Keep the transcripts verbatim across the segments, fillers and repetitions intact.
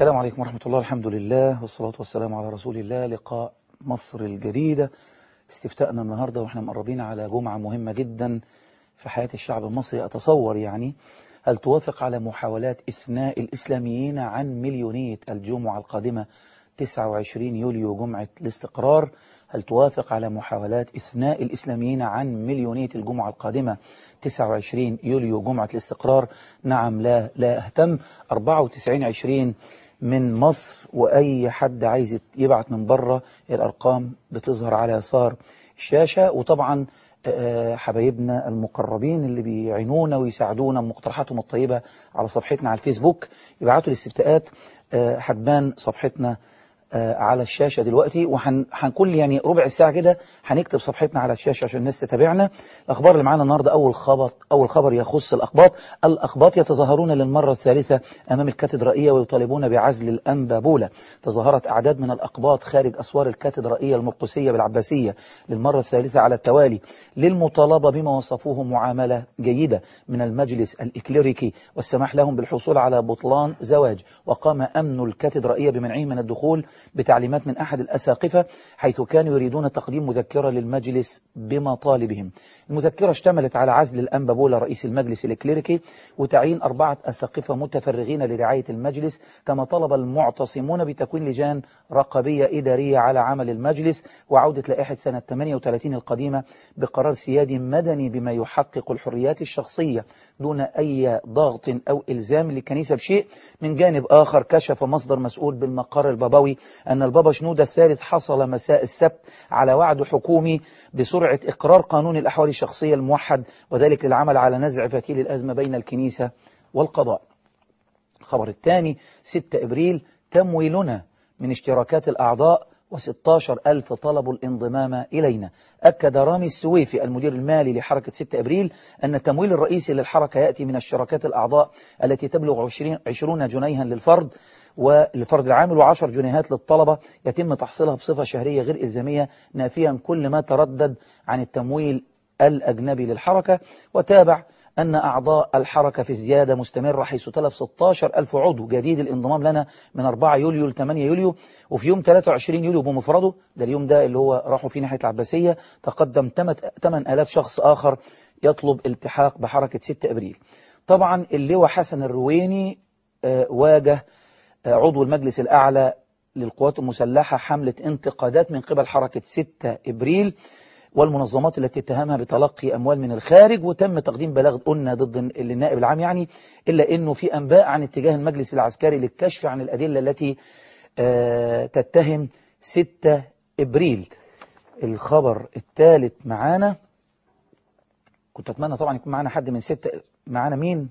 السلام عليكم ورحمة الله. الحمد لله والصلاة والسلام على رسول الله. لقاء مصر الجديدة، استفتاءنا النهاردة وإحنا مقربين على جمعة مهمة جدا في حياة الشعب المصري. أتصور يعني هل توافق على محاولات إثناء الإسلاميين عن مليونية الجمعة القادمة تسعة وعشرين يوليو جمعة الاستقرار؟ هل توافق على محاولات إثناء الإسلاميين عن مليونية الجمعة القادمة تسعة وعشرين يوليو جمعة الاستقرار؟ نعم، لا، لا أهتم. أربعة وتسعين عشرين من مصر، وأي حد عايز يبعت من بره الأرقام بتظهر على يسار الشاشة. وطبعا حبايبنا المقربين اللي بيعينونا ويساعدونا بمقترحاتهم الطيبة على صفحتنا على الفيسبوك يبعتوا الاستفتاءات. هتبان صفحتنا على الشاشة دلوقتي، وهنكون يعني ربع ساعة كده هنكتب صفحتنا على الشاشة عشان الناس تتابعنا. الأخبار اللي معانا النهاردة، أول خبر أول خبر يخص الأقباط. الأقباط يتظاهرون للمرة الثالثة أمام الكاتدرائية ويطالبون بعزل الأنبا بولا. تظاهرت أعداد من الأقباط خارج أسوار الكاتدرائية المرقسية بالعباسية للمرة الثالثة على التوالي للمطالبة بما وصفوه معاملة جيدة من المجلس الإكليريكي والسماح لهم بالحصول على بطلان زواج. وقام أمن الكاتدرائية بمنعهم من الدخول بتعليمات من أحد الأساقفة، حيث كانوا يريدون تقديم مذكرة للمجلس بمطالبهم. المذكرة اشتملت على عزل الأنبا بولا رئيس المجلس الإكليريكي وتعيين أربعة أساقفة متفرغين لرعاية المجلس، كما طلب المعتصمون بتكوين لجان رقابية إدارية على عمل المجلس وعودة لائحة سنة ثمانية وثلاثين القديمة بقرار سيادي مدني بما يحقق الحريات الشخصية دون أي ضغط أو إلزام للكنيسة بشيء. من جانب آخر، كشف مصدر مسؤول بالمقر البابوي أن البابا شنودة الثالث حصل مساء السبت على وعد حكومي بسرعة إقرار قانون الأحوال الشخصية الموحد، وذلك للعمل على نزع فتيل الأزمة بين الكنيسة والقضاء. الخبر الثاني، ستة إبريل، تمويلنا من اشتراكات الأعضاء وستة عشر ألف طلبوا الانضمام إلينا. أكد رامي السويفي المدير المالي لحركة ستة إبريل أن التمويل الرئيسي للحركة يأتي من اشتراكات الأعضاء التي تبلغ عشرين جنيها للفرد وللفرد العامل وعشر جنيهات للطلبة، يتم تحصيلها بصفة شهرية غير إلزامية، نافيا كل ما تردد عن التمويل الأجنبي للحركة. وتابع أن أعضاء الحركة في زيادة مستمرة، حيث تلف ستة عشر ألف عضو جديد الانضمام لنا من أربعة يوليو ل ثمانية يوليو. وفي يوم ثلاثة وعشرين يوليو بمفرده، ده اليوم ده اللي هو راحوا فيه ناحية العباسية، تقدم ثمانية آلاف شخص آخر يطلب التحاق بحركة ستة إبريل. طبعا اللواء حسن الرويني واجه عضو المجلس الأعلى للقوات المسلحة حملة انتقادات من قبل حركة ستة إبريل والمنظمات التي اتهمها بتلقي أموال من الخارج، وتم تقديم بلاغ قلنا ضد النائب العام يعني، إلا أنه في أنباء عن اتجاه المجلس العسكري للكشف عن الأدلة التي تتهم ستة إبريل. الخبر الثالث معانا، كنت أتمنى طبعا يكون معانا حد من ستة. معانا مين؟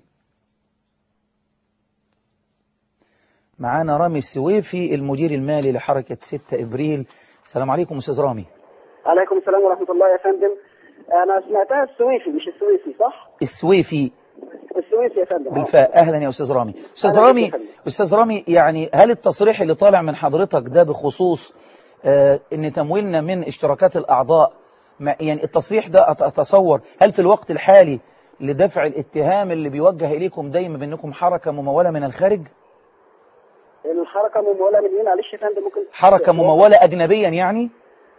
معانا رامي السويفي المدير المالي لحركة ستة إبريل. السلام عليكم أستاذ رامي. عليكم السلام ورحمة الله يا فندم. أنا سمعتها السويفي مش السويسي، صح؟ السويفي. السويسي يا فندم بالفاء. أهلا يا أستاذ رامي. أستاذ رامي أستاذ رامي يعني هل التصريح اللي طالع من حضرتك ده بخصوص آه إن تمويلنا من اشتراكات الأعضاء، يعني التصريح ده أتصور هل في الوقت الحالي لدفع الاتهام اللي بيوجه إليكم دايما بأنكم حركة ممولة من الخارج؟ الحركة ممولة من مين؟ معلش يا فندم ممكن حركة ممولة أجنبيا يعني؟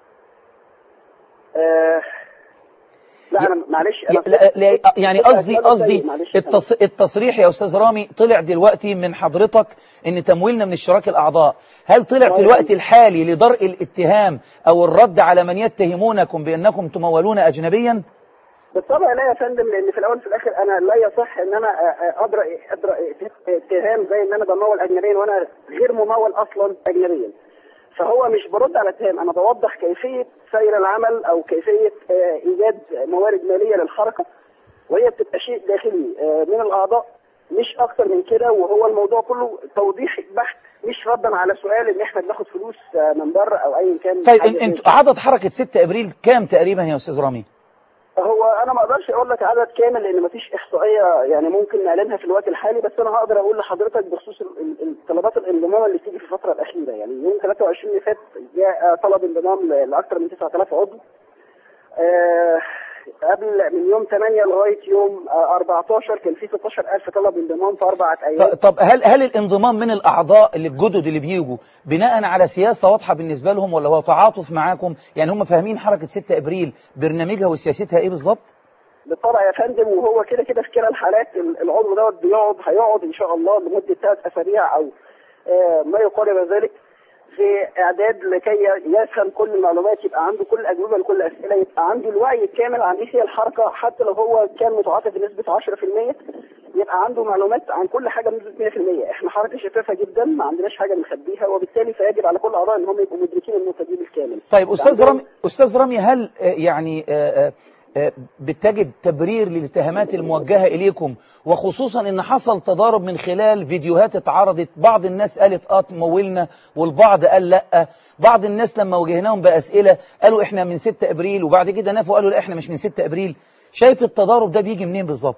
آه لا أنا معلش أنا لا لا يعني قصدي قصدي التص... التصريح يا أستاذ رامي طلع دلوقتي من حضرتك إن تمويلنا من اشتراك الأعضاء، هل طلع في الوقت الحالي لدرء الاتهام أو الرد على من يتهمونكم بأنكم تمولون أجنبيا؟ بالطبع لا يا فندم، لأن في الأول في الآخر أنا لا يصح إن أنا أدرأ أدرأ اتهام زي إن أنا بمول أجنبيا وأنا غير ممول أصلا أجنبيا. فهو مش برد على اتهام، أنا بوضح كيفية سير العمل أو كيفية إيجاد موارد مالية للحركة، وهي بتبقى شيء داخلي من الأعضاء مش أكتر من كده. وهو الموضوع كله توضيح بحت، مش ردا على سؤال إن إحنا بناخد فلوس من بره أو أي كان. طيب أنت عدد حركة ستة إبريل كام تقريبا يا أستاذ رامي؟ هو انا ما اقدرش اقول لك عدد كامل لان مفيش احصائيه يعني ممكن نعلنها في الوقت الحالي، بس انا هقدر اقول لحضرتك بخصوص الطلبات الانضمام اللي بتيجي في الفتره الاخيره. يعني يوم ثلاثة وعشرين اللي فات جاء طلب انضمام لاكثر من تسعة آلاف عضو. قبل من يوم ثمانية لغايه يوم أربعتاشر كان في ستاشر ألف طلب انضمام في اربع ايام. طب هل هل الانضمام من الاعضاء اللي الجدد اللي بيجوا بناء على سياسه واضحه بالنسبه لهم، ولا هو تعاطف معاكم؟ يعني هم فاهمين حركه ستة ابريل برنامجها وسياستها ايه بالظبط؟ بالطبع يا فندم، وهو كده كده في كلا الحالات العضو دوت بيقعد هيقعد ان شاء الله لمده ثلاث اسابيع او ما يقارب ذلك في اعداد لكي يفهم كل المعلومات، يبقى عنده كل الاجوبه لكل اسئله، يبقى عنده الوعي الكامل عن ايه هي الحركه، حتى لو هو كان متعاطف بنسبه عشرة في المية يبقى عنده معلومات عن كل حاجه بنسبه مية في المية. احنا حركه شفافه جدا، ما عندناش حاجه بنخبيها، وبالتالي فيجب على كل اعضاء ان هم يبقوا مدركين النقطه دي بالكامل. طيب استاذ رامي، استاذ رامي هل يعني آآ آآ بتجد تبرير للاتهامات الموجهه اليكم، وخصوصا ان حصل تضارب من خلال فيديوهات اتعرضت، بعض الناس قالت اه تمولنا والبعض قال لا، بعض الناس لما واجهناهم باسئله قالوا احنا من ستة ابريل، وبعد كده نفوا قالوا لا احنا مش من ستة ابريل. شايف التضارب ده بيجي منين بالظبط؟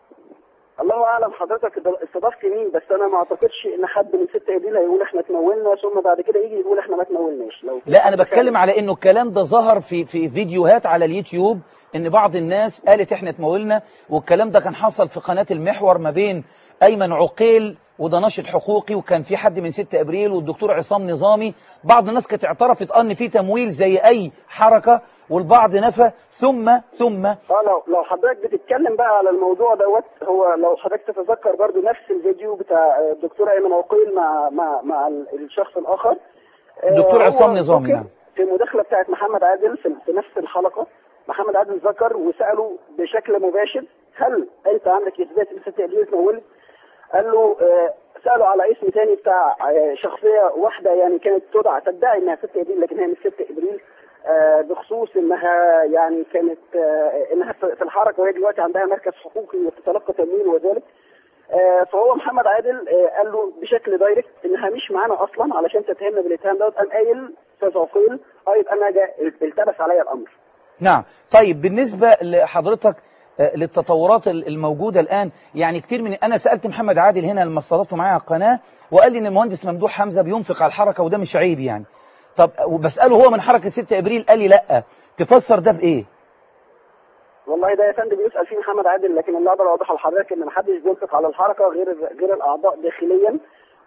الله اعلم حضرتك استضفت مين، بس انا ما اعتقدش ان حد من ستة ابريل هيقول احنا تمولنا ثم بعد كده يجي يقول احنا ما تمولناش. لو لا انا بتكلم على انه الكلام ده ظهر في في فيديوهات على اليوتيوب، ان بعض الناس قالت احنا تمولنا، والكلام ده كان حصل في قناة المحور ما بين ايمن عقيل وده ناشط حقوقي، وكان في حد من ستة ابريل والدكتور عصام نظامي. بعض الناس كانت اعترفت ان في تمويل زي اي حركة، والبعض نفى. ثم ثم اه لو لو حضرتك بتتكلم بقى على الموضوع دوت، هو لو حضرتك تتذكر برضو نفس الفيديو بتاع الدكتور ايمن عقيل مع مع مع الشخص الاخر الدكتور عصام نظامي نعم، في المداخله بتاعت محمد عادل في, في نفس الحلقه، محمد عادل ذكر وساله بشكل مباشر هل انت عندك اثبات ان ستة ابريل تمولت؟ قال له آه ساله على اسم ثاني بتاع آه شخصيه واحده يعني كانت تدعى تدعي انها ستة ابريل لكن هي مش ستة ابريل، آه بخصوص انها يعني كانت آه انها في الحركه وهي دلوقتي عندها مركز حقوقي وتتلقى تمويل وذلك. آه فهو محمد عادل آه قال له بشكل دايركت انها مش معانا اصلا علشان تتهمنا بالاتهام دوت. قام قايل استاذ عقيل طيب انا التبس عليا الامر. نعم. طيب بالنسبه لحضرتك للتطورات الموجودة الآن، يعني كتير من أنا سألت محمد عادل هنا لما استضفته معايا على القناة، وقال لي إن المهندس ممدوح حمزة بينفق على الحركة وده مش عيب يعني. طب وبسأله هو من حركة ستة ابريل قال لي لا، تفسر ده بإيه؟ والله ده يا فندم يسأل فيه محمد عادل، لكن اللي أقدر أوضحه لحضرتك إن محدش بينفق على الحركة غير غير الأعضاء داخليا،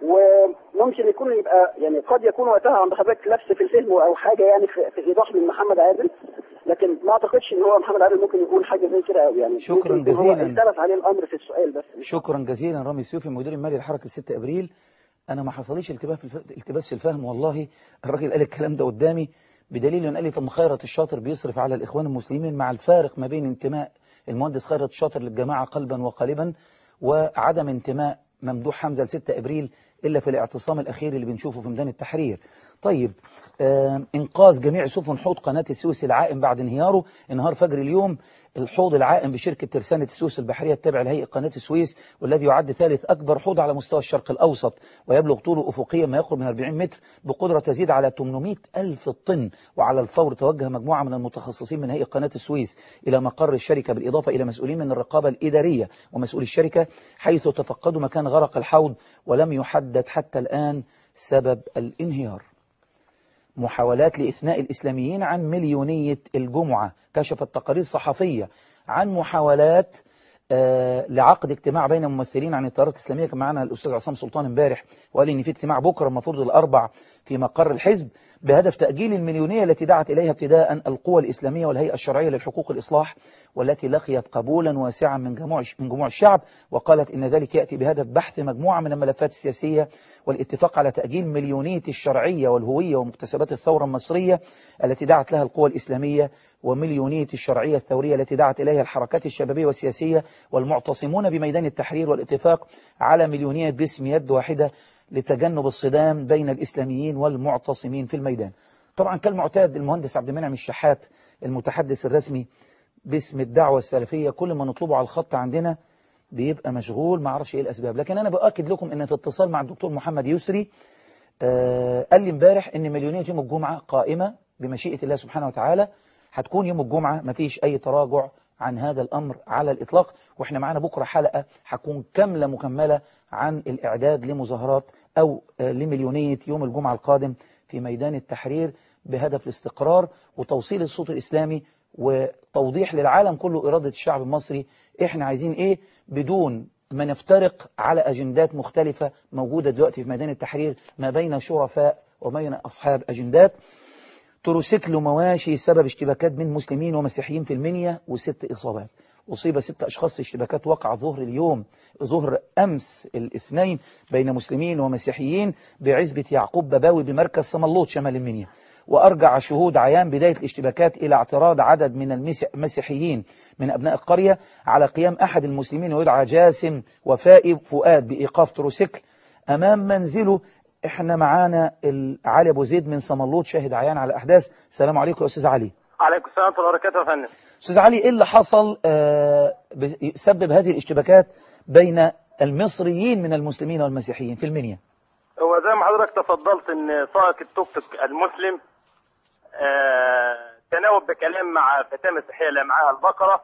وممكن يكون يبقى يعني قد يكون وقتها عند حضرتك لبس في الفهم أو حاجة يعني في, في إيضاح من محمد عادل، لكن ما أعتقدش إن هو محمد عادل ممكن يقول حاجة زي كده أو يعني شكرا جزيلا. هو اختلف عليه الأمر في السؤال بس. شكرا جزيلا رامي السيوفي المدير المالي لحركة ستة ابريل. أنا ما حصليش التباس في التباس في الفهم، والله الراجل قال الكلام ده قدامي بدليل أن قال لي طب خيرت الشاطر بيصرف على الإخوان المسلمين، مع الفارق ما بين انتماء المهندس خيرت الشاطر للجماعة قلبا وقالبا وعدم انتماء ممدوح حمزة لستة ابريل إلا في الاعتصام الأخير اللي بنشوفه في ميدان التحرير. طيب آه إنقاذ جميع سفن حوض قناة السويس العائم بعد انهياره. انهار فجر اليوم الحوض العائم بشركة ترسانة السويس البحرية التابع لهيئة قناة السويس، والذي يعد ثالث أكبر حوض على مستوى الشرق الأوسط، ويبلغ طوله أفقيا ما يقرب من أربعين متر بقدرة تزيد على ثمانمائة ألف طن. وعلى الفور توجه مجموعة من المتخصصين من هيئة قناة السويس إلى مقر الشركة، بالإضافة إلى مسؤولين من الرقابة الإدارية ومسؤولي الشركة، حيث تفقدوا مكان غرق الحوض، ولم يحدد حتى الآن سبب الانهيار. محاولات لإثناء الإسلاميين عن مليونية الجمعة. كشفت تقارير صحفية عن محاولات آه لعقد اجتماع بين ممثلين عن التيارات الإسلامية. كان معنا الأستاذ عصام سلطان امبارح وقال إن في اجتماع بكرة المفروض الأربع في مقر الحزب بهدف تأجيل المليونية التي دعت إليها ابتداء القوى الإسلامية والهيئة الشرعية للحقوق الإصلاح، والتي لقيت قبولا واسعا من جموع من جموع الشعب، وقالت إن ذلك يأتي بهدف بحث مجموعة من الملفات السياسية والاتفاق على تأجيل مليونية الشرعية والهوية ومكتسبات الثورة المصرية التي دعت لها القوى الإسلامية، ومليونية الشرعية الثورية التي دعت إليها الحركات الشبابية والسياسية والمعتصمون بميدان التحرير، والاتفاق على مليونية باسم يد واحدة لتجنب الصدام بين الإسلاميين والمعتصمين في الميدان. طبعا كالمعتاد المهندس عبد المنعم الشحات المتحدث الرسمي باسم الدعوة السلفية كل ما نطلبه على الخط عندنا بيبقى مشغول، ما اعرفش ايه الأسباب، لكن أنا بأكد لكم أن الاتصال مع الدكتور محمد يسري آه قال لي امبارح أن مليونية يوم الجمعة قائمة بمشيئة الله سبحانه وتعالى، هتكون يوم الجمعة، ما فيش أي تراجع عن هذا الأمر على الإطلاق. وإحنا معنا بكرة حلقة هتكون كاملة مكملة عن الإعداد لمظاهرات أو لمليونية يوم الجمعة القادم في ميدان التحرير بهدف الاستقرار وتوصيل الصوت الإسلامي وتوضيح للعالم كله إرادة الشعب المصري إحنا عايزين إيه، بدون ما نفترق على أجندات مختلفة موجودة دلوقتي في ميدان التحرير ما بين شرفاء وبين أصحاب أجندات. تروسيكل ومواشي سبب اشتباكات بين مسلمين ومسيحيين في المنيا وست إصابات. أصيب ست أشخاص في اشتباكات وقع ظهر اليوم ظهر أمس الاثنين بين مسلمين ومسيحيين بعزبة يعقوب بباوي بمركز صملوط شمال المنيا. وأرجع شهود عيان بداية الاشتباكات إلى اعتراض عدد من المسيحيين من أبناء القرية على قيام أحد المسلمين ويدعى جاسم وفائي فؤاد بإيقاف تروسيكل أمام منزله. احنا معانا علي أبو زيد من صملوط شاهد عيان على الأحداث. السلام عليكم يا أستاذ علي. عليكم السلام ورحمة الله وبركاته يا فندم. أستاذ علي، إيه اللي حصل آه سبب هذه الاشتباكات بين المصريين من المسلمين والمسيحيين في المنيا؟ هو زي ما حضرتك تفضلت ان سائق التوك توك المسلم آه تناوب بكلام مع فتاة مسيحية اللي معاها البقرة،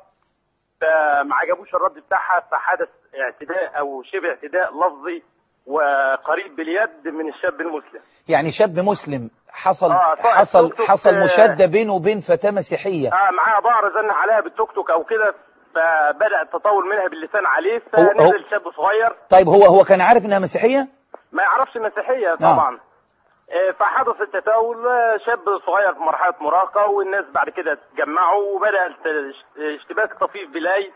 فما عجبوش الرد بتاعها، فحدث اعتداء او شبه اعتداء لفظي وقريب باليد من الشاب المسلم. يعني شاب مسلم حصل آه حصل توك توك حصل مشادة بينه وبين فتاة مسيحية. اه معاها بعر زن عليها بالتوك توك او كده، فبدأ التطاول منها باللسان عليه، فنزل شاب صغير. طيب هو هو كان عارف انها مسيحية؟ ما يعرفش المسيحية طبعا. آه. فحدث التطاول، شاب صغير في مرحلة مراهقة، والناس بعد كده اتجمعوا وبدأ اشتباك طفيف بلاي.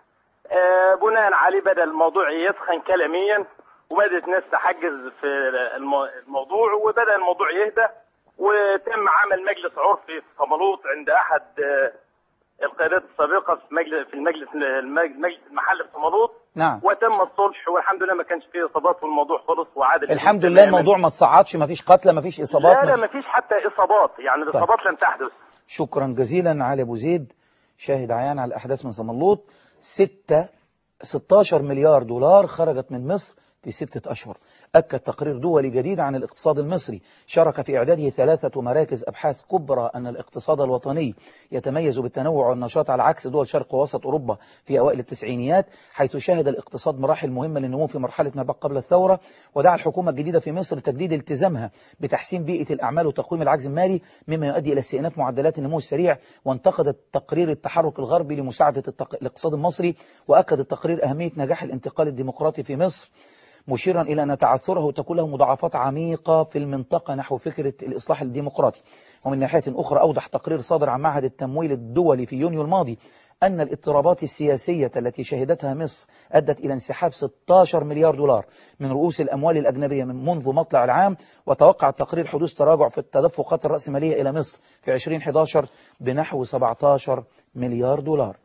آه بناء عليه بدأ الموضوع يسخن كلاميا، وبدأت الناس تحجز في الموضوع، وبدأ الموضوع يهدى، وتم عمل مجلس عرفي في صملوط عند أحد القيادات السابقة في مجلس في المجلس المجلس المحلي في صملوط. نعم. وتم الصلح، والحمد لله ما كانش فيه إصابات والموضوع خلص وعاد. الحمد لله الموضوع ما تصعدش، ما فيش قتلى، ما فيش إصابات. لا لا ما فيش حتى إصابات، يعني الإصابات لم تحدث. شكرا جزيلا علي أبو زيد شاهد عيان على الأحداث من صملوط. ستة ستاشر مليار دولار خرجت من مصر في ستة أشهر. أكد تقرير دولي جديد عن الاقتصاد المصري شارك في إعداده ثلاثة مراكز أبحاث كبرى أن الاقتصاد الوطني يتميز بالتنوع والنشاط على عكس دول شرق ووسط أوروبا في أوائل التسعينيات، حيث شهد الاقتصاد مراحل مهمة للنمو في مرحلة ما قبل الثورة. ودعا الحكومة الجديدة في مصر تجديد التزامها بتحسين بيئة الأعمال وتقويم العجز المالي مما يؤدي إلى استئناف معدلات النمو السريع. وانتقد التقرير التحرك الغربي لمساعدة الاقتصاد المصري، وأكد التقرير أهمية نجاح الانتقال الديمقراطي في مصر، مشيرا إلى أن تعثره تكون له مضاعفات عميقة في المنطقة نحو فكرة الإصلاح الديمقراطي. ومن ناحية أخرى أوضح تقرير صادر عن معهد التمويل الدولي في يونيو الماضي أن الاضطرابات السياسية التي شهدتها مصر أدت إلى انسحاب ستة عشر مليار دولار من رؤوس الأموال الأجنبية من منذ مطلع العام. وتوقع التقرير حدوث تراجع في التدفقات الرأسمالية إلى مصر في ألفين وأحد عشر بنحو سبعة عشر مليار دولار.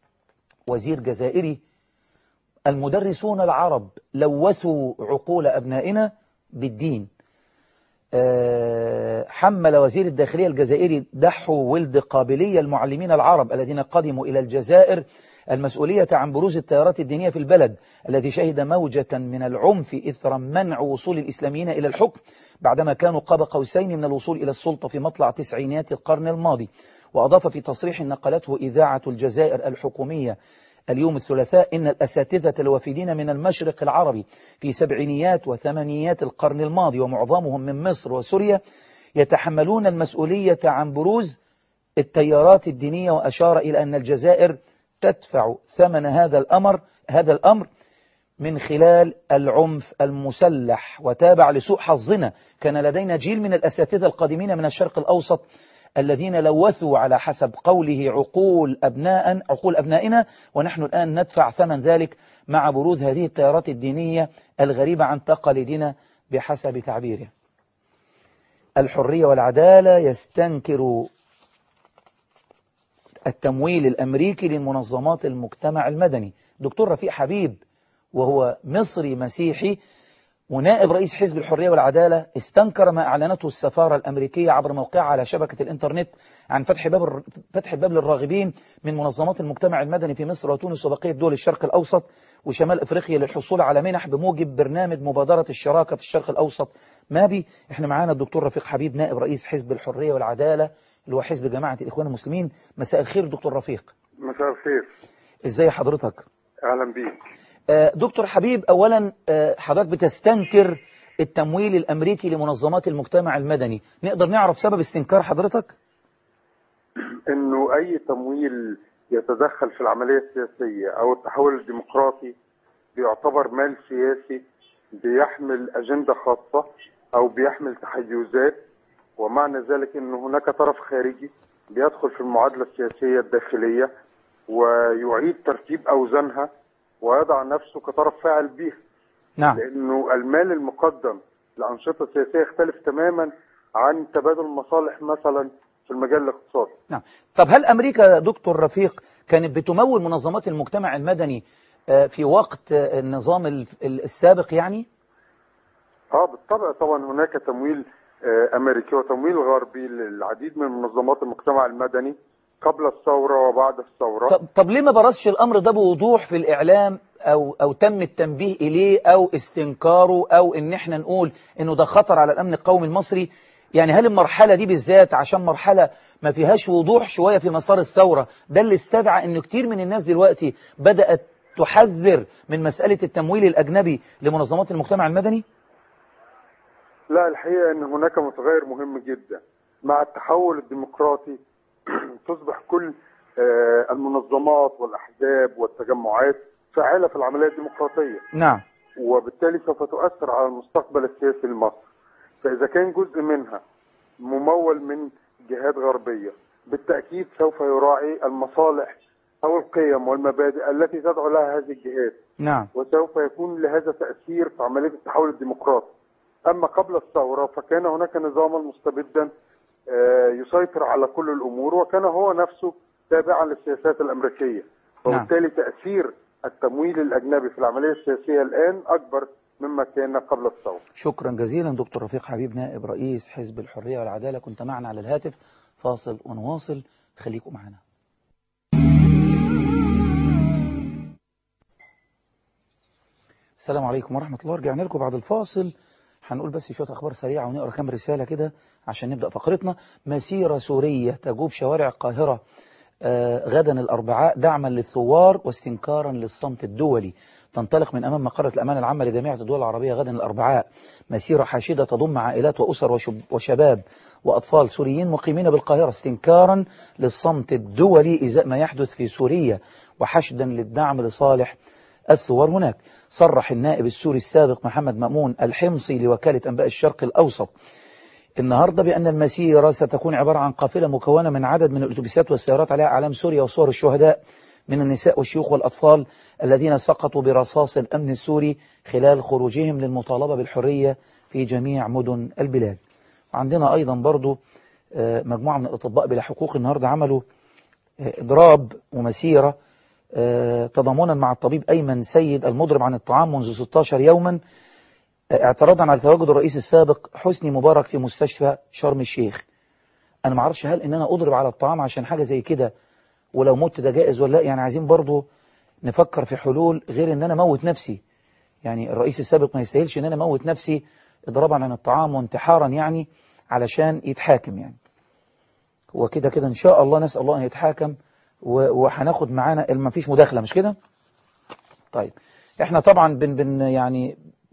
وزير جزائري: المدرسون العرب لوثوا عقول أبنائنا بالدين. أه حمل وزير الداخلية الجزائري دحو ولد قابلية المعلمين العرب الذين قدموا إلى الجزائر المسؤولية عن بروز التيارات الدينية في البلد الذي شهد موجة من العنف إثر منع وصول الإسلاميين إلى الحكم بعدما كانوا قاب قوسين من الوصول إلى السلطة في مطلع تسعينيات القرن الماضي. وأضاف في تصريح نقلته إذاعة الجزائر الحكومية اليوم الثلاثاء إن الأساتذة الوافدين من المشرق العربي في سبعينيات وثمانينيات القرن الماضي ومعظمهم من مصر وسوريا يتحملون المسؤولية عن بروز التيارات الدينية. وأشار إلى أن الجزائر تدفع ثمن هذا الأمر هذا الأمر من خلال العنف المسلح. وتابع: لسوء حظنا كان لدينا جيل من الأساتذة القادمين من الشرق الأوسط الذين لوثوا على حسب قوله عقول أبناء عقول أبنائنا، ونحن الآن ندفع ثمن ذلك مع بروز هذه التيارات الدينية الغريبة عن تقاليدنا بحسب تعبيره. الحرية والعدالة يستنكر التمويل الأمريكي لمنظمات المجتمع المدني. دكتور رفيق حبيب وهو مصري مسيحي ونائب رئيس حزب الحرية والعدالة استنكر ما أعلنته السفارة الأمريكية عبر موقعها على شبكة الإنترنت عن فتح باب فتح باب للراغبين من منظمات المجتمع المدني في مصر وتونس وبقية دول الشرق الأوسط وشمال أفريقيا للحصول على منح بموجب برنامج مبادرة الشراكة في الشرق الأوسط مابي. احنا معانا الدكتور رفيق حبيب نائب رئيس حزب الحرية والعدالة اللي هو حزب جماعة الإخوان المسلمين. مساء الخير دكتور رفيق. مساء الخير. ازاي حضرتك؟ أهلا بيك. دكتور حبيب، أولا حضرتك بتستنكر التمويل الأمريكي لمنظمات المجتمع المدني، نقدر نعرف سبب استنكار حضرتك؟ انه اي تمويل يتدخل في العمليه السياسيه او التحول الديمقراطي بيعتبر مال سياسي بيحمل اجنده خاصه او بيحمل تحيزات، ومعنى ذلك ان هناك طرف خارجي بيدخل في المعادله السياسيه الداخليه ويعيد ترتيب اوزانها ويضع نفسه كطرف فاعل بيها. نعم. لانه المال المقدم لانشطه سياسيه يختلف تماما عن تبادل المصالح مثلا في المجال الاقتصادي. نعم. طب هل امريكا دكتور رفيق كانت بتمول منظمات المجتمع المدني في وقت النظام السابق يعني؟ اه بالطبع، طبعا هناك تمويل امريكي وتمويل غربي للعديد من منظمات المجتمع المدني قبل الثوره وبعد الثوره. طب, طب ليه ما برزش الامر ده بوضوح في الاعلام او او تم التنبيه اليه او استنكاره او ان احنا نقول انه ده خطر على الامن القومي المصري؟ يعني هل المرحله دي بالذات عشان مرحله ما فيهاش وضوح شويه في مسار الثوره ده اللي استدعى انه كتير من الناس دلوقتي بدات تحذر من مساله التمويل الاجنبي لمنظمات المجتمع المدني؟ لا، الحقيقه ان هناك متغير مهم جدا مع التحول الديمقراطي. تصبح كل المنظمات والاحزاب والتجمعات فاعله في العمليه الديمقراطيه. نعم. وبالتالي سوف تؤثر على المستقبل السياسي لمصر. فاذا كان جزء منها ممول من جهات غربيه بالتاكيد سوف يراعي المصالح او القيم والمبادئ التي تدعو لها هذه الجهات. نعم. وسوف يكون لهذا تاثير في عمليه التحول الديمقراطي. اما قبل الثوره فكان هناك نظاما مستبدا يسيطر على كل الامور وكان هو نفسه تابعا للسياسات الامريكيه. وبالتالي نعم. تاثير التمويل الاجنبي في العمليه السياسيه الان اكبر مما كان قبل الثوره. شكرا جزيلا دكتور رفيق حبيب نائب رئيس حزب الحريه والعداله، كنت معنا على الهاتف. فاصل ونواصل، خليكم معنا. السلام عليكم ورحمه الله. رجعنا لكم بعد الفاصل. هنقول بس شويه اخبار سريعه ونقرا كام رساله كده عشان نبدا فقرتنا. مسيره سوريه تجوب شوارع القاهره آه غدا الاربعاء دعما للثوار واستنكارا للصمت الدولي. تنطلق من امام مقره الامانه العامه لجامعه الدول العربيه غدا الاربعاء مسيره حاشده تضم عائلات واسر وشباب واطفال سوريين مقيمين بالقاهره استنكارا للصمت الدولي ازاء ما يحدث في سوريا وحشدا للدعم لصالح الثوار هناك. صرح النائب السوري السابق محمد مأمون الحمصي لوكالة أنباء الشرق الأوسط النهاردة بأن المسيرة ستكون عبارة عن قافلة مكونة من عدد من الأتوبيسات والسيارات عليها أعلام سوريا وصور الشهداء من النساء والشيوخ والأطفال الذين سقطوا برصاص الأمن السوري خلال خروجهم للمطالبة بالحرية في جميع مدن البلاد. وعندنا أيضا برضو مجموعة من الأطباء بلا حقوق النهاردة عملوا إضراب ومسيرة تضامنا مع الطبيب أيمن سيد المضرب عن الطعام منذ ستة عشر يوما اعتراضا على تواجد الرئيس السابق حسني مبارك في مستشفى شرم الشيخ. أنا ما اعرفش هل إن أنا أضرب على الطعام عشان حاجة زي كده ولو مت ده جائز ولا لا. يعني عايزين برضو نفكر في حلول غير إن أنا موت نفسي. يعني الرئيس السابق ما يستاهلش إن أنا موت نفسي إضرابا عن الطعام وانتحارا يعني علشان يتحاكم. يعني وكده كده إن شاء الله نسأل الله أن يتحاكم وهناخد معانا ما فيش مداخلة مش كده؟ طيب احنا طبعا بن بن يعني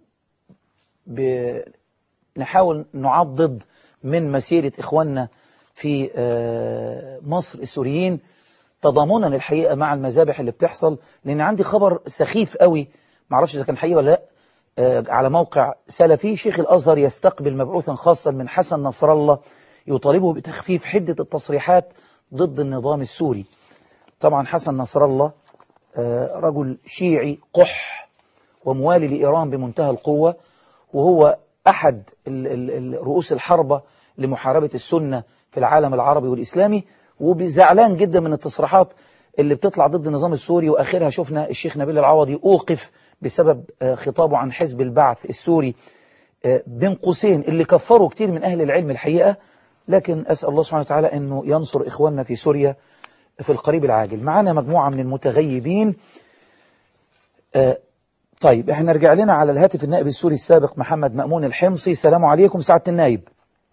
بنحاول نعضد من مسيرة إخواننا في مصر السوريين تضامنا الحقيقة مع المذابح اللي بتحصل. لأن عندي خبر سخيف قوي معرفش إذا كان حقيقي ولا لا على موقع سلفي. شيخ الأزهر يستقبل مبعوثا خاصا من حسن نصر الله يطالبه بتخفيف حدة التصريحات ضد النظام السوري. طبعا حسن نصر الله رجل شيعي قح وموالي لإيران بمنتهى القوة وهو أحد رؤوس الحربة لمحاربة السنة في العالم العربي والإسلامي وبزعلان جدا من التصريحات اللي بتطلع ضد النظام السوري. وآخرها شفنا الشيخ نبيل العوضي أوقف بسبب خطابه عن حزب البعث السوري بين قوسين اللي كفروا كتير من أهل العلم الحقيقة. لكن أسأل الله سبحانه وتعالى أنه ينصر إخواننا في سوريا في القريب العاجل. معنا مجموعة من المتغيبين. آه طيب احنا نرجع لنا على الهاتف النائب السوري السابق محمد مأمون الحمصي. السلام عليكم سعادة النائب.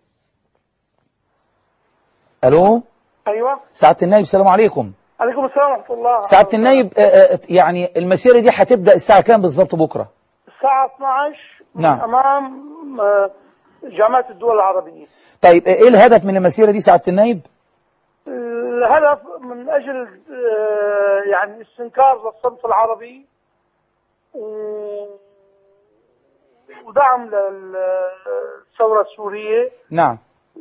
الو. ايوه سعادة النائب السلام عليكم. عليكم السلام ورحمة الله. سعادة النائب آه آه يعني المسيرة دي هتبدأ الساعة كام بالظبط بكرة؟ الساعة اثنعش نعم. امام جامعة الدول العربية. طيب ايه الهدف من المسيرة دي سعادة النائب؟ الهدف من أجل يعني استنكار للصنف العربي ودعم للثورة السورية. نعم.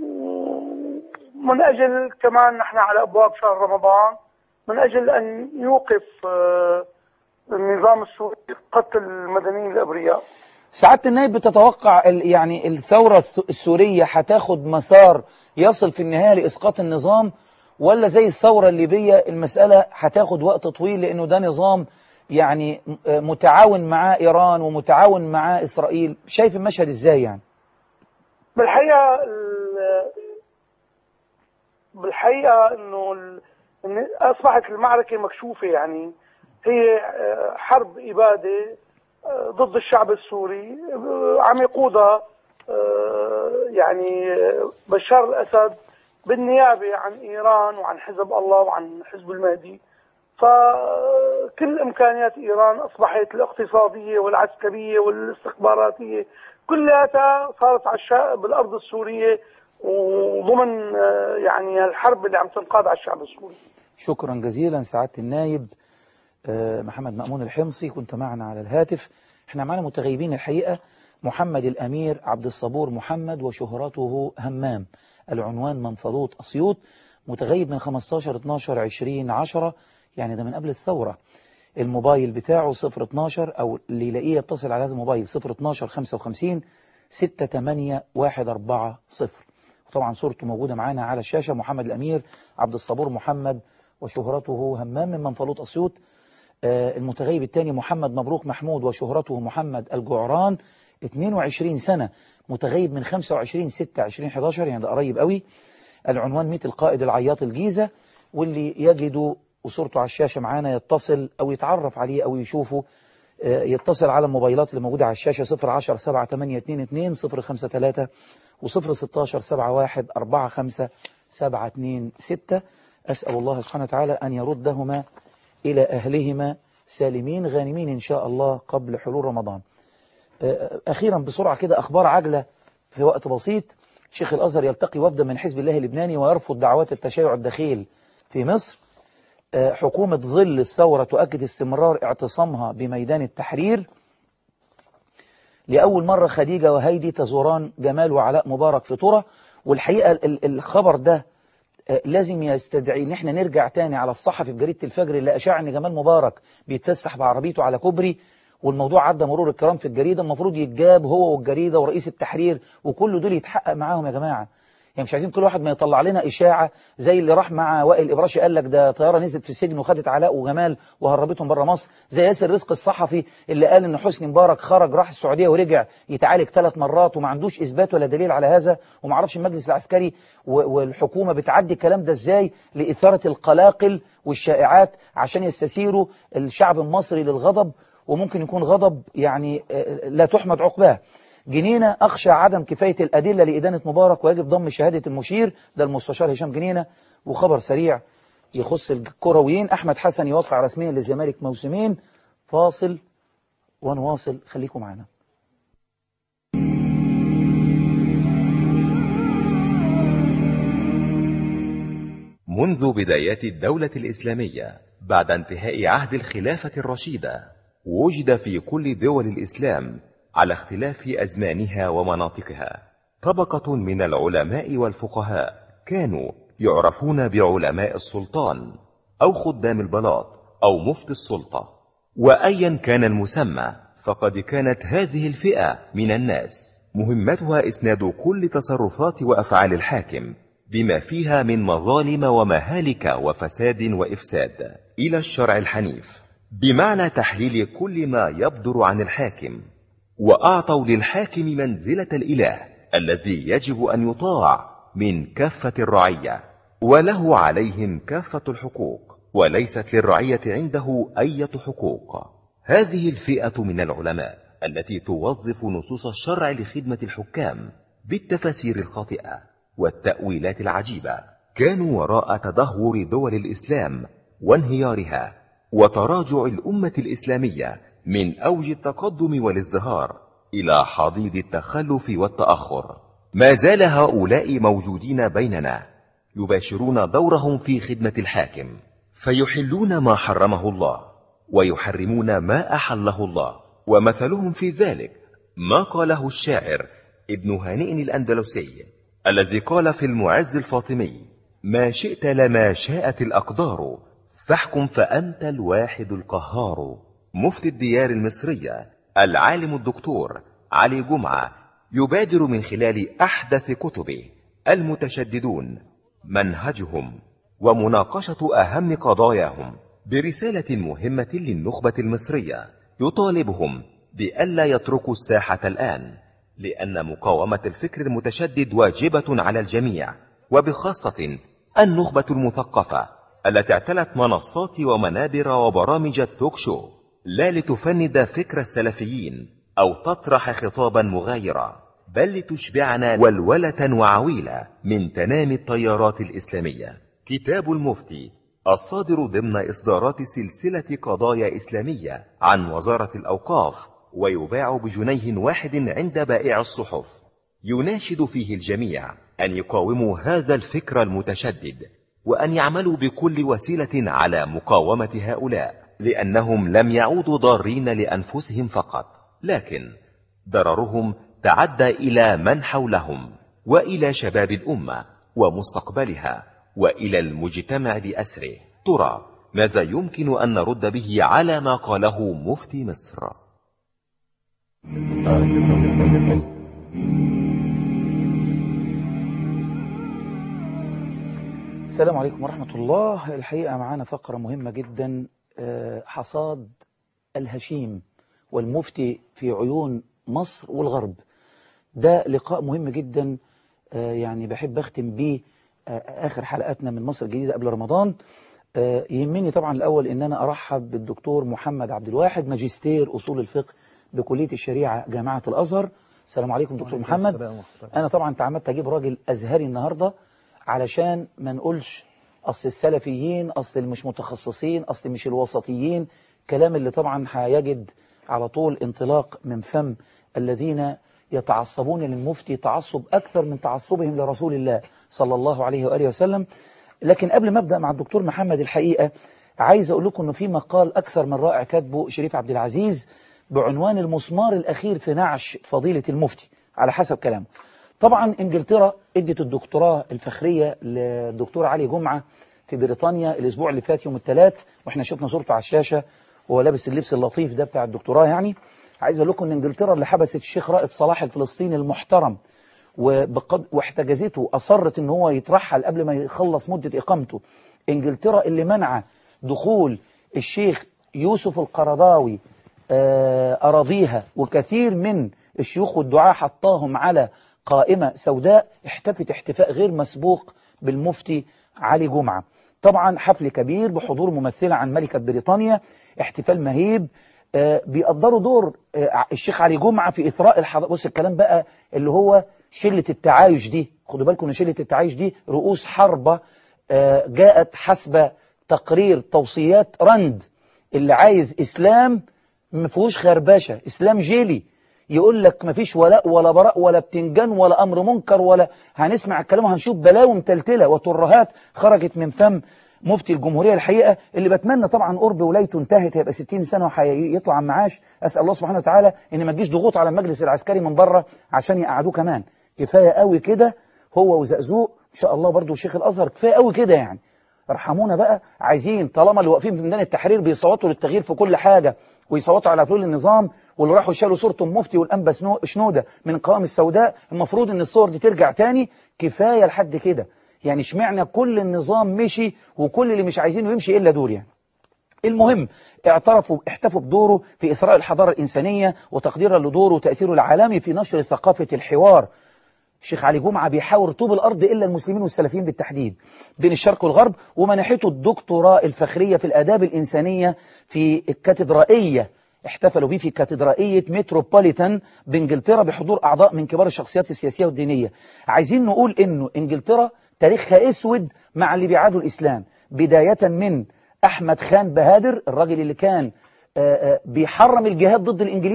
من أجل كمان نحن على أبواب شهر رمضان، من أجل أن يوقف النظام السوري قتل المدنيين الأبرياء. سعادة النائب، بتتوقع يعني الثورة السورية هتاخد مسار يصل في النهاية لإسقاط النظام، ولا زي الثورة الليبية المسألة هتاخد وقت طويل لأنه ده نظام يعني متعاون مع إيران ومتعاون مع إسرائيل؟ شايف المشهد إزاي يعني؟ بالحقيقة بالحقيقة أنه إن أصبحت المعركة مكشوفة، يعني هي حرب إبادة ضد الشعب السوري عم يقودها يعني بشار الأسد بالنيابة عن إيران وعن حزب الله وعن حزب المهدي. فكل إمكانيات إيران أصبحت الاقتصادية والعسكرية والاستخباراتية كلها صارت على بالأرض السورية وضمن يعني الحرب اللي عم تنقاد على الشعب السوري. شكرا جزيلا سعادة النائب محمد مأمون الحمصي، كنت معنا على الهاتف. احنا معنا متغيبين الحقيقة، محمد الأمير عبد الصبور محمد وشهرته همام، العنوان منفلوط أسيوط، متغيب من خمستاشر اتناشر عشرين عشرة، يعني ده من قبل الثورة. الموبايل بتاعه صفر اتناشر، أو اللي يلاقيه يتصل على هذا الموبايل صفر اتناشر خمسة وخمسين ستة تمانية واحد أربعة صفر. وطبعا صورته موجودة معانا على الشاشة، محمد الأمير عبد الصبور محمد وشهرته همام من منفلوط أسيوط. آه المتغيب الثاني محمد مبروك محمود وشهرته محمد الجعران، اتنين وعشرين سنة، متغيب من خمسة وعشرين ستة عشرين حداشر، يعني ده قريب قوي. العنوان ميت القائد العياط الجيزة، واللي يجدوا وصورته على الشاشة معانا يتصل أو يتعرف عليه أو يشوفه، آه يتصل على الموبايلات اللي موجودة على الشاشة صفر عشر سبعة تمانية اتنين اتنين صفر خمسة تلاتة وصفر ستاشر سبعة واحد أربعة خمسة سبعة اتنين ستة. أسأل الله سبحانه وتعالى أن يردهما إلى أهلهما سالمين غانمين إن شاء الله قبل حلول رمضان. أخيرا بسرعة كده أخبار عجلة في وقت بسيط. شيخ الأزهر يلتقي وفدا من حزب الله اللبناني ويرفض دعوات التشيع الدخيل في مصر. حكومة ظل الثورة تؤكد استمرار اعتصامها بميدان التحرير. لأول مرة خديجة وهيدي تزوران جمال وعلاء مبارك في طرة. والحقيقة الخبر ده لازم يستدعي ان احنا نرجع تاني على الصحفي في جريدة الفجر اللي اشاع ان جمال مبارك بيتفسح بعربيته على كوبري، والموضوع عدى مرور الكرام في الجريدة. المفروض يتجاب هو والجريدة ورئيس التحرير وكل دول يتحقق معاهم يا جماعة. يعني مش عايزين كل واحد ما يطلع لنا إشاعة زي اللي راح مع وائل إبراشي قال لك ده طيارة نزلت في السجن وخدت علاء وجمال وهربتهم بره مصر، زي ياسر رزق الصحفي اللي قال ان حسني مبارك خرج راح السعودية ورجع يتعالج ثلاث مرات وما عندوش إثبات ولا دليل على هذا، وما عرفش المجلس العسكري والحكومة بتعدي الكلام ده ازاي لإثارة القلاقل والشائعات عشان يستثيروا الشعب المصري للغضب، وممكن يكون غضب يعني لا تحمد عقباه. جنينة أخشى عدم كفاية الأدلة لإدانة مبارك ويجب ضم شهادة المشير، ده المستشار هشام جنينة. وخبر سريع يخص الكرويين، أحمد حسن يوقع رسميا للزمالك موسمين. فاصل ونواصل، خليكم معنا. منذ بدايات الدولة الإسلامية بعد انتهاء عهد الخلافة الرشيدة، وجد في كل دول الإسلام على اختلاف أزمانها ومناطقها طبقة من العلماء والفقهاء كانوا يعرفون بعلماء السلطان أو خدام البلاط أو مفتي السلطة، وأيا كان المسمى فقد كانت هذه الفئة من الناس مهمتها إسناد كل تصرفات وأفعال الحاكم بما فيها من مظالم ومهالك وفساد وإفساد إلى الشرع الحنيف، بمعنى تحليل كل ما يبدر عن الحاكم، وأعطوا للحاكم منزلة الإله الذي يجب أن يطاع من كافة الرعية، وله عليهم كافة الحقوق، وليست للرعية عنده أي حقوق. هذه الفئة من العلماء التي توظف نصوص الشرع لخدمة الحكام بالتفاسير الخاطئة والتأويلات العجيبة كانوا وراء تدهور دول الإسلام وانهيارها وتراجع الأمة الإسلامية من أوج التقدم والازدهار إلى حضيض التخلف والتأخر. ما زال هؤلاء موجودين بيننا يباشرون دورهم في خدمة الحاكم، فيحلون ما حرمه الله ويحرمون ما أحله الله. ومثلهم في ذلك ما قاله الشاعر ابن هانئ الأندلسي الذي قال في المعز الفاطمي: ما شئت لما شاءت الأقدار، فاحكم فأنت الواحد القهار. مفتي الديار المصرية العالم الدكتور علي جمعة يبادر من خلال أحدث كتبه المتشددون منهجهم ومناقشة أهم قضاياهم برسالة مهمة للنخبة المصرية يطالبهم بألا يتركوا الساحة الآن، لأن مقاومة الفكر المتشدد واجبة على الجميع، وبخاصة النخبة المثقفة التي اعتلت منصات ومنابر وبرامج التوك شو، لا لتفند فكر السلفيين أو تطرح خطابا مغايرا، بل لتشبعنا ولولة وعويلة من تنامي التيارات الإسلامية. كتاب المفتي الصادر ضمن إصدارات سلسلة قضايا إسلامية عن وزارة الأوقاف، ويباع بجنيه واحد عند بائع الصحف، يناشد فيه الجميع أن يقاوموا هذا الفكر المتشدد، وأن يعملوا بكل وسيلة على مقاومة هؤلاء، لأنهم لم يعودوا ضارين لأنفسهم فقط، لكن ضررهم تعدى إلى من حولهم وإلى شباب الأمة ومستقبلها وإلى المجتمع بأسره. ترى ماذا يمكن أن نرد به على ما قاله مفتي مصر؟ السلام عليكم ورحمة الله. الحقيقة معانا فقرة مهمة جدا، حصاد الهشيم والمفتي في عيون مصر والغرب. ده لقاء مهم جدا، يعني بحب أختم بيه آخر حلقاتنا من مصر الجديدة قبل رمضان. يهمني طبعا الأول إن أنا أرحب بالدكتور محمد عبد الواحد، ماجستير أصول الفقه بكلية الشريعة جامعة الأزهر. السلام عليكم دكتور محمد. أنا طبعا تعمدت أجيب راجل أزهري النهاردة علشان ما نقولش أصل السلفيين، أصل المش متخصصين، أصل مش الوسطيين، كلام اللي طبعا هيجد على طول انطلاق من فم الذين يتعصبون للمفتي تعصب أكثر من تعصبهم لرسول الله صلى الله عليه وآله وسلم. لكن قبل ما أبدأ مع الدكتور محمد، الحقيقة عايز أقول لكم أنه في مقال أكثر من رائع كاتبه شريف عبد العزيز بعنوان المسمار الأخير في نعش فضيلة المفتي على حسب كلامه. طبعا إنجلترا ادت الدكتوراه الفخرية للدكتور علي جمعة في بريطانيا الأسبوع اللي فات يوم الثلاث، وإحنا شفنا صورته على الشاشة وهو لابس اللبس اللطيف ده بتاع الدكتوراه. يعني عايز أقول لكم أن إنجلترا اللي حبست الشيخ رائد صلاح الفلسطيني المحترم واحتجزته أصرت أن هو يترحل قبل ما يخلص مدة إقامته، إنجلترا اللي منع دخول الشيخ يوسف القرضاوي أراضيها، وكثير من الشيوخ والدعاة حطاهم على قائمة سوداء، احتفت احتفاء غير مسبوق بالمفتي علي جمعة. طبعا حفل كبير بحضور ممثلة عن ملكة بريطانيا، احتفال مهيب. آه بيقدروا دور آه الشيخ علي جمعة في إثراء الحضارة. بص الكلام بقى اللي هو شلة التعايش دي، خدوا بالكم ان شلة التعايش دي رؤوس حربة آه جاءت حسب تقرير توصيات رند، اللي عايز إسلام مفهوش خربشة، إسلام جيلي، يقول لك مفيش ولاء ولا براء ولا بتنجان ولا أمر منكر، ولا هنسمع الكلام وهنشوف بلاوي متلتلة وترهات خرجت من فم مفتي الجمهورية. الحقيقة اللي بتمنى طبعا قرب ولايته انتهت، هيبقى ستين سنة وهيطلع عن معاش. أسأل الله سبحانه وتعالى إن ما تجيش ضغوط على المجلس العسكري من بره عشان يقعدوه كمان. كفاية قوي كده هو وزقزوق إن شاء الله برضو شيخ الأزهر، كفاية قوي كده يعني. ارحمونا بقى، عايزين طالما اللي واقفين في ميدان التحرير بيصوتوا للتغيير في كل حاجة ويصوتوا على حلول النظام، واللي راحوا شالوا صورة المفتي والأنبا شنودة من القوائم السوداء، المفروض ان الصور دي ترجع تاني. كفاية لحد كده يعني. اشمعنى كل النظام مشي وكل اللي مش عايزينه يمشي إلا دول يعني؟ المهم اعترفوا احتفوا بدوره في إسراء الحضارة الإنسانية وتقديرا لدوره وتأثيره العالمي في نشر ثقافة الحوار. الشيخ علي جمعة بيحاور طوب الأرض إلا المسلمين والسلفيين بالتحديد بين الشرق والغرب، ومنحته الدكتوراه الفخرية في الآداب الإنسانية في الكاتدرائية، احتفلوا به في كاتدرائية متروبوليتان بإنجلترا بحضور أعضاء من كبار الشخصيات السياسية والدينية. عايزين نقول إنه إنجلترا تاريخها أسود مع اللي بيعادوا الإسلام، بداية من أحمد خان بهادر الراجل اللي كان بيحرم الجهاد ضد الإنجليز،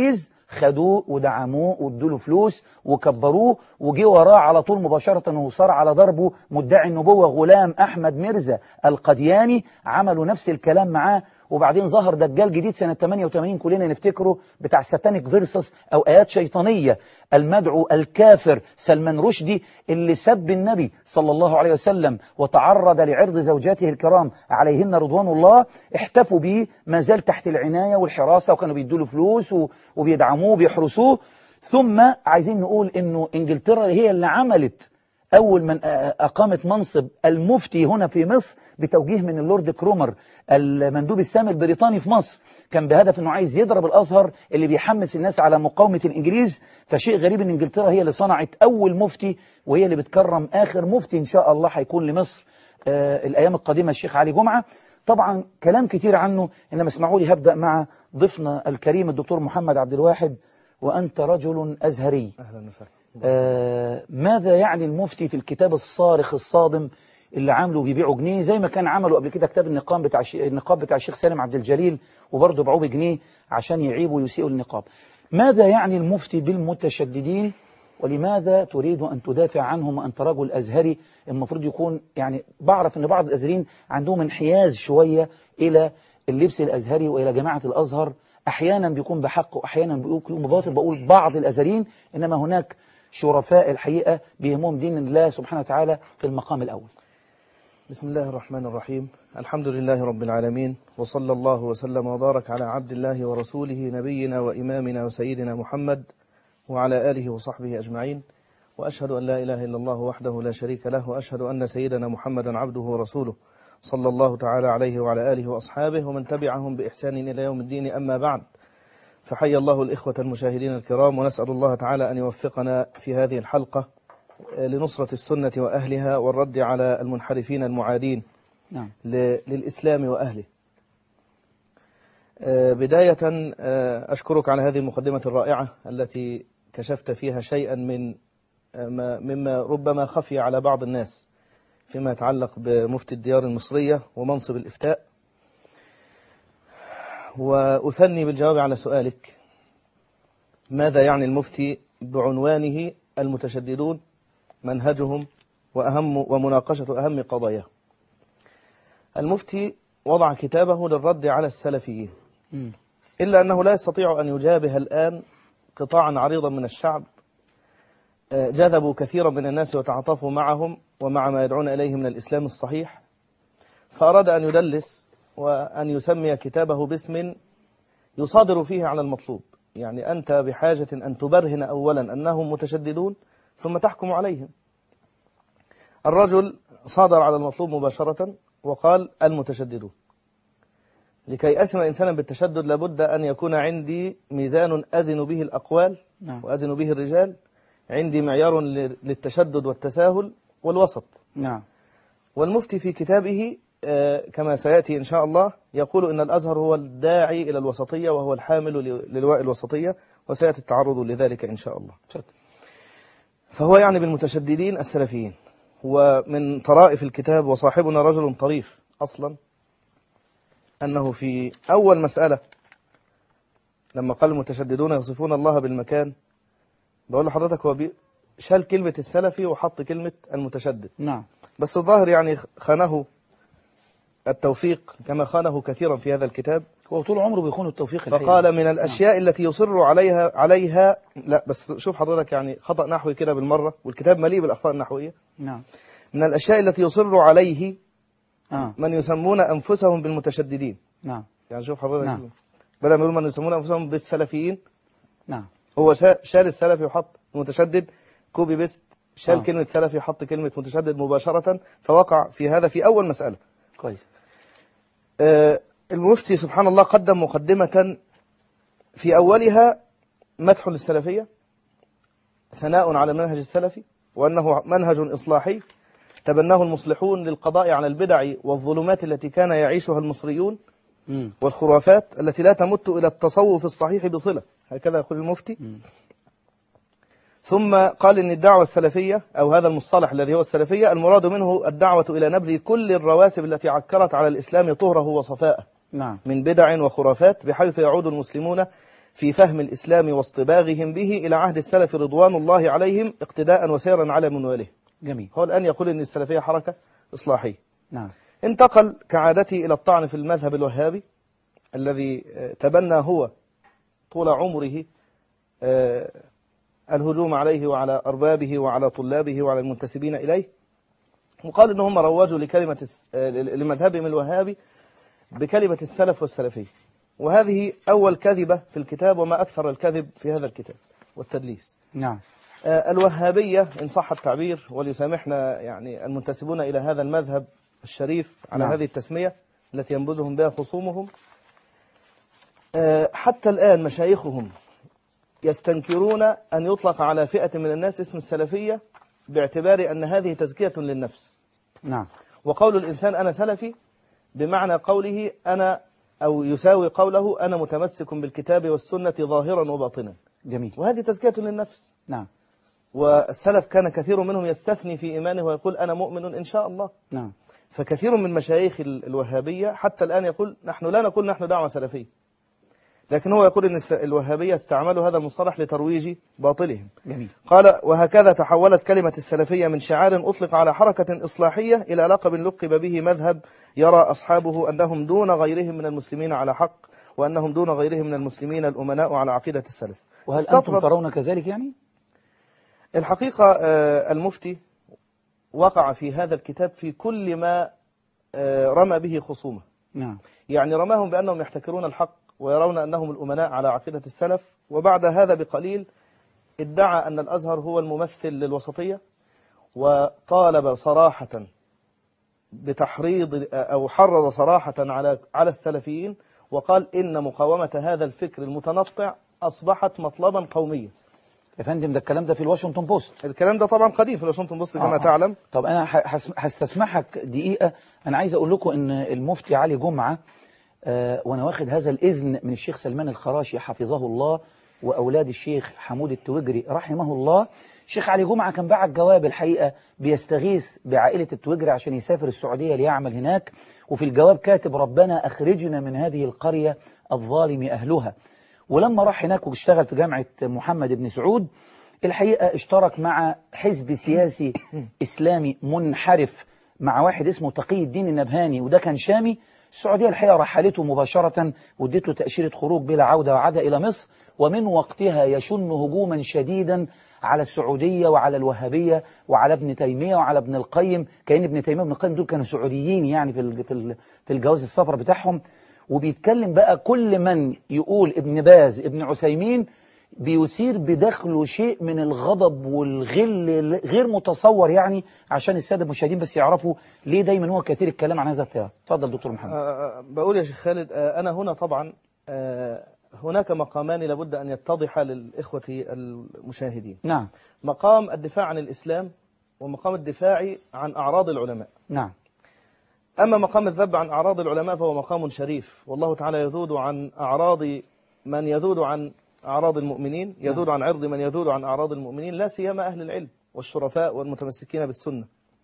خدوه ودعموه وادوا له فلوس وكبروه، وجي وراه على طول مباشرة وصار على ضربه مدعي النبوة غلام أحمد ميرزا القدياني، عملوا نفس الكلام معاه. وبعدين ظهر دجال جديد سنة ثمانية وثمانين كلنا نفتكره، بتاع ساتانيك فيرسس أو آيات شيطانية، المدعو الكافر سلمان رشدي اللي سب النبي صلى الله عليه وسلم وتعرض لعرض زوجاته الكرام عليهن رضوان الله. احتفوا به، ما زال تحت العناية والحراسة، وكانوا بيدوا له فلوس وبيدعموه وبيحرسوه. ثم عايزين نقول إنه إنجلترا هي اللي عملت أول من أقامت منصب المفتي هنا في مصر بتوجيه من اللورد كرومر المندوب السامي البريطاني في مصر، كان بهدف أنه عايز يضرب الأزهر اللي بيحمس الناس على مقاومة الإنجليز. فشيء غريب أن إنجلترا هي اللي صنعت أول مفتي، وهي اللي بتكرم آخر مفتي إن شاء الله هيكون لمصر آه الأيام القادمة الشيخ علي جمعة. طبعا كلام كتير عنه، إنما اسمعوا لي هبدأ مع ضيفنا الكريم الدكتور محمد عبد الواحد، وأنت رجل أزهري. أهلا وسهلا. آه ماذا يعني المفتي في الكتاب الصارخ الصادم اللي عامله بيبيعوا جنيه، زي ما كان عملوا قبل كده كتاب النقاب بتاع النقاب بتاع الشيخ سالم عبد الجليل، وبرضه باعوه بجنيه عشان يعيبوا ويسيئوا النقاب. ماذا يعني المفتي بالمتشددين، ولماذا تريد أن تدافع عنهم وأنت رجل أزهري؟ المفروض يكون يعني، بعرف أن بعض الأزهريين عندهم انحياز شوية إلى اللبس الأزهري وإلى جماعة الأزهر، أحيانا بيكون بحق وأحيانا بيكون بباطل. بقول بعض الأزهريين، إنما هناك شرفاء الحقيقة بيهمهم دين الله سبحانه وتعالى في المقام الأول. بسم الله الرحمن الرحيم، الحمد لله رب العالمين، وصلى الله وسلم وبارك على عبد الله ورسوله نبينا وإمامنا وسيدنا محمد وعلى آله وصحبه أجمعين، وأشهد أن لا إله إلا الله وحده لا شريك له، وأشهد أن سيدنا محمدا عبده ورسوله صلى الله تعالى عليه وعلى آله وأصحابه ومن تبعهم بإحسان إلى يوم الدين. أما بعد، فحي الله الإخوة المشاهدين الكرام، ونسأل الله تعالى أن يوفقنا في هذه الحلقة لنصرة السنة وأهلها والرد على المنحرفين المعادين نعم. للإسلام وأهله. بداية أشكرك على هذه المقدمة الرائعة التي كشفت فيها شيئا من مما ربما خفي على بعض الناس فيما يتعلق بمفتي الديار المصرية ومنصب الإفتاء. وأثني بالجواب على سؤالك، ماذا يعني المفتي بعنوانه المتشددون منهجهم وأهم ومناقشة أهم قضاياه. المفتي وضع كتابه للرد على السلفيين، إلا أنه لا يستطيع أن يجابه الآن قطاعا عريضا من الشعب جذبوا كثيرا من الناس وتعاطفوا معهم ومع ما يدعون إليه من الإسلام الصحيح، فأراد أن يدلس وأن يسمي كتابه باسم يصادر فيه على المطلوب. يعني أنت بحاجة أن تبرهن أولا أنهم متشددون ثم تحكم عليهم. الرجل صادر على المطلوب مباشرة وقال المتشددون. لكي أسمى إنسانا بالتشدد لابد أن يكون عندي ميزان أزن به الأقوال نعم. وأزن به الرجال، عندي معيار للتشدد والتساهل والوسط. نعم. والمفتي في كتابه كما سيأتي إن شاء الله يقول إن الأزهر هو الداعي إلى الوسطية وهو الحامل للواء الوسطية، وسيأتي التعرض لذلك إن شاء الله. فهو يعني بالمتشددين السلفيين. ومن طرائف الكتاب وصاحبنا رجل طريف أصلا، أنه في أول مسألة لما قال المتشددون يصفون الله بالمكان، بقول لحضرتك هو شال كلمة السلفي وحط كلمة المتشدد. نعم. بس الظاهر يعني خانه التوفيق كما خانه كثيرا في هذا الكتاب. هو طول عمره بيخون التوفيق. فقال من الأشياء نعم. التي يصر عليها عليها لا بس شوف حضرتك يعني خطأ نحوي كده بالمرة، والكتاب مليء بالأخطاء النحوية. نعم. من الأشياء التي يصر عليه آه. من يسمون أنفسهم بالمتشددين. نعم. يعني شوف حضرتك نعم. بدل ما يقول من يسمون أنفسهم بالسلفيين، نعم، هو شال السلفي وحط متشدد، كوبي بيست، شال آه. كلمة سلفي وحط كلمة متشدد مباشرة، فوقع في هذا في أول مسألة. كويس. آه المفتي سبحان الله قدم مقدمة في أولها مدح للسلفية، ثناء على المنهج السلفي، وأنه منهج إصلاحي تبناه المصلحون للقضاء على البدع والظلمات التي كان يعيشها المصريون م. والخرافات التي لا تمت إلى التصوف الصحيح بصلة، هكذا يقول المفتي. م. ثم قال إن الدعوة السلفية أو هذا المصطلح الذي هو السلفية المراد منه الدعوة إلى نبذ كل الرواسب التي عكرت على الإسلام طهره وصفاءه نعم. من بدع وخرافات، بحيث يعود المسلمون في فهم الإسلام واصطباغهم به إلى عهد السلف رضوان الله عليهم اقتداء وسيرا على منواله. جميل. هو الآن يقول أن السلفية حركة إصلاحية. نعم. انتقل كعادته إلى الطعن في المذهب الوهابي الذي تبنى هو طول عمره الهجوم عليه وعلى أربابه وعلى طلابه وعلى المنتسبين إليه، وقال إنهم روجوا لكلمة لمذهبهم الوهابي بكلمة السلف والسلفية، وهذه أول كذبة في الكتاب، وما أكثر الكذب في هذا الكتاب والتدليس. نعم. الوهابية إن صح التعبير، وليسامحنا يعني المنتسبون إلى هذا المذهب الشريف على نعم. هذه التسمية التي ينبذهم بها خصومهم، حتى الآن مشايخهم يستنكرون أن يطلق على فئة من الناس اسم السلفية باعتبار أن هذه تزكية للنفس. نعم. وقول الإنسان أنا سلفي بمعنى قوله أنا، أو يساوي قوله أنا متمسك بالكتاب والسنة ظاهرا وباطنا. جميل. وهذه تزكية للنفس. نعم. والسلف كان كثير منهم يستثني في إيمانه ويقول أنا مؤمن إن شاء الله. نعم. فكثير من مشايخ الوهابية حتى الآن يقول نحن لا نقول نحن دعوة سلفية، لكن هو يقول أن الوهابية استعملوا هذا المصطلح لترويج باطلهم. جميل. قال وهكذا تحولت كلمة السلفية من شعار أطلق على حركة إصلاحية إلى لقب لقب به مذهب يرى أصحابه أنهم دون غيرهم من المسلمين على حق، وأنهم دون غيرهم من المسلمين الأمناء على عقيدة السلف. وهل أنتم ترون كذلك يعني؟ الحقيقة المفتي وقع في هذا الكتاب في كل ما رمى به خصومه. نعم. يعني رماهم بأنهم يحتكرون الحق ويرون أنهم الأمناء على عقيدة السلف، وبعد هذا بقليل ادعى أن الأزهر هو الممثل للوسطية، وطالب صراحة بتحريض أو حرض صراحة على على السلفيين، وقال إن مقاومة هذا الفكر المتنطع أصبحت مطلبا قوميا. يا فندم ده الكلام ده في الواشنطن بوست. الكلام ده طبعا قديم في الواشنطن بوست كما آه. تعلم. طب أنا هستسمحك دقيقة، أنا عايز أقول لكم إن المفتي علي جمعة آه وأنا واخد هذا الإذن من الشيخ سلمان الخراشي حفظه الله وأولاد الشيخ حمود التوجري رحمه الله. الشيخ علي جمعة كان بعت جواب الحقيقة بيستغيث بعائلة التوجري عشان يسافر السعودية ليعمل هناك، وفي الجواب كاتب ربنا أخرجنا من هذه القرية الظالم أهلها. ولما راح هناك واشتغل في جامعة محمد بن سعود الحقيقة اشترك مع حزب سياسي إسلامي منحرف مع واحد اسمه تقي الدين النبهاني، وده كان شامي. السعودية الحقيقة رحلته مباشرة واديت له تأشيرة خروج بلا عودة وعاد إلى مصر، ومن وقتها يشن هجوما شديدا على السعودية وعلى الوهابية وعلى ابن تيمية وعلى ابن القيم، كأن ابن تيمية وابن القيم دول كانوا سعوديين يعني في في الجواز السفر بتاعهم. وبيتكلم بقى كل من يقول ابن باز ابن عثيمين بيثير بداخله شيء من الغضب والغل غير متصور، يعني عشان السادة المشاهدين بس يعرفوا ليه دايما هو كثير الكلام عن هذا التيار. اتفضل دكتور محمد. أه بقول يا شيخ خالد، أه أنا هنا طبعا أه هناك مقامان لابد أن يتضح للإخوة المشاهدين. نعم. مقام الدفاع عن الإسلام ومقام الدفاع عن أعراض العلماء. نعم. أما مقام الذب عن أعراض العلماء فهو مقام شريف، والله تعالى يذود عن أعراض من يذود عن أعراض المؤمنين، يذود عن عرض من يذود عن أعراض المؤمنين، لا سيما أهل العلم والشرفاء والمتمسكين بالسنة.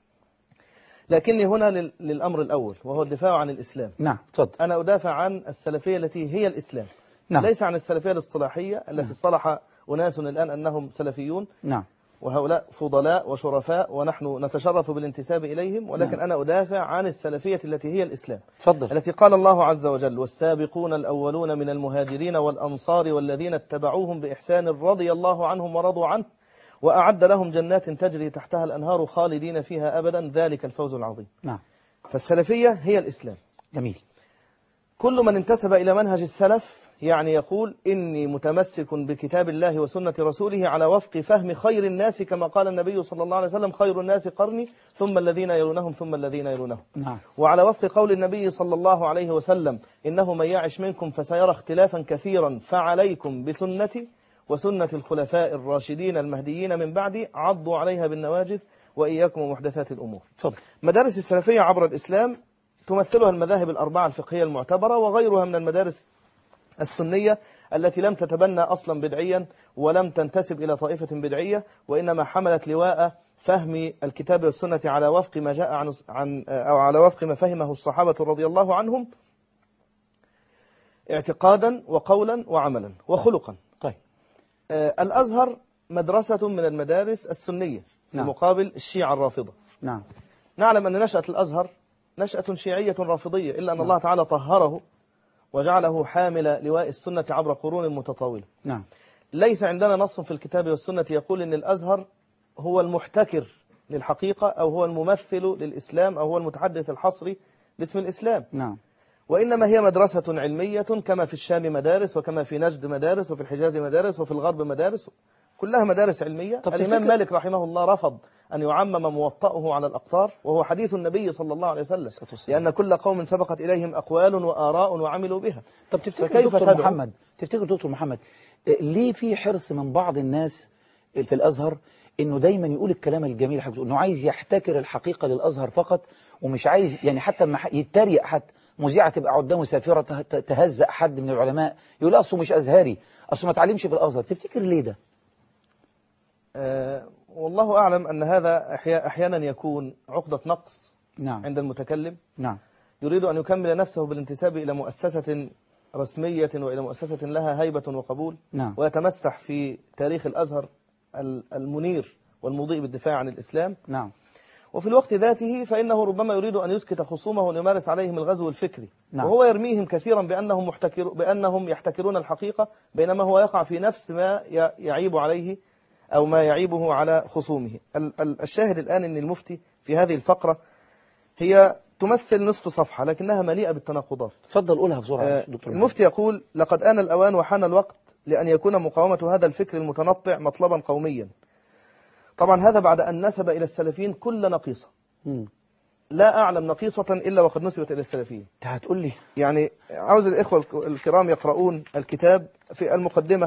لكني هنا للأمر الأول وهو الدفاع عن الإسلام. نعم. تفضل. أنا أدافع عن السلفية التي هي الإسلام. نعم. ليس عن السلفية الاصطلاحية التي اصطلح أناس الآن أنهم سلفيون. نعم. وهؤلاء فضلاء وشرفاء ونحن نتشرف بالانتساب إليهم، ولكن نعم. أنا أدافع عن السلفية التي هي الإسلام. فضل. التي قال الله عز وجل والسابقون الأولون من المهاجرين والأنصار والذين اتبعوهم بإحسان رضي الله عنهم ورضوا عنه وأعد لهم جنات تجري تحتها الأنهار خالدين فيها أبدا ذلك الفوز العظيم. نعم. فالسلفية هي الإسلام. جميل. كل من انتسب إلى منهج السلف يعني يقول إني متمسك بكتاب الله وسنة رسوله على وفق فهم خير الناس، كما قال النبي صلى الله عليه وسلم خير الناس قرني ثم الذين يلونهم ثم الذين يلونهم. نعم. وعلى وفق قول النبي صلى الله عليه وسلم إنه من يعش منكم فسيرى اختلافا كثيرا فعليكم بسنتي وسنة الخلفاء الراشدين المهديين من بعدي عضوا عليها بالنواجذ وإياكم ومحدثات الأمور. فضل. مدارس السلفية عبر الإسلام تمثلها المذاهب الأربعة الفقهية المعتبرة وغيرها من المدارس السنية التي لم تتبنى أصلا بدعيا ولم تنتسب إلى طائفة بدعية، وإنما حملت لواء فهم الكتاب والسنة على وفق ما جاء عن عن أو على وفق ما فهمه الصحابة رضي الله عنهم. اعتقادا وقولا وعملا وخلقا. طيب. آه الأزهر مدرسة من المدارس السنية في نعم. مقابل الشيعة الرافضة. نعم. نعلم أن نشأة الأزهر نشأة شيعية رافضية، إلا أن نعم. الله تعالى طهره وجعله حامل لواء السنة عبر قرون متطاولة. نعم. ليس عندنا نص في الكتاب والسنة يقول أن الأزهر هو المحتكر للحقيقة أو هو الممثل للإسلام أو هو المتحدث الحصري باسم الإسلام. نعم. وإنما هي مدرسة علمية كما في الشام مدارس، وكما في نجد مدارس، وفي الحجاز مدارس، وفي الغرب مدارس، كلها مدارس علمية. الإمام تفتكر... مالك رحمه الله رفض أن يعمم موطأه على الأقطار، وهو حديث النبي صلى الله عليه وسلم، لأن كل قوم سبقت إليهم أقوال وآراء وعملوا بها. طب تفتكر دكتور محمد تفتكر دكتور محمد ليه في حرص من بعض الناس في الأزهر إنه دايما يقول الكلام الجميل حقيقة، إنه عايز يحتكر الحقيقة للأزهر فقط، ومش عايز يعني حتى ما يتريق حتى مذيعة تبقى قدامه سافرة تهزأ حد من العلماء يقول أصله مش أزهري، أصله ما تعلمش في الأزهر؟ تفتكر ليه ده؟ أه والله أعلم أن هذا أحيانا يكون عقدة نقص نعم. عند المتكلم. نعم. يريد أن يكمل نفسه بالانتساب إلى مؤسسة رسمية وإلى مؤسسة لها هيبة وقبول. نعم. ويتمسح في تاريخ الأزهر المنير والمضيء بالدفاع عن الإسلام. نعم. وفي الوقت ذاته فإنه ربما يريد أن يسكت خصومه ويمارس عليهم الغزو الفكري. نعم. وهو يرميهم كثيرا بأنهم, محتكر بأنهم يحتكرون الحقيقة، بينما هو يقع في نفس ما يعيب عليه أو ما يعيبه على خصومه. الشاهد الآن أن المفتي في هذه الفقرة هي تمثل نصف صفحة لكنها مليئة بالتناقضات. تفضل قولها بسرعة. آه المفتي يقول: لقد آن الأوان وحان الوقت لأن يكون مقاومة هذا الفكر المتنطع مطلبا قوميا. طبعا هذا بعد أن نسب إلى السلفيين كل نقيصة. م. لا أعلم نقيصة إلا وقد نسبت إلى السلفيين. هتقول لي يعني عاوز الإخوة الكرام يقرؤون الكتاب. في المقدمة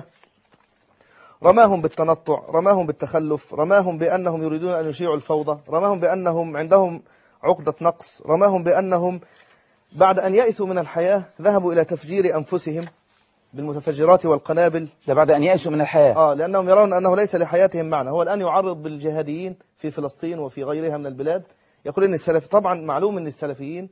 رماهم بالتنطع، رماهم بالتخلف، رماهم بأنهم يريدون أن يشيعوا الفوضى، رماهم بأنهم عندهم عقدة نقص، رماهم بأنهم بعد أن يأسوا من الحياة ذهبوا إلى تفجير أنفسهم بالمتفجرات والقنابل. ده بعد أن يأسوا من الحياة. آه لأنهم يرون أنه ليس لحياتهم معنى. هو الآن يعرض بالجهاديين في فلسطين وفي غيرها من البلاد، يقول إن السلف، طبعا معلوم أن السلفيين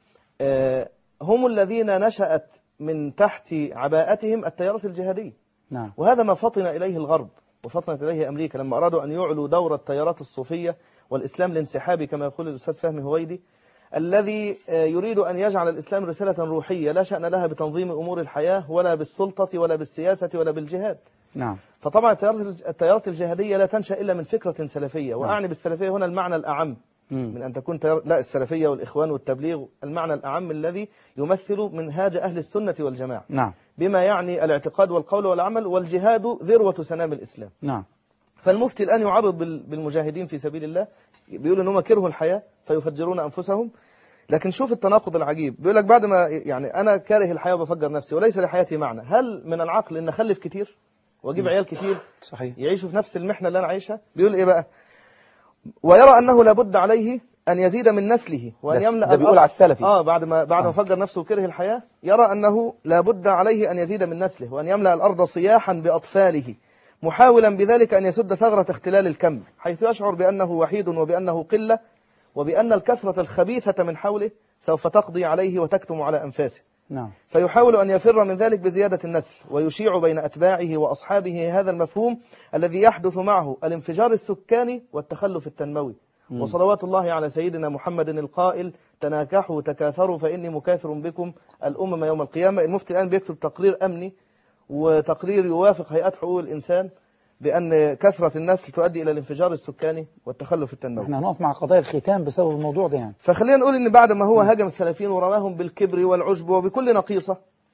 آه هم الذين نشأت من تحت عباءتهم التيارات الجهادية. نعم. وهذا ما فطن إليه الغرب وفطنت إليه أمريكا لما أرادوا أن يعلوا دور التيارات الصوفية والإسلام الانسحابي كما يقول الأستاذ فهمي هويدي، الذي يريد أن يجعل الإسلام رسالة روحية لا شأن لها بتنظيم أمور الحياة ولا بالسلطة ولا بالسياسة ولا بالجهاد. نعم. فطبعا التيارات الجهادية لا تنشأ إلا من فكرة سلفية. نعم. وأعني بالسلفية هنا المعنى الأعم مم. من أن تكون تيار... لا السلفية والإخوان والتبليغ، المعنى الأعم الذي يمثل منهاج أهل السنة والجماعة. نعم. بما يعني الاعتقاد والقول والعمل، والجهاد ذروة سنام الإسلام. نعم. فالمفتي الآن يعرض بالمجاهدين في سبيل الله، بيقول أنهم كرهوا الحياة فيفجرون أنفسهم. لكن شوف التناقض العجيب، بيقول لك بعد ما يعني أنا كاره الحياة وبفجر نفسي وليس لحياتي معنى، هل من العقل أن أخلف كتير وأجيب عيال كتير صحيح يعيشوا في نفس المحنة اللي أنا عايشها؟ بيقول إيه بقى؟ ويرى أنه لابد عليه أن يزيد من نسله وأن يملأ. ده بيقول على السلفي. آه بعد ما بعد ما فجر نفسه وكره الحياة، يرى أنه لابد عليه أن يزيد من نسله وأن يملأ الأرض صياحا بأطفاله، محاولا بذلك أن يسد ثغرة اختلال الكم، حيث يشعر بأنه وحيد وبأنه قلة، وبأن الكثرة الخبيثة من حوله سوف تقضي عليه وتكتم على أنفاسه. نعم. فيحاول أن يفر من ذلك بزيادة النسل، ويشيع بين أتباعه وأصحابه هذا المفهوم الذي يحدث معه الانفجار السكاني والتخلف التنموي. م. وصلوات الله على سيدنا محمد القائل: تناكحوا تكاثروا فإني مكاثر بكم الأمم يوم القيامة. المفتي الآن بيكتب تقرير أمني وتقرير يوافق هيئات حقوق الإنسان بأن كثرة النسل تؤدي إلى الانفجار السكاني والتخلف التنموي. احنا هنقف مع قضايا الختام بسبب الموضوع ده يعني. فخلينا نقول إن بعد ما هو هاجم السلفيين ورماهم بالكبر والعجب وبكل نقيصة،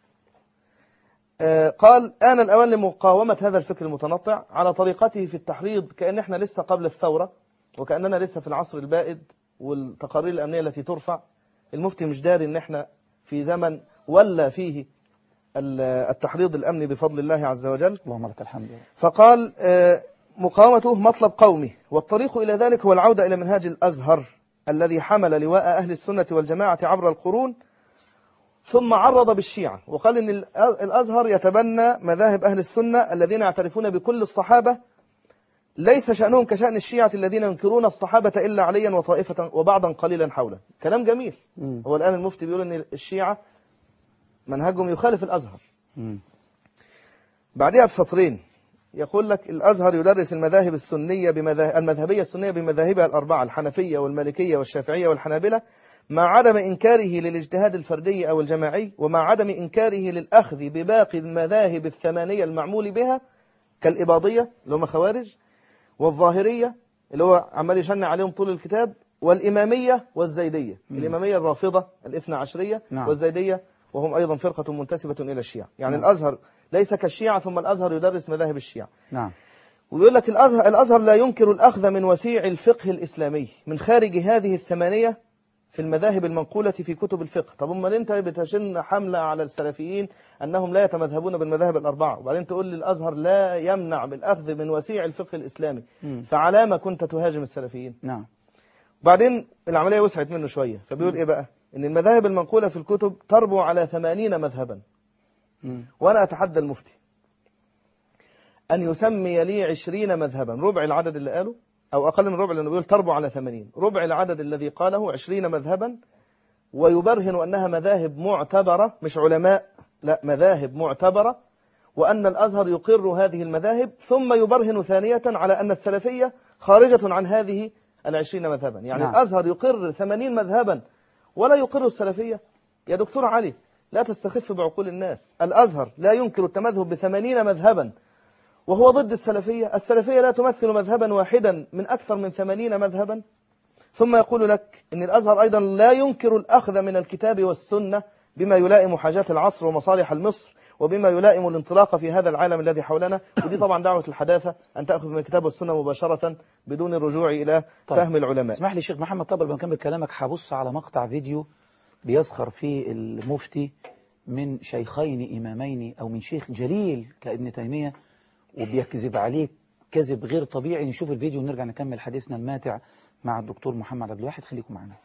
آه قال: آن الأوان لمقاومة هذا الفكر المتنطع على طريقته في التحريض، كأن احنا لسه قبل الثورة وكأننا لسه في العصر البائد والتقارير الأمنية التي ترفع. المفتي مش داري إن احنا في زمن ولا فيه التحريض الأمني بفضل الله عز وجل. اللهم لك الحمد. فقال: مقاومته مطلب قومي، والطريق إلى ذلك هو العودة إلى منهاج الأزهر الذي حمل لواء أهل السنة والجماعة عبر القرون. ثم عرض بالشيعة وقال إن الأزهر يتبنى مذاهب أهل السنة الذين يعترفون بكل الصحابة، ليس شأنهم كشأن الشيعة الذين ينكرون الصحابة إلا عليا وطائفة وبعضا قليلا حوله. كلام جميل. م. هو الآن المفتي بيقول إن الشيعة منهجهم يخالف الأزهر. م. بعدها بسطرين يقول لك الأزهر يدرس المذاهب السنية بمذاهب المذهبية السنية بمذاهبها الأربعة، الحنفية والمالكية والشافعية والحنابلة، مع عدم إنكاره للاجتهاد الفردي أو الجماعي، ومع عدم إنكاره للأخذ بباقي المذاهب الثمانية المعمول بها كالإباضية اللي هم خوارج، والظاهرية اللي هو عمال يشنع عليهم طول الكتاب، والإمامية والزيدية. م. الإمامية الرافضة الاثنى عشرية. نعم. والزيدية وهم أيضا فرقة منتسبة إلى الشيعة. يعني نعم. الأزهر ليس كالشيعة، ثم الأزهر يدرس مذاهب الشيعة. نعم. ويقول لك الأزهر, الأزهر لا ينكر الأخذ من وسيع الفقه الإسلامي من خارج هذه الثمانية في المذاهب المنقولة في كتب الفقه. طب أمال أنت بتشن حملة على السلفيين أنهم لا يتمذهبون بالمذاهب الأربعة، وبعدين تقول لي الأزهر لا يمنع بالأخذ من وسيع الفقه الإسلامي. م. فعلى ما كنت تهاجم السلفيين؟ نعم. وبعدين العملية وسعت منه شوية، فبيقول إيه بقى؟ إن المذاهب المنقولة في الكتب تربو على ثمانين مذهبا. م. وأنا أتحدى المفتي أن يسمي لي عشرين مذهبا، ربع العدد اللي قاله، أو أقل من ربع، لأنه بيقول تربو على ثمانين، ربع العدد الذي قاله عشرين مذهبا، ويبرهن أنها مذاهب معتبرة مش علماء، لا مذاهب معتبرة، وأن الأزهر يقر هذه المذاهب، ثم يبرهن ثانية على أن السلفية خارجة عن هذه العشرين مذهبا. يعني نعم. الأزهر يقر ثمانين مذهبا ولا يقر السلفية. يا دكتور علي لا تستخف بعقول الناس، الأزهر لا ينكر التمذهب بثمانين مذهبا وهو ضد السلفية، السلفية لا تمثل مذهبا واحدا من أكثر من ثمانين مذهبا. ثم يقول لك إن الأزهر أيضا لا ينكر الأخذ من الكتاب والسنة بما يلائم حاجات العصر ومصالح المصر، وبما يلائم الانطلاق في هذا العالم الذي حولنا. ودي طبعا دعوة الحداثة أن تأخذ من الكتاب والسنة مباشرة بدون الرجوع إلى طيب. فهم العلماء. اسمح لي شيخ محمد، طب ما نكمل كلامك هبص على مقطع فيديو بيسخر فيه المفتي من شيخين إمامين أو من شيخ جليل كابن تيمية، وبيكذب عليه كذب غير طبيعي. نشوف الفيديو ونرجع نكمل حديثنا الماتع مع الدكتور محمد عبد الواحد. خليكم معنا.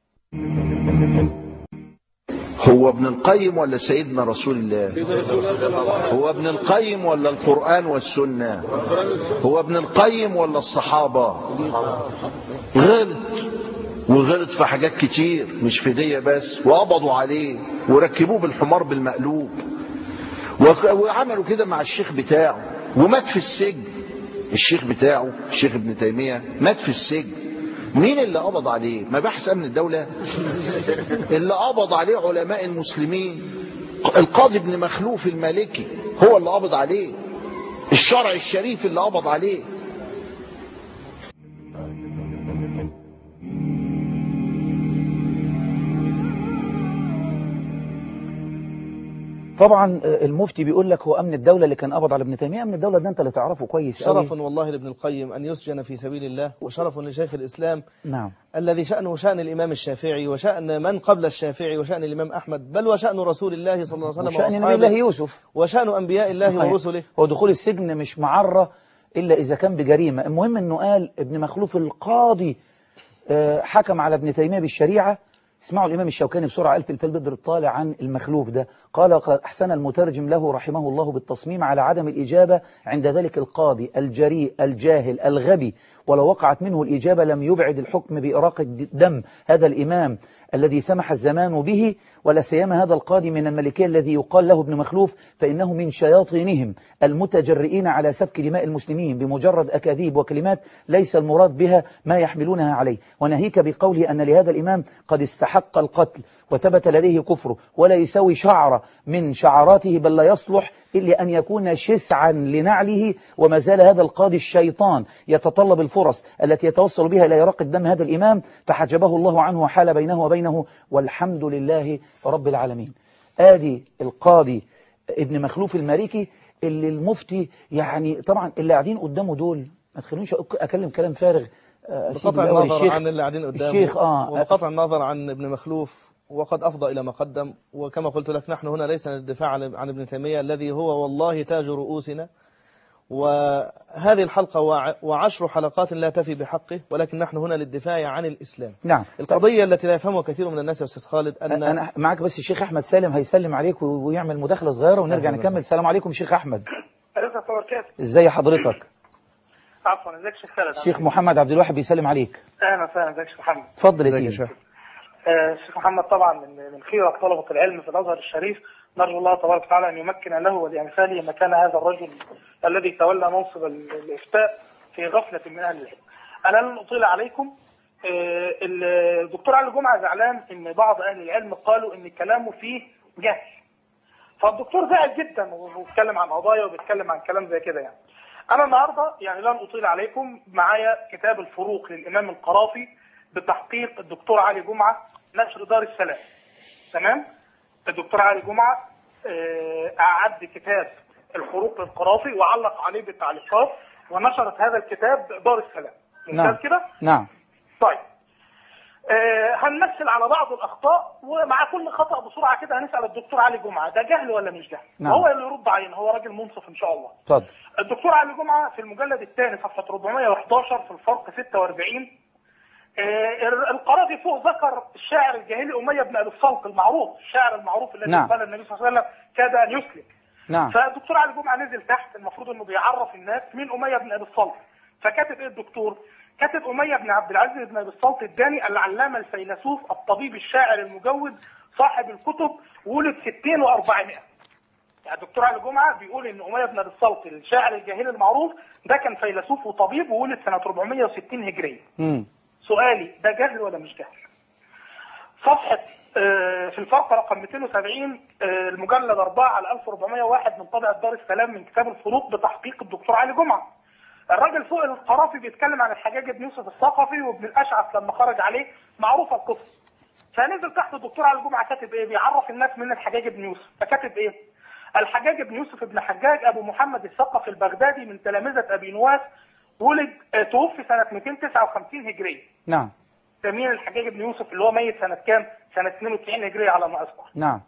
هو ابن القيم ولا سيدنا رسول الله؟ هو ابن القيم ولا القرآن والسنة؟ هو ابن القيم ولا الصحابة؟ غلط، وغلط في حاجات كتير مش في دية بس، وقبضوا عليه وركبوه بالحمار بالمقلوب، وعملوا كده مع الشيخ بتاعه ومات في السجن. الشيخ بتاعه الشيخ ابن تيمية مات في السجن. مين اللي قبض عليه؟ مباحث أمن الدولة؟ اللي قبض عليه علماء المسلمين. القاضي ابن مخلوف المالكي هو اللي قبض عليه، الشرع الشريف اللي قبض عليه. طبعا المفتي بيقول لك هو أمن الدولة اللي كان قبض على ابن تيمية. أمن الدولة ده أنت اللي تعرفه كويس. شرف والله لابن القيم أن يسجن في سبيل الله، وشرف لشيخ الإسلام نعم الذي شأنه شأن الإمام الشافعي، وشأن من قبل الشافعي، وشأن الإمام أحمد، بل وشأن رسول الله صلى الله عليه وسلم، وشأن نبي الله يوسف، وشأن أنبياء الله ورسله. هو دخول السجن مش معرة إلا إذا كان بجريمة. المهم أنه قال ابن مخلوف القاضي حكم على ابن تيمية بالشريعة. اسمعوا الإمام الشوكاني بسرعة، قال في الفيل بدر الطالع عن المخلوف ده، قال قد أحسن المترجم له رحمه الله بالتصميم على عدم الإجابة عند ذلك القاضي الجريء الجاهل الغبي، ولو وقعت منه الإجابة لم يبعد الحكم بإراقة دم هذا الإمام الذي سمح الزمان به، ولا سيما هذا القاضي من الملكية الذي يقال له ابن مخلوف، فإنه من شياطينهم المتجرئين على سفك دماء المسلمين بمجرد أكاذيب وكلمات ليس المراد بها ما يحملونها عليه. وناهيك بقوله أن لهذا الإمام قد استحق القتل وثبت لديه كفره، ولا يساوي شعرة من شعراته، بل لا يصلح إلا أن يكون شسعا لنعله. وما زال هذا القاضي الشيطان يتطلب الفرص التي يتوصل بها إلى إراقة دم هذا الإمام، فحجبه الله عنه وحال بينه وبينه، والحمد لله رب العالمين. آدي القاضي ابن مخلوف المالكي اللي المفتي يعني طبعا اللي قاعدين قدامه دول ما تخلونيش أكلم كلام فارغ. بقطع النظر عن اللي قاعدين قدامه الشيخ آه وبقطع النظر عن ابن مخلوف، وقد أفضى إلى ما قدم. وكما قلت لك نحن هنا ليس للدفاع عن ابن تيمية الذي هو والله تاج رؤوسنا، وهذه الحلقة وعشر حلقات لا تفي بحقه، ولكن نحن هنا للدفاع عن الإسلام. نعم. القضية التي لا يفهمها كثير من الناس يا أستاذ خالد أن أنا معك، بس الشيخ أحمد سالم هيسلم عليك ويعمل مداخلة صغيرة ونرجع نكمل. السلام عليكم شيخ أحمد. ازاي حضرتك؟ عفوا. ازيك شيخ خالد؟ الشيخ محمد عبد الواحد بيسلم عليك. اهلا وسهلا. ازيك شيخ محمد؟ اتفضل يا سيدي. الشيخ محمد طبعا من من خيرة طلبة العلم في الازهر الشريف، نرجو الله تبارك وتعالى أن يمكن له ولأمثاله مكان هذا الرجل الذي تولى منصب الإفتاء في غفلة من أهل العلم. أنا لن أطيل عليكم. الدكتور علي جمعة زعلان إن بعض أهل العلم قالوا إن كلامه فيه جهل، فالدكتور زعل جدا وبيتكلم عن قضايا وبيتكلم عن كلام زي كده. يعني أنا النهارده يعني لن أطيل عليكم، معايا كتاب الفروق للإمام القرافي بتحقيق الدكتور علي جمعة، نشر دار السلام. تمام؟ الدكتور علي جمعة أعد كتاب الفروق للقرافي وعلق عليه بالتعليقات، ونشرت هذا الكتاب دار السلام. نعم كده؟ نعم. طيب آه هنمثل على بعض الأخطاء، ومع كل خطأ بسرعة كده هنسأل الدكتور علي جمعة ده جهل ولا مش جهل؟ نعم. هو اللي يرد علينا، هو راجل منصف إن شاء الله. اتفضل. الدكتور علي جمعة في المجلد الثاني صفحة أربعمائة وأحد عشر في الفرق ستة وأربعين آه القرافي فوق ذكر الشاعر الجاهلي أمية بن أبي الصلت المعروف، الشاعر المعروف الذي نعم. قال النبي صلى الله عليه وسلم كاد أن يسلم. نعم. فالدكتور علي جمعة نزل تحت، المفروض إنه بيعرف الناس مين أمية بن أبي الصلت، فكاتب إيه الدكتور؟ كاتب أمية بن عبد العزيز بن أبي الصلت الداني العلامة الفيلسوف الطبيب الشاعر المجود صاحب الكتب، ولد ستين وأربعمائة. يعني الدكتور علي جمعة بيقول إن أمية بن أبي الصلت الشاعر الجاهلي المعروف ده كان فيلسوف وطبيب وولد سنة أربعمائة وستين هجرية. امم سؤالي ده جهل ولا مش جهل؟ صفحة آه في الفرق رقم مئتين وسبعين آه المجلد أربعة على ألف وأربعمائة وواحد من طبعة دار السلام من كتاب الفروق بتحقيق الدكتور علي جمعة. الراجل فوق القرافي بيتكلم عن الحجاج بن يوسف الثقفي وابن الاشعث لما خرج عليه، معروفه القصه. فنزل تحت الدكتور علي جمعة كاتب ايه؟ بيعرف الناس من الحجاج بن يوسف، فكاتب ايه؟ الحجاج بن يوسف بن حجاج ابو محمد الثقفي البغدادي من تلامذه ابي نواس، ولد اه توفي سنه مئتين وتسعة وخمسين هجريه. نعم. مين الحجاج بن يوسف اللي هو ميت سنه كام؟ سنه اثنين وتسعين هجريه على ما اذكر. نعم.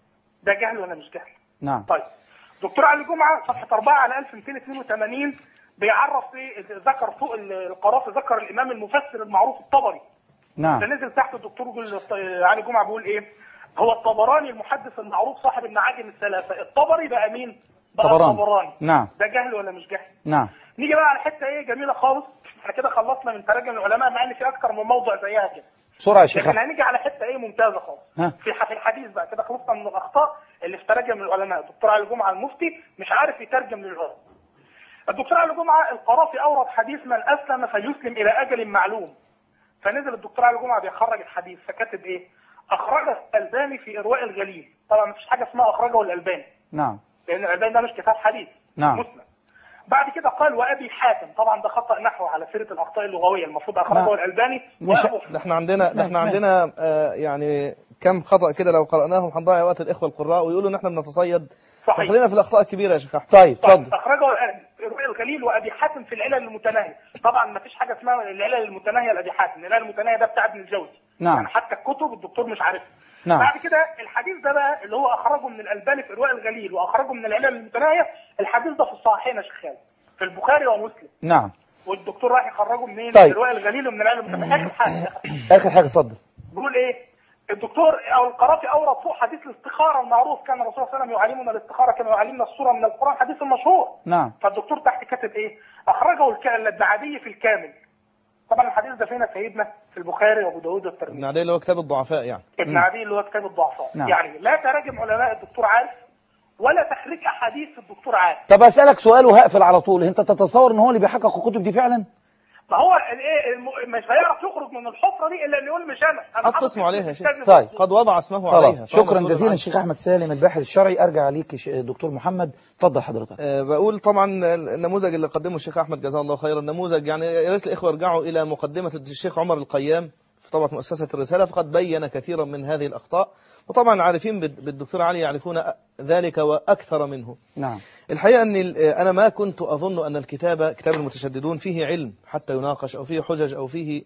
ده جهل ولا مش جهل؟ نعم. طيب دكتور علي جمعة صفحه أربعة على ألف ومئتين واثنين وثمانين بيعرف في ذكر فوق القرافي ذكر الامام المفسر المعروف الطبري. نعم. ده نزل تحت الدكتور علي جمعة بيقول ايه؟ هو الطبراني المحدث المعروف صاحب المعاجم الثلاثه، الطبري بقى مين؟ بقى طبراني. الطبراني. نعم. ده جهل ولا مش جهل؟ نعم. نيجي بقى على حته ايه جميله خالص، احنا كده خلصنا من تراجم العلماء مع ان في اكثر من موضوع زيها كده. بسرعه يا شيخ. لكن هنيجي على حته ايه ممتازه خالص. ها. في في الحديث بقى كده خلصنا من الاخطاء اللي في تراجم العلماء. الدكتور علي جمعة المفتي مش عارف يترجم للعلماء. الدكتور علي جمعة القرافي أورد حديث من أسلم فيسلم إلى أجل معلوم، فنزل الدكتور علي جمعة بيخرج الحديث فكاتب إيه؟ أخرجه الألباني في إرواء الغليل. طبعا مفيش حاجة اسمها أخرجه الألباني. نعم. لأن الألباني ده مش كتاب حديث. نعم. مسلم. بعد كده قال وأبي حاتم، طبعا ده خطأ نحو على سيرة الأخطاء اللغوية، المفروض أخرجه نعم. الألباني. مش ده احنا عندنا ده احنا عندنا آه يعني كم خطأ كده لو قرأناهم هنضيع وقت الإخوة القراء ويقولوا إن احنا بنتصيد. صحيح. خلينا في الأخطاء الكبيرة يا شيخ أحمد. طيب اتفضل. أخرجه إرواء الغليل وأبي حاتم في العلل المتناهية. طبعا ما فيش حاجة اسمها العلل المتناهية لأبي حاتم، العلل المتناهية ده بتاع ابن الجوزي. نعم. يعني حتى الكتب الدكتور مش عارفها. نعم. بعد كده الحديث ده بقى اللي هو أخرجه من الألباني في إرواء الغليل وأخرجه من العلل المتناهية، الحديث ده في الصحيحين يا شيخ خالد، في البخاري ومسلم. نعم. والدكتور راح يخرجه منين؟ طيب. من إرواء الغليل ومن العلل المتناهية. آخر حاجة اخر حاجه اتفضل. بيقول إيه؟ الدكتور او القرافي اورد فوق حديث الاستخاره المعروف، كان الرسول صلى الله عليه وسلم يعلمنا الاستخاره كما يعلمنا السوره من القران، حديث المشهور. نعم. فالدكتور تحت كاتب ايه؟ اخرجه ابن عدي في الكامل. طبعا الحديث ده فينا سيدنا في البخاري وابو داود والترمذي. ابن عدي اللي هو كتاب الضعفاء يعني. ابن عدي اللي هو كتاب الضعفاء. نعم. يعني لا تراجم علماء الدكتور عارف ولا تخريج احاديث الدكتور عارف. طب اسالك سؤال وهقفل على طول، انت تتصور ان هو اللي بيحقق الكتب دي فعلا؟ ما هو الايه الم... مش هيعرف يخرج من الحفره دي الا اللي يقول مش انا. انا حط اسمه عليها يا شيخ. طيب. قد وضع اسمه عليها. شكرا جزيلا الشيخ احمد سالم الباحث الشرعي. ارجع ليك دكتور محمد، اتفضل حضرتك. أه بقول طبعا النموذج اللي قدمه الشيخ احمد جزاه الله خيرا، النموذج يعني يا ريت الاخوه يرجعوا الى مقدمه الشيخ عمر القيام في طبعه مؤسسه الرساله، فقد بين كثيرا من هذه الاخطاء، وطبعا عارفين بالدكتور علي يعرفون ذلك واكثر منه. نعم. الحقيقة أن أنا ما كنت أظن أن الكتاب كتاب المتشددون فيه علم حتى يناقش أو فيه حجج أو فيه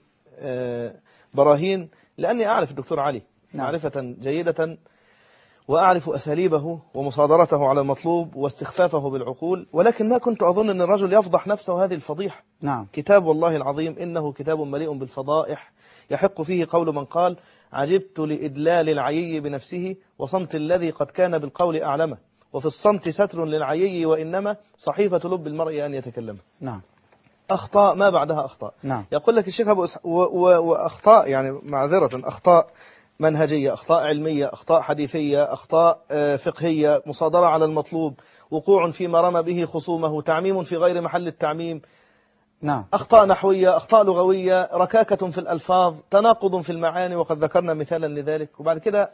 براهين، لأني أعرف الدكتور علي معرفة جيدة وأعرف أساليبه ومصادرته على المطلوب واستخفافه بالعقول، ولكن ما كنت أظن أن الرجل يفضح نفسه هذه الفضيحة. نعم. كتاب والله العظيم إنه كتاب مليء بالفضائح، يحق فيه قول من قال عجبت لإدلال العيي بنفسه وصمت الذي قد كان بالقول أعلمه، وفي الصمت ستر للعيي وإنما صحيفة لب المرء أن يتكلم. نعم. أخطاء ما بعدها أخطاء. نعم. يقول لك الشيخ أبو أس... و... و... وأخطاء يعني معذرة أخطاء منهجية، أخطاء علمية، أخطاء حديثية، أخطاء فقهية، مصادرة على المطلوب، وقوع فيما رمى به خصومه، تعميم في غير محل التعميم، نعم. أخطاء نحوية، أخطاء لغوية، ركاكة في الألفاظ، تناقض في المعاني، وقد ذكرنا مثالا لذلك. وبعد كده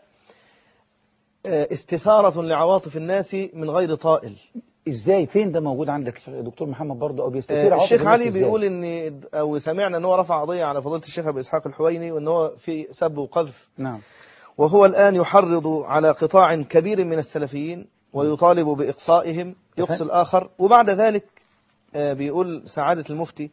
استثارة لعواطف الناس من غير طائل. ازاي؟ فين ده موجود عندك دكتور محمد برضه؟ او بيستثير عواطف الشيخ علي إزاي؟ بيقول ان او سمعنا ان هو رفع قضيه على فضيله الشيخ ابو اسحاق الحويني وان هو في سب وقذف. نعم. وهو الان يحرض على قطاع كبير من السلفيين ويطالب باقصائهم، يقصي الاخر. وبعد ذلك بيقول سعاده المفتي: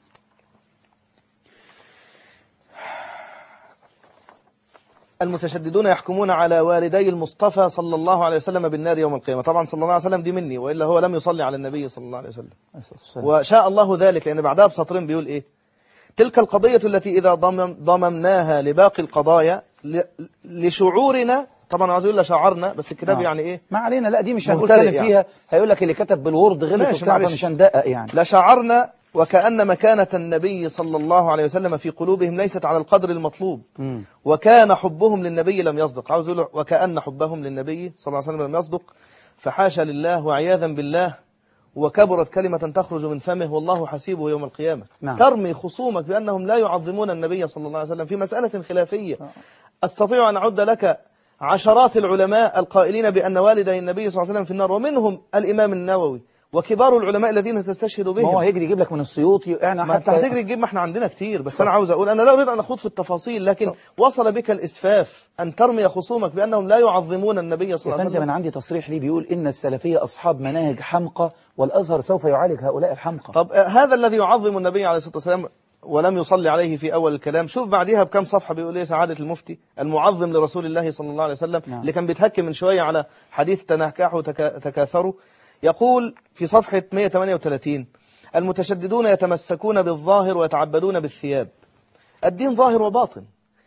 المتشددون يحكمون على والدي المصطفى صلى الله عليه وسلم بالنار يوم القيامة. طبعا صلى الله عليه وسلم دي مني، وإلا هو لم يصلي على النبي صلى الله عليه وسلم. وشاء الله ذلك، لأن بعدها بسطرين بيقول إيه: تلك القضية التي إذا ضمم ضممناها لباقي القضايا لشعورنا. طبعا عايز يقول شعرنا، بس الكتاب آه. يعني إيه؟ ما علينا، لا دي مش هنقول كلام يعني. فيها، هيقول لك اللي كتب بالورد غلط وبتاع، فمش هندقق يعني. لشعرنا وكأن مكانة النبي صلى الله عليه وسلم في قلوبهم ليست على القدر المطلوب. م. وكان حبهم للنبي لم يصدق. عاوز يقول وكأن حبهم للنبي صلى الله عليه وسلم لم يصدق، فحاشا لله وعياذا بالله، وكبرت كلمة تخرج من فمه والله حسيبه يوم القيامة. نعم. ترمي خصومك بأنهم لا يعظمون النبي صلى الله عليه وسلم في مسألة خلافية. أستطيع أن أعد لك عشرات العلماء القائلين بأن والدي النبي صلى الله عليه وسلم في النار، ومنهم الإمام النووي وكبار العلماء الذين تستشهد بهم. ما هو هيجري يجيب لك من السيوطي يعني، ما انت هتجري تجيب، ما احنا عندنا كتير. بس انا عاوز اقول، انا لا اريد ان اخوض في التفاصيل، لكن طب. وصل بك الاسفاف ان ترمي خصومك بانهم لا يعظمون النبي صلى الله عليه وسلم. من عندي تصريح لي بيقول ان السلفيه اصحاب مناهج حمقى، والازهر سوف يعالج هؤلاء الحمقى. طب هذا الذي يعظم النبي عليه الصلاه والسلام ولم يصلي عليه في اول الكلام، شوف بعديها بكم صفحه بيقول ايه سعاده المفتي المعظم لرسول الله صلى الله عليه وسلم. نعم. اللي كان بيتهكم من شويه على حديث تناكحوا تكاثروا. يقول في صفحة مئة وثمانية وثلاثين: المتشددون يتمسكون بالظاهر ويتعبدون بالثياب. الدين ظاهر وباطن.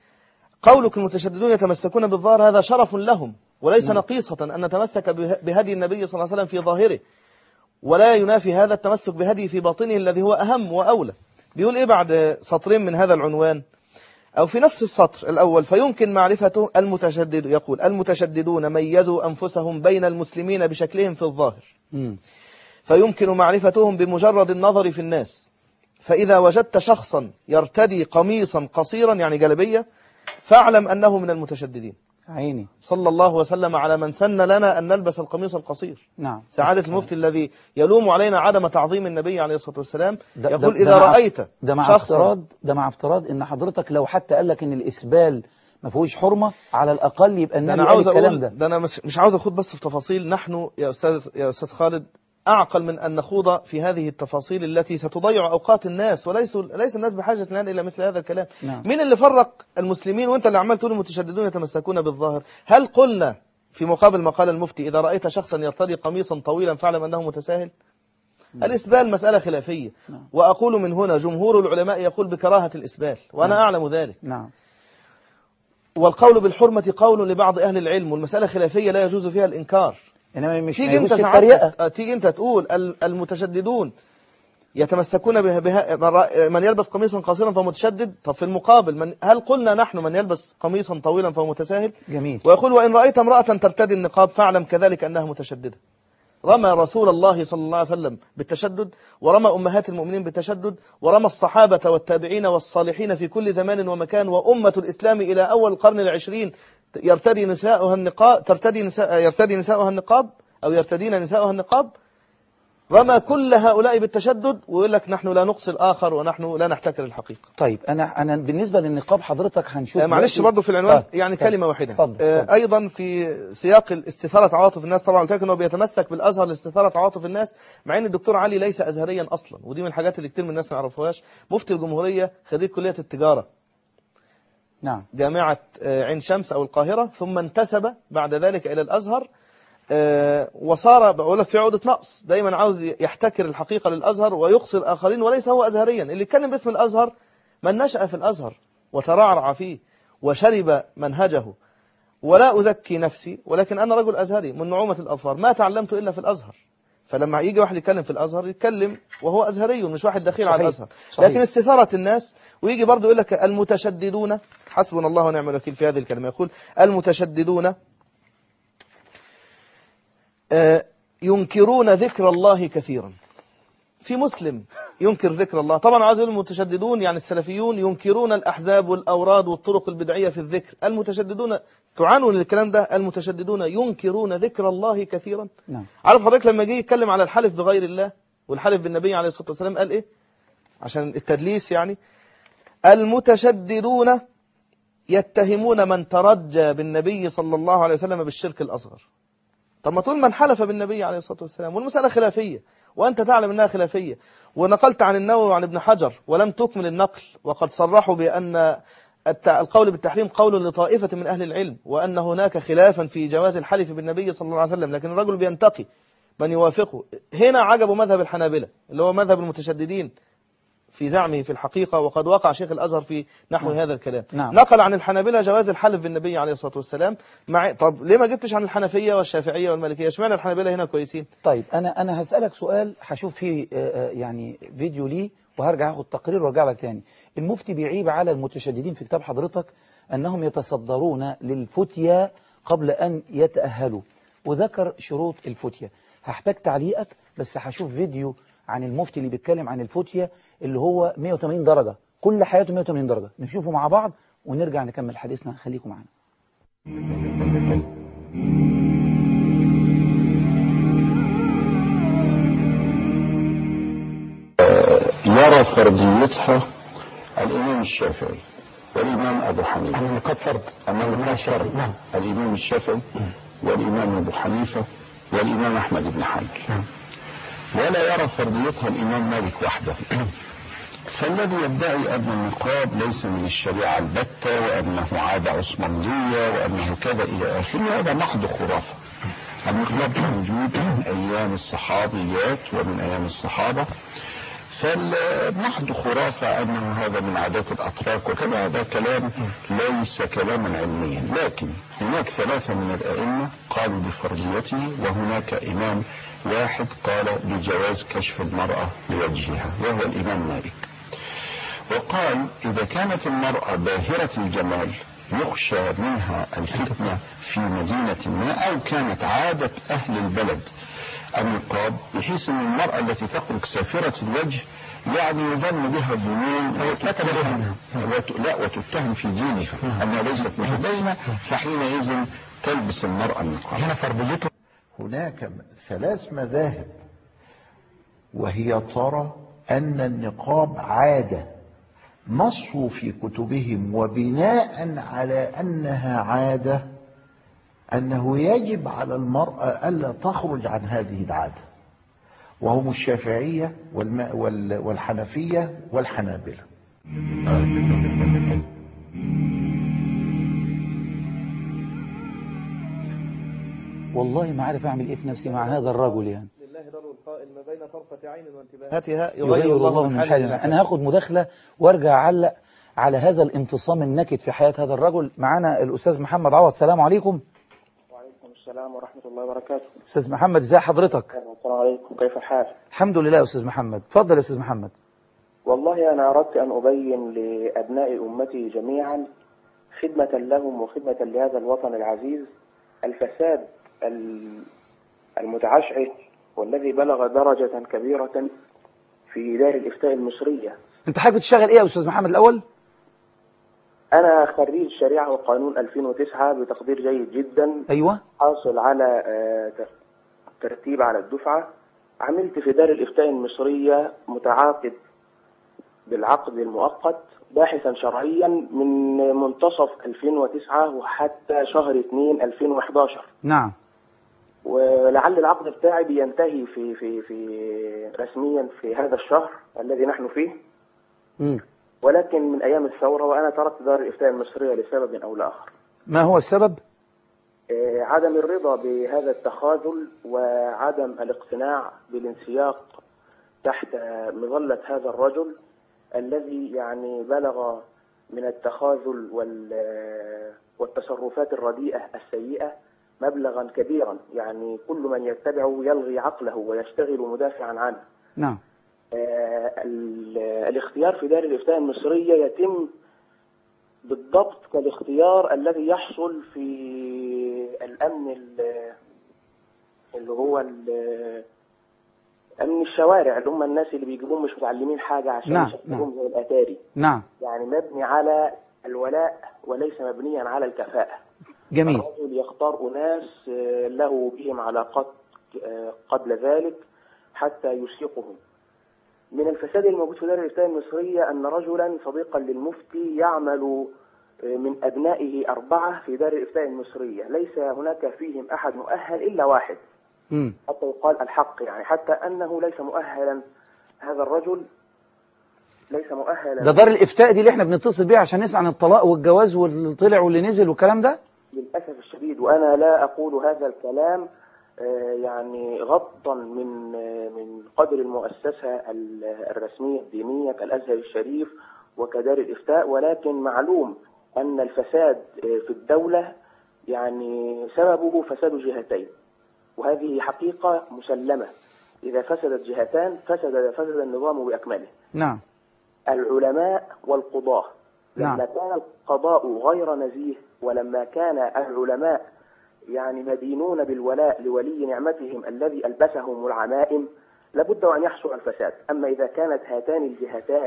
قولك المتشددون يتمسكون بالظاهر هذا شرف لهم، وليس م. نقيصة أن نتمسك بهدي النبي صلى الله عليه وسلم في ظاهره، ولا ينافي هذا التمسك بهدي في باطنه الذي هو أهم وأولى. بيقول إيه بعد سطرين من هذا العنوان أو في نفس السطر الأول: فيمكن معرفته المتشدد. يقول: المتشددون ميزوا أنفسهم بين المسلمين بشكلهم في الظاهر، م. فيمكن معرفتهم بمجرد النظر في الناس. فإذا وجدت شخصا يرتدي قميصا قصيرا يعني جلبية فاعلم أنه من المتشددين. عيني. صلى الله وسلم على من سن لنا أن نلبس القميص القصير. نعم. سعادة المفتي الذي يلوم علينا عدم تعظيم النبي عليه الصلاة والسلام يقول: ده إذا ده رأيت ده مع افتراض ده مع افتراض إن حضرتك لو حتى قال لك إن الإسبال ما فيهوش حرمة، على الأقل يبقى النبي أنا عاوز الكلام أقول ده. ده أنا مش, مش عاوز أخوض بس في تفاصيل. نحن يا أستاذ يا أستاذ خالد أعقل من أن نخوض في هذه التفاصيل التي ستضيع أوقات الناس، وليس ليس الناس بحاجة الآن إلى مثل هذا الكلام. نعم. مين اللي فرق المسلمين وأنت اللي عمال تقول المتشددون يتمسكون بالظاهر؟ هل قلنا في مقابل ما قال المفتي إذا رأيت شخصا يرتدي قميصا طويلا فاعلم أنه متساهل؟ نعم. الإسبال مسألة خلافية. نعم. وأقول من هنا جمهور العلماء يقول بكراهة الإسبال، وأنا نعم. أعلم ذلك. نعم. والقول بالحرمة قول لبعض أهل العلم، والمسألة خلافية لا يجوز فيها الإنكار. إنما مش تيجي انت الطريقة. تيجي انت تقول المتشددون يتمسكون به, به من يلبس قميصا قصيرا فهو متشدد. طب في المقابل من هل قلنا نحن من يلبس قميصا طويلا فهو متساهل؟ جميل. ويقول: وإن رأيت امرأة ترتدي النقاب فاعلم كذلك أنها متشددة. رمى رسول الله صلى الله عليه وسلم بالتشدد، ورمى أمهات المؤمنين بالتشدد، ورمى الصحابة والتابعين والصالحين في كل زمان ومكان، وأمة الإسلام إلى أول القرن العشرين يرتدي نساؤها النقاب ترتدي نساء يرتدي نساؤها النقاب أو يرتدين نساؤها النقاب. رمى كل هؤلاء بالتشدد ويقول لك نحن لا نقصي الآخر ونحن لا نحتكر الحقيقة. طيب أنا أنا بالنسبة للنقاب حضرتك هنشوف آه معلش برضه في العنوان طيب. يعني طيب. كلمة واحدة فضل. آه فضل. أيضا في سياق استثارة عواطف الناس، طبعا قلت لك إنه بيتمسك بالأزهر لاستثارة عواطف الناس، مع إن الدكتور علي ليس أزهريا أصلا، ودي من الحاجات اللي كتير من الناس ما يعرفوهاش. مفتي الجمهورية خريج كلية التجارة. نعم. جامعة عين شمس أو القاهرة، ثم انتسب بعد ذلك إلى الأزهر. أه وصار بقول لك في عقدة نقص، دايما عاوز يحتكر الحقيقة للأزهر ويقصي الآخرين، وليس هو أزهريا. اللي يتكلم باسم الأزهر من نشأ في الأزهر وترعرع فيه وشرب منهجه. ولا أزكي نفسي، ولكن أنا رجل أزهري من نعومة الأظفار، ما تعلمت إلا في الأزهر. فلما يجي واحد يتكلم في الأزهر يتكلم وهو أزهري مش واحد دخيل على الأزهر. صحيح. لكن استثارة الناس، ويجي برضه يقول لك المتشددون، حسبنا الله ونعم الوكيل في هذه الكلمة، يقول المتشددون ينكرون ذكر الله كثيرا. في مسلم ينكر ذكر الله؟ طبعا عايز يقول المتشددون يعني السلفيون ينكرون الأحزاب والأوراد والطرق البدعية في الذكر. المتشددون تعانوا للكلام ده، المتشددون ينكرون ذكر الله كثيرا. نعم. عارف حضرتك لما جه يتكلم على الحلف بغير الله والحلف بالنبي عليه الصلاة والسلام قال ايه؟ عشان التدليس يعني، المتشددون يتهمون من ترجى بالنبي صلى الله عليه وسلم بالشرك الأصغر. طب ما طول من حلف بالنبي عليه الصلاة والسلام والمسألة خلافية وأنت تعلم أنها خلافية، ونقلت عن النووي وعن ابن حجر ولم تكمل النقل، وقد صرحوا بأن القول بالتحريم قول لطائفة من أهل العلم، وأن هناك خلافا في جواز الحلف بالنبي صلى الله عليه وسلم، لكن الرجل بينتقي من يوافقه. هنا عجبوا مذهب الحنابلة اللي هو مذهب المتشددين في زعمه في الحقيقة، وقد وقع شيخ الأزهر في نحو نعم. هذا الكلام. نعم. نقل عن الحنابلة جواز الحلف بالنبي عليه الصلاة والسلام. مع... طب ليه ما جبتش عن الحنفية والشافعية والمالكية؟ اشمعنى الحنابلة هنا كويسين؟ طيب أنا أنا هسألك سؤال، هشوف فيه يعني فيديو ليه وهرجع أخذ تقرير وارجع لك تاني. المفتي بيعيب على المتشددين في كتاب حضرتك أنهم يتصدرون للفتية قبل أن يتأهلوا، وذكر شروط الفتية. هحتاج تعليقك، بس هشوف فيديو عن المفتي اللي بيتكلم عن الفتية اللي هو مئة وثمانين درجة، كل حياته مئة وثمانين درجة، نشوفه مع بعض ونرجع نكمل حديثنا. خليكم معنا. يرى فرضيتها الإمام الشافعي والإمام أبو حنيفة. أنه قد فرض أنه قد فرض نعم. الإمام الشافعي والإمام أبو حنيفة والإمام أحمد بن حنبل، ولا يرى فرضيتها الإمام مالك وحده. فالذي يدعي أن النقاب ليس من الشريعة البتة وأنه عادة عثمانية وأنه كذا إلى آخره هذا محض خرافة. النقاب موجود من أيام الصحابيات ومن أيام الصحابة، فالمحض خرافة أنه هذا من عادات الأتراك وكذا، هذا كلام ليس كلاما علميا. لكن هناك ثلاثة من الأئمة قالوا بفرضيته، وهناك إمام واحد قال بجواز كشف المرأة لوجهها وهو الإمام مالك، وقال إذا كانت المرأة باهرة الجمال يخشى منها الفتنة في مدينة ما، أو كانت عادة أهل البلد النقاب بحيث أن المرأة التي تخرج سافرة الوجه يعني يظن بها الظنون لا وتتهم في دينها أنها ليست متدينة، فحينئذ تلبس المرأة النقاب. هنا فرضيته. هناك ثلاث مذاهب، وهي ترى أن النقاب عادة، نصوا في كتبهم وبناء على أنها عادة أنه يجب على المرأة ألا تخرج عن هذه العادة، وهم الشافعية والحنفية والحنابلة. والله ما عارف أعمل إيه في نفسي مع هذا الرجل يعني. لله در القائل ما بين طرفة عين وانتباهاتها يغير الله من حالنا. أنا هاخد مداخلة وارجع أعلق على هذا الانفصام النكد في حياة هذا الرجل. معانا الأستاذ محمد عوض. السلام عليكم. وعليكم السلام ورحمة الله وبركاته. أستاذ محمد ازي حضرتك؟ السلام عليكم، كيف الحال؟ الحمد لله يا أستاذ محمد. اتفضل يا أستاذ محمد. والله أنا أردت أن أبين لأبناء أمتي جميعا خدمة لهم وخدمة لهذا الوطن العزيز الفساد المتعشعش والذي بلغ درجة كبيرة في دار الإفتاء المصرية. أنت حابب تشتغل إيه يا أستاذ محمد الأول؟ أنا خريج شريعة وقانون ألفين وتسعة بتقدير جيد جدا. أيوة. حاصل على ترتيب على الدفعة. عملت في دار الإفتاء المصرية متعاقد بالعقد المؤقت باحثا شرعيا من منتصف ألفين وتسعة وحتى شهر اثنين ألفين وأحد عشر. نعم. ولعل العقد بتاعي بينتهي في في في رسميا في هذا الشهر الذي نحن فيه. م. ولكن من أيام الثورة وأنا تركت دار الإفتاء المصرية لسبب أو لآخر. ما هو السبب؟ آه عدم الرضا بهذا التخاذل وعدم الاقتناع بالانسياق تحت مظلة هذا الرجل الذي يعني بلغ من التخاذل والتصرفات الرديئة السيئة مبلغا كبيرا، يعني كل من يتبعه يلغي عقله ويشتغل مدافعا عنه. نعم. آه الاختيار في دار الإفتاء المصرية يتم بالضبط كالاختيار الذي يحصل في الأمن اللي هو أمن الشوارع، اللي هم الناس اللي بيجيبون مش متعلمين حاجة عشان نعم. يشتغلون زي الأتاري. نعم. يعني مبني على الولاء وليس مبنيا على الكفاءة. جميل. الرجل يختار أناس له بهم علاقات قبل ذلك حتى يسيقهم. من الفساد الموجود في دار الإفتاء المصرية أن رجلا صديقا للمفتي يعمل من أبنائه أربعة في دار الإفتاء المصرية، ليس هناك فيهم أحد مؤهل إلا واحد. م. حتى يقال الحق، يعني حتى أنه ليس مؤهلا، هذا الرجل ليس مؤهلا. ده دار الإفتاء دي اللي احنا بنتصل بيها عشان نسمع عن الطلاق والجواز واللي طلع واللي نزل والكلام ده؟ للأسف الشديد، وأنا لا أقول هذا الكلام يعني غضا من من قدر المؤسسة الرسمية الدينية كالأزهر الشريف وكدار الإفتاء، ولكن معلوم أن الفساد في الدولة يعني سببه فساد جهتين، وهذه حقيقة مسلمة. إذا فسدت جهتان فسد فسد النظام بأكمله. نعم. العلماء والقضاة. نعم. لما كان القضاء غير نزيه، ولما كان العلماء يعني مدينون بالولاء لولي نعمتهم الذي ألبسهم العمائم، لابد أن يحصل الفساد. أما إذا كانت هاتان الجهتان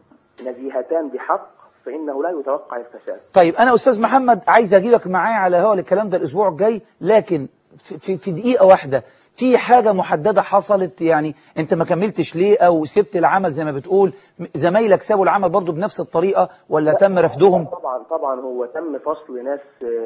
نزيهتان بحق فإنه لا يتوقع الفساد. طيب أنا أستاذ محمد عايز أجيبك معايا على هوا الكلام ده الأسبوع الجاي، لكن في, في دقيقة واحدة، في حاجة محددة حصلت؟ يعني أنت ما كملتش ليه أو سبت العمل زي ما بتقول؟ زمايلك سابوا العمل برضو بنفس الطريقة ولا تم رفضهم؟ طبعا طبعا هو تم فصل ناس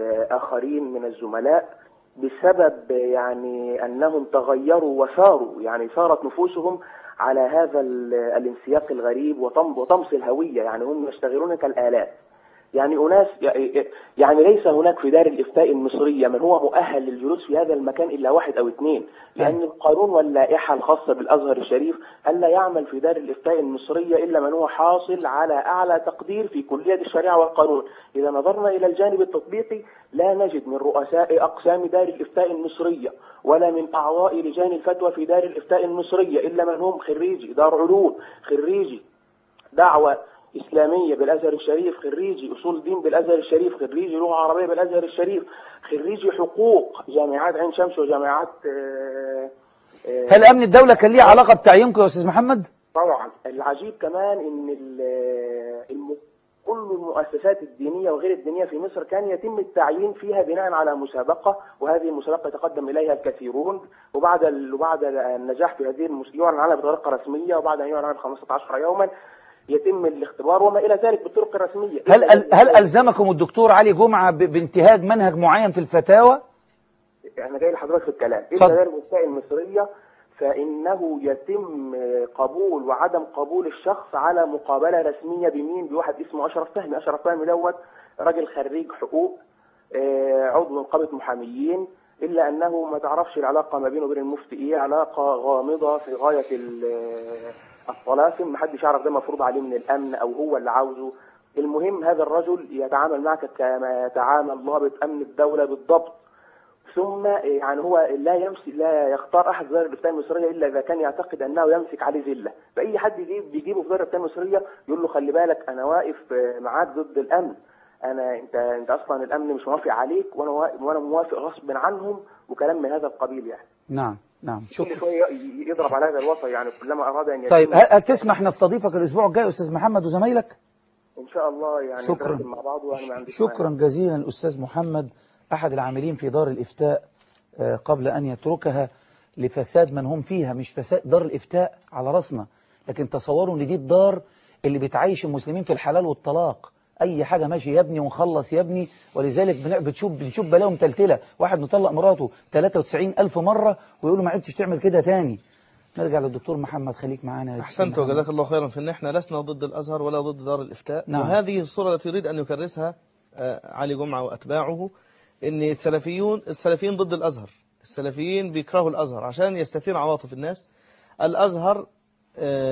آخرين من الزملاء بسبب يعني أنهم تغيروا وثاروا، يعني ثارت نفوسهم على هذا الانسياق الغريب وطمس الهوية، يعني هم يشتغلون كالآلات. يعني أناس يعني ليس هناك في دار الإفتاء المصرية من هو مؤهل للجلوس في هذا المكان إلا واحد أو اثنين، لأن القانون واللائحة الخاصة بالأزهر الشريف ألا يعمل في دار الإفتاء المصرية إلا من هو حاصل على أعلى تقدير في كلية الشريعة والقانون. إذا نظرنا إلى الجانب التطبيقي لا نجد من رؤساء أقسام دار الإفتاء المصرية ولا من أعضاء لجان الفتوى في دار الإفتاء المصرية إلا من هم خريجي دار علوم، خريجي دعوة إسلامية بالأزهر الشريف، خريجي أصول دين بالأزهر الشريف، خريجي لغة عربية بالأزهر الشريف، خريجي حقوق جامعات عين شمس وجامعات آآ آآ هل أمن الدولة كان ليه علاقة بتعيينكم يا أستاذ محمد؟ طبعا. العجيب كمان إن الم... كل المؤسسات الدينية وغير الدينية في مصر كان يتم التعيين فيها بناء على مسابقة، وهذه المسابقة يتقدم إليها الكثيرون، وبعد ال... وبعد النجاح في هذه المس... يعلن عنها بطريقة رسمية، وبعد أن يعلن عنها خمسة عشر يوما يتم الاختبار وما إلى ذلك بالطرق الرسمية. هل هل ألزمكم الدكتور علي جمعة بانتهاج منهج معين في الفتاوى؟ أنا جاي لحضرتك في الكلام. إلا دار الإفتاء المصرية فإنه يتم قبول وعدم قبول الشخص على مقابلة رسمية بمين؟ بواحد اسمه أشرف فهمي. أشرف فهمي دوت راجل خريج حقوق، عضو نقابة محاميين، إلا أنه ما تعرفش العلاقة ما بينه وبين المفتي إيه، علاقة غامضة في غاية الطلاسم، محدش يعرف ده مفروض عليه من الأمن أو هو اللي عاوزه. المهم هذا الرجل يتعامل معك كما يتعامل ضابط أمن الدولة بالضبط. ثم يعني هو لا يمسك لا يختار أحد دار الإفتاء المصرية إلا إذا كان يعتقد أنه يمسك عليه ذلة. فأي حد يجيب بيجيبه في دار الإفتاء المصرية يقول له خلي بالك أنا واقف معاك ضد الأمن، أنا أنت أنت أصلا الأمن مش موافق عليك وأنا وأنا موافق غصب عنهم وكلام من هذا القبيل يعني. نعم نعم. كل شوية يضرب على هذا الوطن يعني كلما أراد أن. طيب هل تسمح نستضيفك الأسبوع الجاي أستاذ محمد وزمايلك؟ إن شاء الله يعني. شكرا مع بعض وأنا ما عنديش شكرا جزيلا الأستاذ محمد، أحد العاملين في دار الإفتاء قبل أن يتركها لفساد من هم فيها. مش فساد دار الإفتاء على رأسنا، لكن تصوروا ان دي الدار اللي بتعيش المسلمين في الحلال والطلاق، أي حاجة ماشي يا ابني ونخلص يا ابني. ولذلك بتشوف بنشوف بلاوي متلتلة، واحد مطلق مراته ثلاثة وتسعين ألف مرة ويقولوا ما عدتش تعمل كده تاني. نرجع للدكتور محمد، خليك معانا. أحسنت وجزاك الله خيرا في أن احنا لسنا ضد الأزهر ولا ضد دار الإفتاء. نعم. وهذه الصورة التي يريد أن يكرسها علي جمعة وأتباعه، إن السلفيون السلفيين ضد الأزهر، السلفيين بيكرهوا الأزهر عشان يستثير عواطف الناس. الأزهر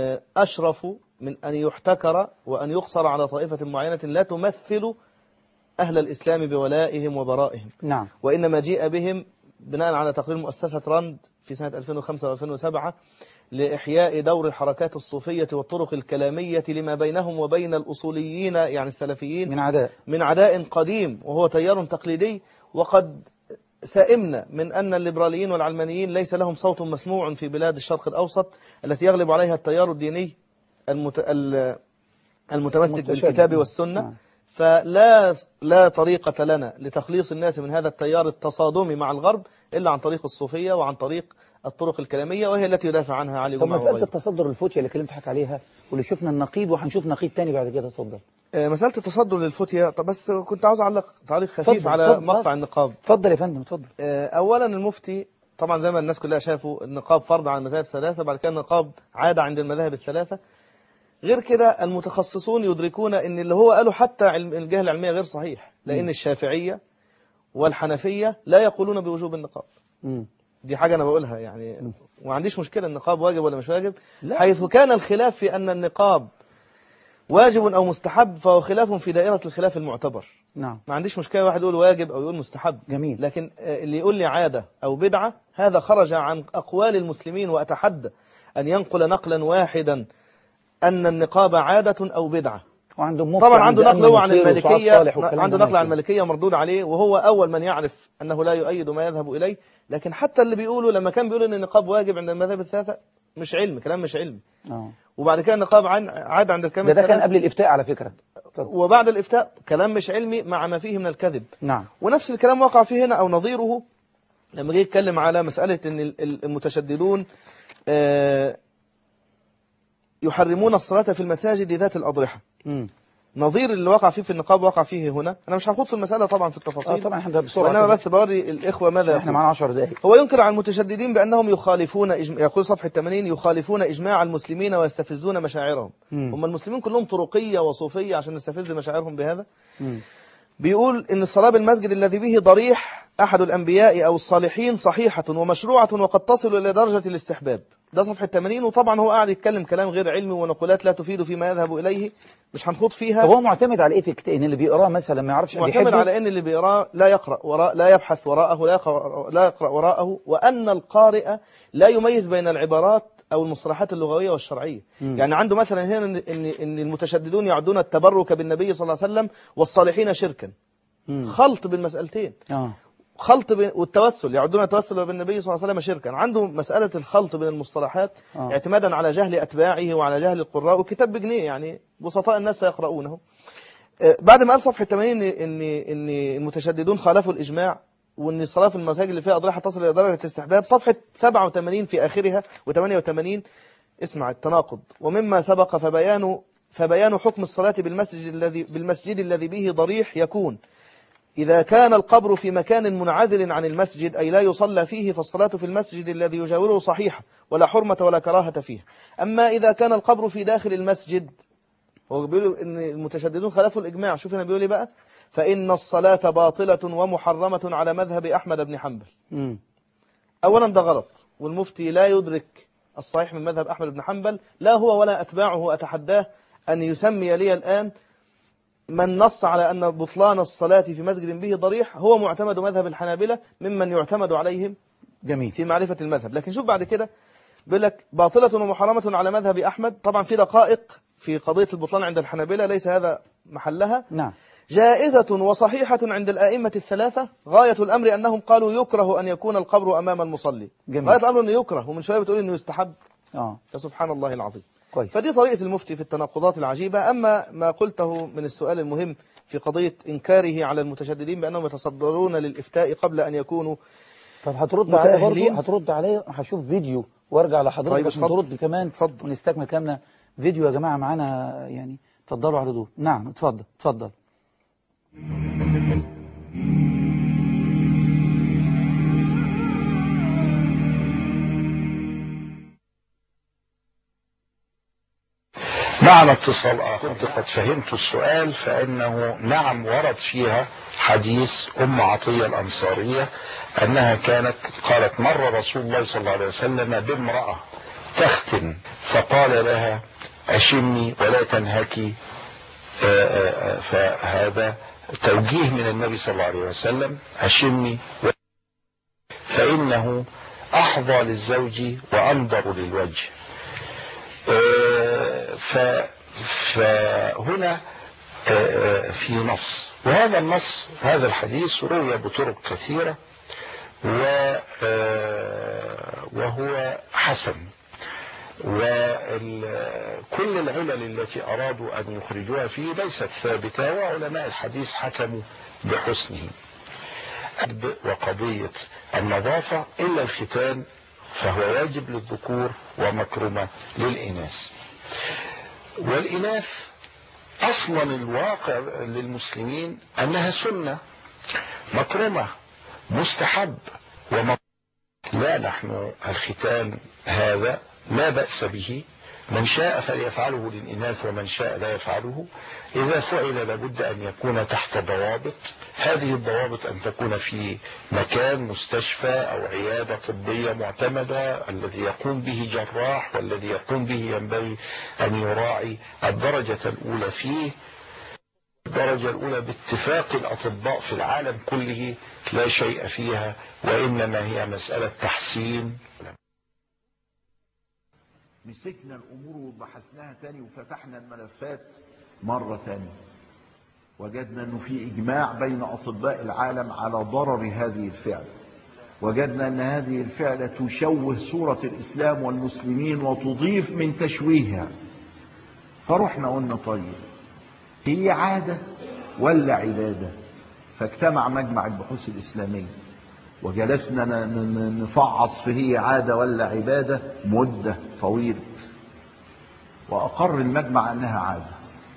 أشرف من أن يحتكر وأن يقصر على طائفة معينة لا تمثل أهل الإسلام بولائهم وبرائهم. نعم. وإنما جيء بهم بناء على تقرير مؤسسة راند في سنة ألفين وخمسة وألفين وسبعة لإحياء دور الحركات الصوفية والطرق الكلامية لما بينهم وبين الأصوليين يعني السلفيين من عداء من عداء قديم، وهو تيار تقليدي. وقد سئمنا من أن الليبراليين والعلمانيين ليس لهم صوت مسموع في بلاد الشرق الأوسط التي يغلب عليها التيار الديني المت... المتمسك بالكتاب والسنة. نعم. فلا لا طريقة لنا لتخليص الناس من هذا التيار التصادمي مع الغرب إلا عن طريق الصوفية وعن طريق الطرق الكلامية، وهي التي يدافع عنها علي جمعة. طب مسألة التصدر للفتية اللي كلمت حضرتك عليها واللي شفنا النقيض وهنشوف نقيض تاني بعد كده، اتفضل. مسألة التصدر للفتية، طب بس كنت عاوز أعلق تعليق خفيف على فضل مقطع فضل النقاب. اتفضل يا فندم اتفضل. أولا المفتي طبعا زي ما الناس كلها شافوا النقاب فرض على المذاهب الثلاثة، بعد كده النقاب عادة عند المذاهب الثلاثة. غير كده المتخصصون يدركون ان اللي هو قاله حتى الجهة العلمية غير صحيح، لأن م. الشافعية والحنفية لا يقولون بوجوب النقاب. م. دي حاجة أنا بقولها يعني، وما عنديش مشكلة النقاب واجب ولا مش واجب، لا. حيث كان الخلاف في أن النقاب واجب أو مستحب فهو خلاف في دائرة الخلاف المعتبر. نعم. ما عنديش مشكلة واحد يقول واجب أو يقول مستحب. جميل. لكن اللي يقول لي عادة أو بدعة هذا خرج عن أقوال المسلمين، وأتحدى أن ينقل نقلا واحدا أن النقاب عادة أو بدعة. وعنده طبعا عنده نقل هو عن المالكية، عنده نقل عن المالكية مردود عليه، وهو أول من يعرف أنه لا يؤيد ما يذهب إليه. لكن حتى اللي بيقولوا لما كان بيقولوا أن النقاب واجب عند المذاهب الثلاثة مش علم، كلام مش علمي. أوه. وبعد كده النقاب عاد عند الكلام ده, ده كان قبل الإفتاء على فكرة. طب. وبعد الإفتاء كلام مش علمي مع ما فيه من الكذب. نعم. ونفس الكلام وقع فيه هنا أو نظيره لما جه يتكلم على مسألة أن المتشددون آه يحرمون الصلاة في المساجد ذات الأضرحة. م. نظير اللي وقع فيه في النقاب وقع فيه هنا. أنا مش هخوض في المسألة طبعا في التفاصيل. آه طبعا احنا بسرعة. أنا بس بوري الإخوة ماذا احنا معنا عشر دقائق. هو ينكر على المتشددين بأنهم يخالفون إجم... يقول صفحة ثمانين يخالفون إجماع المسلمين ويستفزون مشاعرهم. م. هم المسلمين كلهم طرقية وصوفية عشان نستفز مشاعرهم بهذا. م. بيقول إن الصلاة بالمسجد الذي به ضريح أحد الأنبياء أو الصالحين صحيحة ومشروعة وقد تصل إلى درجة الاستحباب. ده صفحة ثمانين. وطبعا هو قاعد يتكلم كلام غير علمي ونقولات لا تفيد فيما يذهب إليه، مش هنخوض فيها. هو معتمد على إيه في الكتاب؟ إن اللي بيقراه مثلا ما يعرفش، معتمد على إن اللي بيقراه لا يقرأ وراء لا يبحث وراءه لا يقرأ, لا يقرأ وراءه، وأن القارئ لا يميز بين العبارات أو المصطلحات اللغوية والشرعية. م. يعني عنده مثلا هنا إن, إن المتشددون يعدون التبرك بالنبي صلى الله عليه وسلم والصالحين شركا. م. خلط بالمسألتين. آه. خلط بين والتوسل، يعدون التوسل بالنبي صلى الله عليه وسلم شركا. عنده مسألة الخلط بين المصطلحات آه. اعتمادا على جهل أتباعه وعلى جهل القراء، وكتاب بجنيه يعني بسطاء الناس سيقرؤونه. آه بعد ما قال صفحة ثمانين إن إن المتشددون خالفوا الإجماع وإن الصلاة في المساجد اللي فيها أضرحة تصل إلى درجة الاستحباب، صفحة سبعة وثمانين في آخرها وثمانية وثمانين اسمع التناقض. ومما سبق فبيان فبيان حكم الصلاة بالمسجد الذي بالمسجد الذي به ضريح يكون إذا كان القبر في مكان منعزل عن المسجد أي لا يصلى فيه، فالصلاة في المسجد الذي يجاوره صحيحة ولا حرمة ولا كراهة فيه. أما إذا كان القبر في داخل المسجد، هو بيقولوا إن المتشددون خلفوا الإجماع، شوف هنا بيقول بقى فإن الصلاة باطلة ومحرمة على مذهب أحمد بن حنبل. م. أولا ده غلط، والمفتي لا يدرك الصحيح من مذهب أحمد بن حنبل، لا هو ولا أتباعه. أتحداه أن يسمي لي الآن من نص على أن بطلان الصلاة في مسجد به ضريح هو معتمد مذهب الحنابلة ممن يعتمد عليهم جميل في معرفة المذهب. لكن شوف بعد كده بيقول لك باطلة ومحرمة على مذهب أحمد. طبعا في دقائق في قضية البطلان عند الحنابلة ليس هذا محلها. نعم. جائزة وصحيحة عند الآئمة الثلاثة. غاية الأمر أنهم قالوا يكره أن يكون القبر أمام المصلي. جميل. غاية الأمر أنه يكره، ومن شوية بتقول أنه يستحب. آه. فسبحان الله العظيم. كويس. فدي طريقة المفتي في التناقضات العجيبة. أما ما قلته من السؤال المهم في قضية إنكاره على المتشددين بأنهم يتصدرون للإفتاء قبل أن يكونوا طب هترد عليه برضه؟ هترد عليه؟ هشوف فيديو وارجع لحضرتك طيب عشان ترد كمان. اتفضل ونستكمل كلامنا. فيديو يا جماعة معانا يعني، اتفضلوا على ردود. نعم اتفضل اتفضل. نعم اتصال آخر. كنت قد فهمت السؤال، فإنه نعم ورد فيها حديث أم عطية الأنصارية أنها كانت قالت مر رسول الله صلى الله عليه وسلم بامرأة تختن فقال لها أشمي ولا تنهكي، فهذا توجيه من النبي صلى الله عليه وسلم: أشمي فإنه أحظى للزوج وأنظر للوجه. فهنا في نص، وهذا النص هذا الحديث روي بطرق كثيرة وهو حسن، وكل العلل التي أرادوا أن يخرجوها فيه ليست ثابتة، وعلماء الحديث حكموا بحسنه. وقضية النظافة إلا الختان فهو واجب للذكور ومكرمة للإناث. والإناث أصلا الواقع للمسلمين أنها سنة مكرمة مستحب ومكرمة. لا، نحن الختان هذا لا بأس به، من شاء فليفعله للإناث ومن شاء لا يفعله. إذا فعل لابد أن يكون تحت ضوابط، هذه الضوابط أن تكون في مكان مستشفى أو عيادة طبية معتمدة، الذي يقوم به جراح، والذي يقوم به ينبغي أن يراعي الدرجة الأولى فيه. الدرجة الأولى باتفاق الأطباء في العالم كله لا شيء فيها، وإنما هي مسألة تحسين. مسكنا الأمور وبحثناها تاني وفتحنا الملفات مرة تانية، وجدنا أنه في إجماع بين أطباء العالم على ضرر هذه الفعل. وجدنا أن هذه الفعلة تشوه صورة الإسلام والمسلمين وتضيف من تشويهها. فرحنا قلنا طيب هي عادة ولا عبادة؟ فاجتمع مجمع البحوث الإسلامية وجلسنا نفعص في هي عادة ولا عبادة مدة طويلة، وأقر المجمع أنها عادة.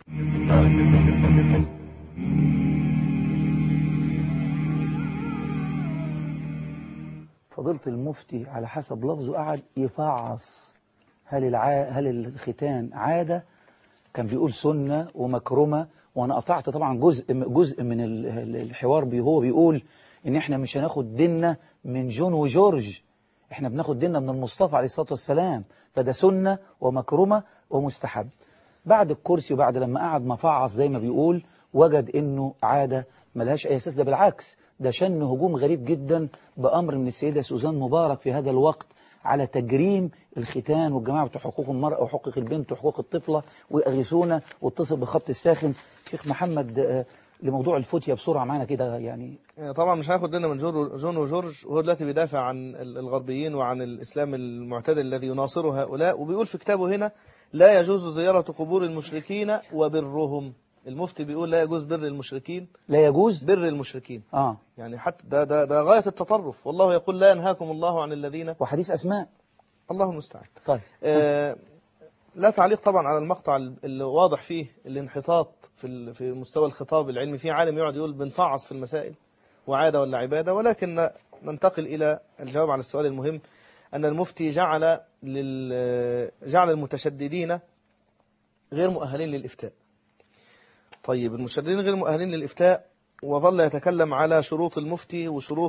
فضيلة المفتي على حسب لفظه قعد يفعص هل الع... هل الختان عادة؟ كان بيقول سنة ومكرمة، وانا قطعت طبعا جزء جزء من الحوار بي هو بيقول ان احنا مش هناخد ديننا من جون وجورج، احنا بناخد ديننا من المصطفى عليه الصلاة والسلام، فده سنة ومكرمة ومستحب. بعد الكرسي وبعد لما قعد مفعص زي ما بيقول وجد انه عادة ملهاش اي اساس، ده بالعكس ده شن هجوم غريب جدا بأمر من السيدة سوزان مبارك في هذا الوقت على تجريم الختان، والجماعة بتوع حقوق المرأة وحقوق البنت وحقوق الطفلة ويغيثونا. واتصل بخط الساخن شيخ محمد لموضوع الفتية بسرعة معنا كده يعني. طبعا مش هاخد لنا من جون وجورج، وهو دلوقتي بيدافع عن الغربيين وعن الإسلام المعتدل الذي يناصر هؤلاء، وبيقول في كتابه هنا لا يجوز زيارة قبور المشركين وبرهم. المفتي بيقول لا يجوز بر المشركين، لا يجوز بر المشركين. اه يعني حتى ده ده ده غاية التطرف، والله يقول لا ينهاكم الله عن الذين، وحديث أسماء، الله المستعان. طيب آه لا تعليق طبعا على المقطع اللي واضح فيه الانحطاط في في مستوى الخطاب العلمي. في عالم يقعد يقول بنفعص في المسائل وعادة ولا عبادة، ولكن ننتقل إلى الجواب على السؤال المهم، أن المفتي جعل لل جعل المتشددين غير مؤهلين للإفتاء. طيب المتشددين غير مؤهلين للإفتاء، وظل يتكلم على شروط المفتي وشروط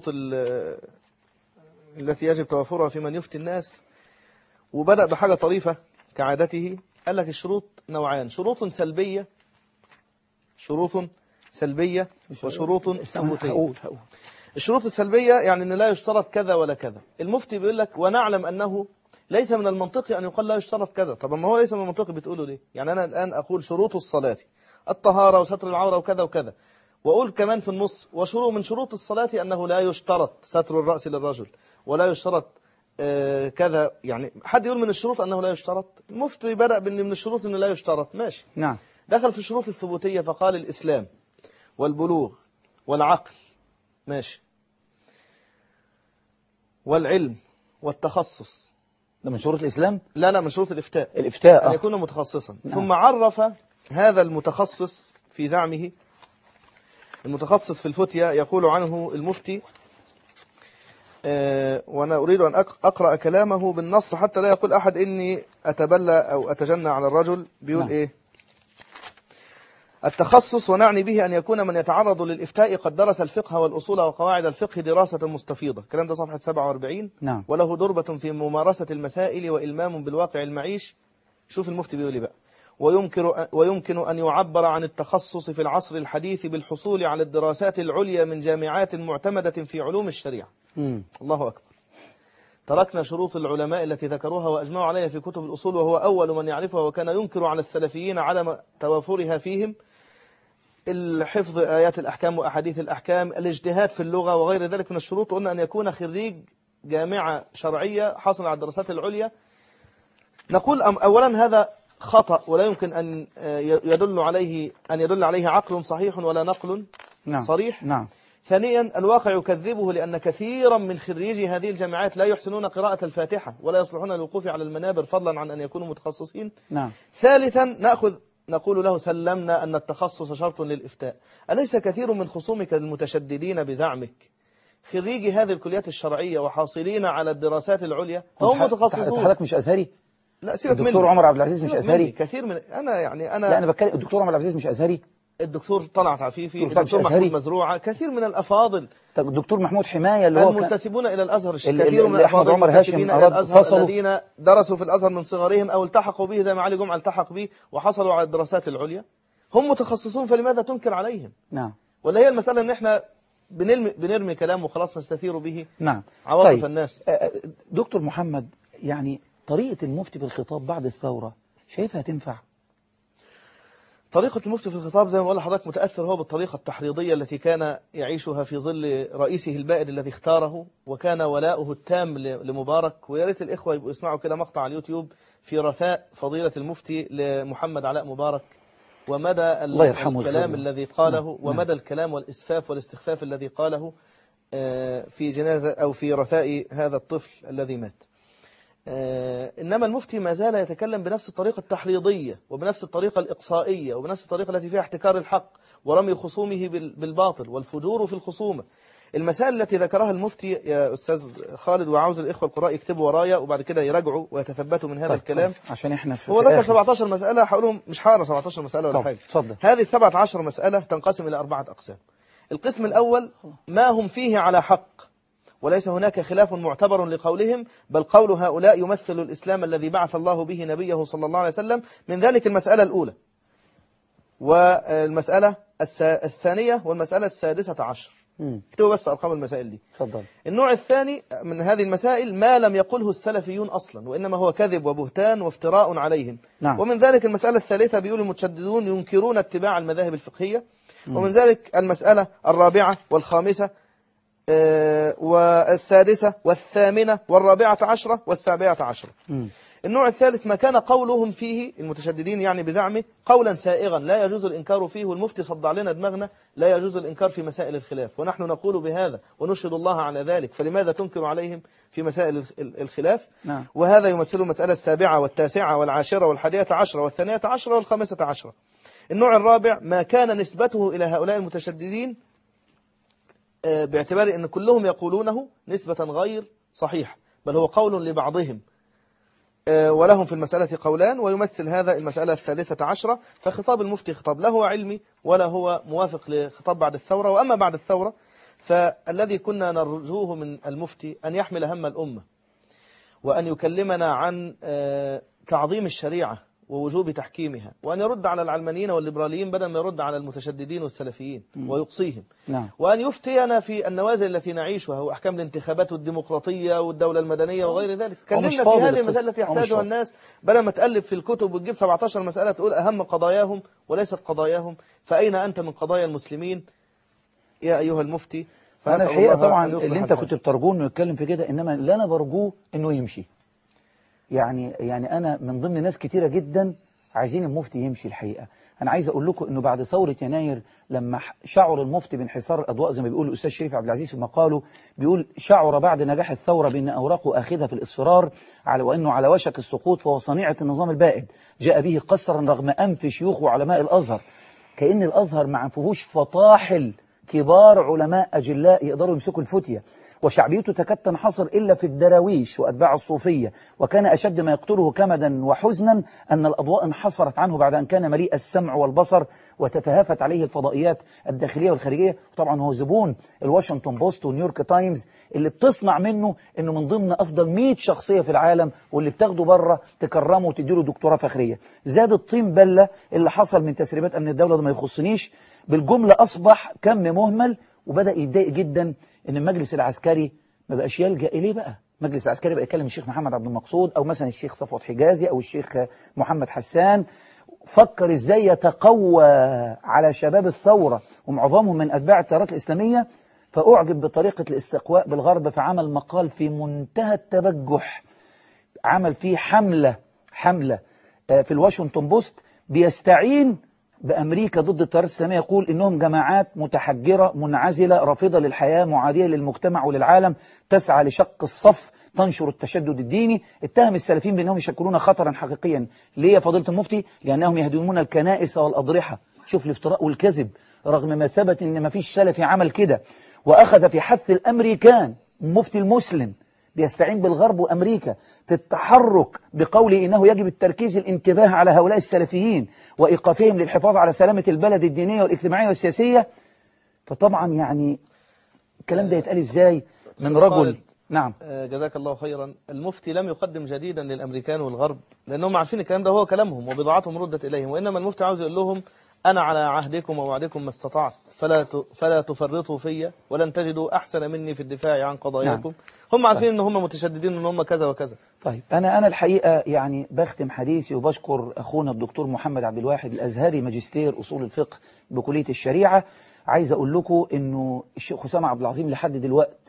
التي يجب توافرها في من يفتي الناس، وبدأ بحاجة طريفة كعادته. قال لك الشروط نوعان: شروط سلبية شروط سلبية وشروط ثبوتية. الشروط السلبية يعني أن لا يشترط كذا ولا كذا. المفتي بيقول لك ونعلم أنه ليس من المنطقي أن يقال لا يشترط كذا. طب ما هو ليس من المنطقي بتقوله ليه؟ يعني أنا الآن أقول شروط الصلاة الطهارة وستر العورة وكذا وكذا، وأقول كمان في النص وشروط من شروط الصلاة أنه لا يشترط ستر الرأس للرجل ولا يشترط آه كذا. يعني حد يقول من الشروط أنه لا يشترط؟ المفتي بدأ بأن من الشروط أنه لا يشترط، ماشي. نعم. دخل في الشروط الثبوتية فقال الإسلام والبلوغ والعقل، ماشي، والعلم والتخصص. ده من شروط الإسلام؟ لا لا من شروط الإفتاء. الإفتاء أن آه. يكون متخصصا. نعم. ثم عرف هذا المتخصص في زعمه، المتخصص في الفتية يقول عنه المفتي آه وأنا أريد أن أقرأ كلامه بالنص حتى لا يقول أحد إني أتبلى أو أتجنى على الرجل. بيقول نعم. إيه التخصص، ونعني به أن يكون من يتعرض للإفتاء قد درس الفقه والأصول وقواعد الفقه دراسة مستفيضة. الكلام ده صفحة سبعة وأربعين. نعم. وله دربة في ممارسة المسائل وإلمام بالواقع المعيش. شوف المفتي بيقول إيه بقى: ويمكن ويمكن أن يعبر عن التخصص في العصر الحديث بالحصول على الدراسات العليا من جامعات معتمدة في علوم الشريعة. مم. الله أكبر. تركنا شروط العلماء التي ذكروها وأجمعوا عليها في كتب الأصول، وهو أول من يعرفها، وكان ينكر على السلفيين عدم توافرها فيهم: الحفظ آيات الأحكام وأحاديث الأحكام، الاجتهاد في اللغة وغير ذلك من الشروط. قلنا أن يكون خريج جامعة شرعية حاصل على الدراسات العليا. نقول أولا هذا خطأ، ولا يمكن أن يدل عليه أن يدل عليه عقل صحيح ولا نقل نعم. صريح. نعم. ثانيا الواقع يكذبه، لأن كثيرا من خريجي هذه الجامعات لا يحسنون قراءة الفاتحة ولا يصلحون للوقوف على المنابر، فضلا عن أن يكونوا متخصصين. نعم. ثالثا نأخذ نقول له: سلمنا أن التخصص شرط للإفتاء. أليس كثير من خصومك المتشددين بزعمك خريجي هذه الكليات الشرعية وحاصلين على الدراسات العليا فهم متخصصون؟ حضرتك مش أزهري؟ لا سيبك مني. الدكتور عمر عبد العزيز مش أزهري؟ كثير من أنا يعني أنا لا أنا بتكلم الدكتور عمر عبد العزيز مش أزهري؟ الدكتور طلعت عفيفي، الدكتور محمود مزروعة، كثير من الأفاضل. الدكتور محمود حماية اللي هو المنتسبون إلى الأزهر، كثير كثير من الأفاضل عمر هاشم إلى الأزهر الذين درسوا في الأزهر من صغرهم أو التحقوا به زي ما علي جمعة التحق به وحصلوا على الدراسات العليا، هم متخصصون، فلماذا تنكر عليهم؟ نعم. ولا هي المسألة إن إحنا بنرمي, بنرمي كلام وخلاص نستثير به نعم عواطف طيب. الناس. دكتور محمد، يعني طريقة المفتي في الخطاب بعد الثورة شايفها تنفع؟ طريقة المفتي في الخطاب زي ما بقول لحضرتك متأثر هو بالطريقة التحريضية التي كان يعيشها في ظل رئيسه البائد الذي اختاره، وكان ولاؤه التام لمبارك. ويا ريت الإخوة يبقوا يسمعوا كده مقطع على اليوتيوب في رثاء فضيلة المفتي لمحمد علاء مبارك، ومدى الكلام الذي قاله، ومدى الكلام والإسفاف والاستخفاف الذي قاله في جنازة أو في رثاء هذا الطفل الذي مات. إنما المفتي ما زال يتكلم بنفس الطريقة التحريضية وبنفس الطريقة الإقصائية وبنفس الطريقة التي فيها احتكار الحق ورمي خصومه بالباطل والفجور في الخصومة. المسائل التي ذكرها المفتي يا أستاذ خالد، وعاوز الإخوة القراء يكتبوا ورايا وبعد كده يراجعوا ويتثبتوا من هذا طيب الكلام طيب. عشان إحنا في هو ذكر سبعة عشر مسألة، هقولهم مش هقرا سبعة عشر مسألة ولا حاجة. فضل. هذه السبعة عشر مسألة تنقسم إلى أربعة أقسام. القسم الأول ما هم فيه على حق، وليس هناك خلاف معتبر لقولهم، بل قول هؤلاء يمثل الإسلام الذي بعث الله به نبيه صلى الله عليه وسلم. من ذلك المسألة الأولى والمسألة الثانية والمسألة السادسة عشر. اكتبوا بس أرقام المسائل دي. تفضل. النوع الثاني من هذه المسائل ما لم يقله السلفيون أصلا، وإنما هو كذب وبهتان وافتراء عليهم. نعم. ومن ذلك المسألة الثالثة بيقول المتشددون ينكرون اتباع المذاهب الفقهية. مم. ومن ذلك المسألة الرابعة والخامسة آه والسادسة والثامنة والرابعة عشرة والسابعة عشرة. م. النوع الثالث ما كان قولهم فيه المتشددين يعني بزعمه قولا سائغا لا يجوز الإنكار فيه، والمفتي صدع لنا دماغنا لا يجوز الإنكار في مسائل الخلاف، ونحن نقول بهذا ونشهد الله على ذلك، فلماذا تنكر عليهم في مسائل الخلاف؟ نعم. وهذا يمثل المسألة السابعة والتاسعة والعاشرة والحادية عشرة والثانية عشرة والخامسة عشرة. النوع الرابع ما كان نسبته إلى هؤلاء المتشددين باعتبار أن كلهم يقولونه نسبة غير صحيح، بل هو قول لبعضهم ولهم في المسألة قولان، ويمثل هذا المسألة الثالثة عشرة. فخطاب المفتي خطاب لا هو علمي ولا هو موافق لخطاب بعد الثورة. وأما بعد الثورة فالذي كنا نرجوه من المفتي أن يحمل هم الأمة، وأن يكلمنا عن تعظيم الشريعة ووجوب تحكيمها، وأن يرد على العلمانيين والليبراليين بدل ما يرد على المتشددين والسلفيين م. ويقصيهم. نعم. وأن يفتينا في النوازل التي نعيشها وأحكام الانتخابات والديمقراطية والدولة المدنية وغير ذلك. كلمنا في هذه المسألة التي يحتاجها الناس، بدل ما تألف في الكتب وتجيب سبعة عشر مسألة تقول أهم قضاياهم وليست قضاياهم. فأين أنت من قضايا المسلمين يا أيها المفتي؟ أنا الحقيقة طبعا اللي أنت كنت بترجوه إنه يتكلم في كده، إنما اللي أنا برجوه إنه يمشي. يعني يعني أنا من ضمن ناس كتيرة جدا عايزين المفتي يمشي. الحقيقة أنا عايز أقول لكم إنه بعد ثورة يناير لما شعر المفتي بانحسار الأضواء زي ما بيقول الأستاذ شريف عبد العزيز في مقاله، بيقول شعر بعد نجاح الثورة بأن أوراقه آخذة في الإصرار على وأنه على وشك السقوط، فهو صنيعة النظام البائد جاء به قسرا رغم أنف شيوخ وعلماء الأزهر، كأن الأزهر ما فيهوش فطاحل كبار علماء أجلاء يقدروا يمسكوا الفتية، وشعبيته تكاد تنحصر إلا في الدراويش وأتباع الصوفية. وكان أشد ما يقتله كمدا وحزنا أن الأضواء انحصرت عنه بعد أن كان مليء السمع والبصر، وتتهافت عليه الفضائيات الداخلية والخارجية. طبعا هو زبون الواشنطن بوست ونيويورك تايمز اللي بتصنع منه أنه من ضمن أفضل مئة شخصية في العالم، واللي بتاخده بره تكرمه وتديله دكتوراه فخرية. زاد الطين بلة اللي حصل من تسريبات أمن الدولة، ده ما يخصنيش. بالجملة أصبح كم مهمل، وبدأ يتضايق جدا ان المجلس العسكري ما بقاش يلجأ اليه. بقى المجلس العسكري بقى يكلم الشيخ محمد عبد المقصود او مثلا الشيخ صفوت حجازي او الشيخ محمد حسان. فكر ازاي يتقوى على شباب الثورة ومعظمهم من اتباع التيارات الاسلامية، فاعجب بطريقة الاستقواء بالغرب، فعمل مقال في منتهى التبجح، عمل فيه حملة حملة في الواشنطن بوست بيستعين بأمريكا ضد التيارات الإسلامية، يقول إنهم جماعات متحجرة منعزلة رافضة للحياة معادية للمجتمع وللعالم، تسعى لشق الصف، تنشر التشدد الديني. اتهم السلفيين بأنهم يشكلون خطرا حقيقيا. ليه يا فضيلة المفتي؟ لأنهم يهدمون الكنائس والأضرحة. شوف الافتراء والكذب، رغم ما ثبت إن ما فيش سلفي عمل كده. وأخذ في حث الأمريكان، مفتي المسلم بيستعين بالغرب وأمريكا في التحرك بقوله إنه يجب التركيز الانتباه على هؤلاء السلفيين وإيقافهم للحفاظ على سلامة البلد الدينية والاجتماعية والسياسية. فطبعا يعني الكلام ده يتقال إزاي من رجل؟ نعم جزاك الله خيرا. المفتي لم يقدم جديدا للأمريكان والغرب، لأنهم عارفين الكلام ده هو كلامهم وبضاعتهم ردت إليهم، وإنما المفتي عاوز يقول لهم أنا على عهدكم ووعدكم ما استطعت، فلا فلا تفرطوا فيا ولن تجدوا أحسن مني في الدفاع عن قضاياكم. نعم. هم عارفين طيب. إن هم متشددين، إن هم كذا وكذا. طيب أنا أنا الحقيقة يعني بختم حديثي وبشكر أخونا الدكتور محمد عبد الواحد الأزهري، ماجستير أصول الفقه بكلية الشريعة. عايز أقول لكم إنه الشيخ حسام عبد العظيم لحد دلوقت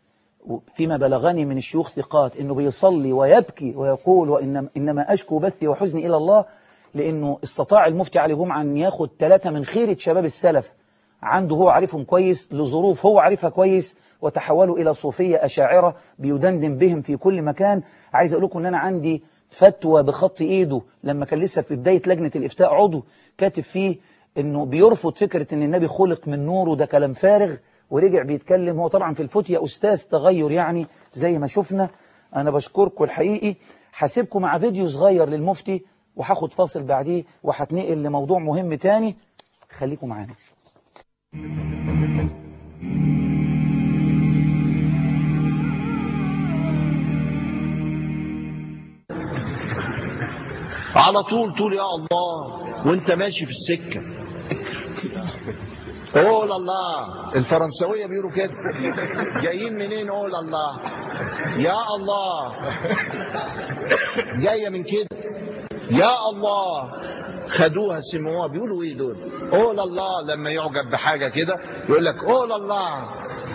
فيما بلغني من الشيوخ ثقات إنه بيصلي ويبكي ويقول وإنما إنما أشكو بثي وحزني إلى الله، لأنه استطاع المفتي علي جمعة أن ياخد ثلاثة من خيرة شباب السلف عنده، هو عارفهم كويس لظروف هو عارفها كويس، وتحولوا إلى صوفية أشاعرة بيدندن بهم في كل مكان. عايز أقول لكم أن أنا عندي فتوى بخط إيده لما كان لسه في بداية لجنة الإفتاء عضو، كاتب فيه أنه بيرفض فكرة أن النبي خلق من نور، وده كلام فارغ، ورجع بيتكلم هو طبعا في الفتية أستاذ تغير يعني زي ما شفنا. أنا بشكركم الحقيقي. حاسبكم مع فيديو صغير للمفتي وهاخد فاصل بعديه وهتنقل لموضوع مهم تاني، خليكم معانا. على طول تقول يا الله وانت ماشي في السكة. قول الله. الفرنسوية بيقولوا كده، جايين منين؟ قول الله. يا الله جاية من كده. يا الله خدوها سموها. بيقولوا ايه دول؟ قول الله. لما يعجب بحاجة كده يقول لك قول الله،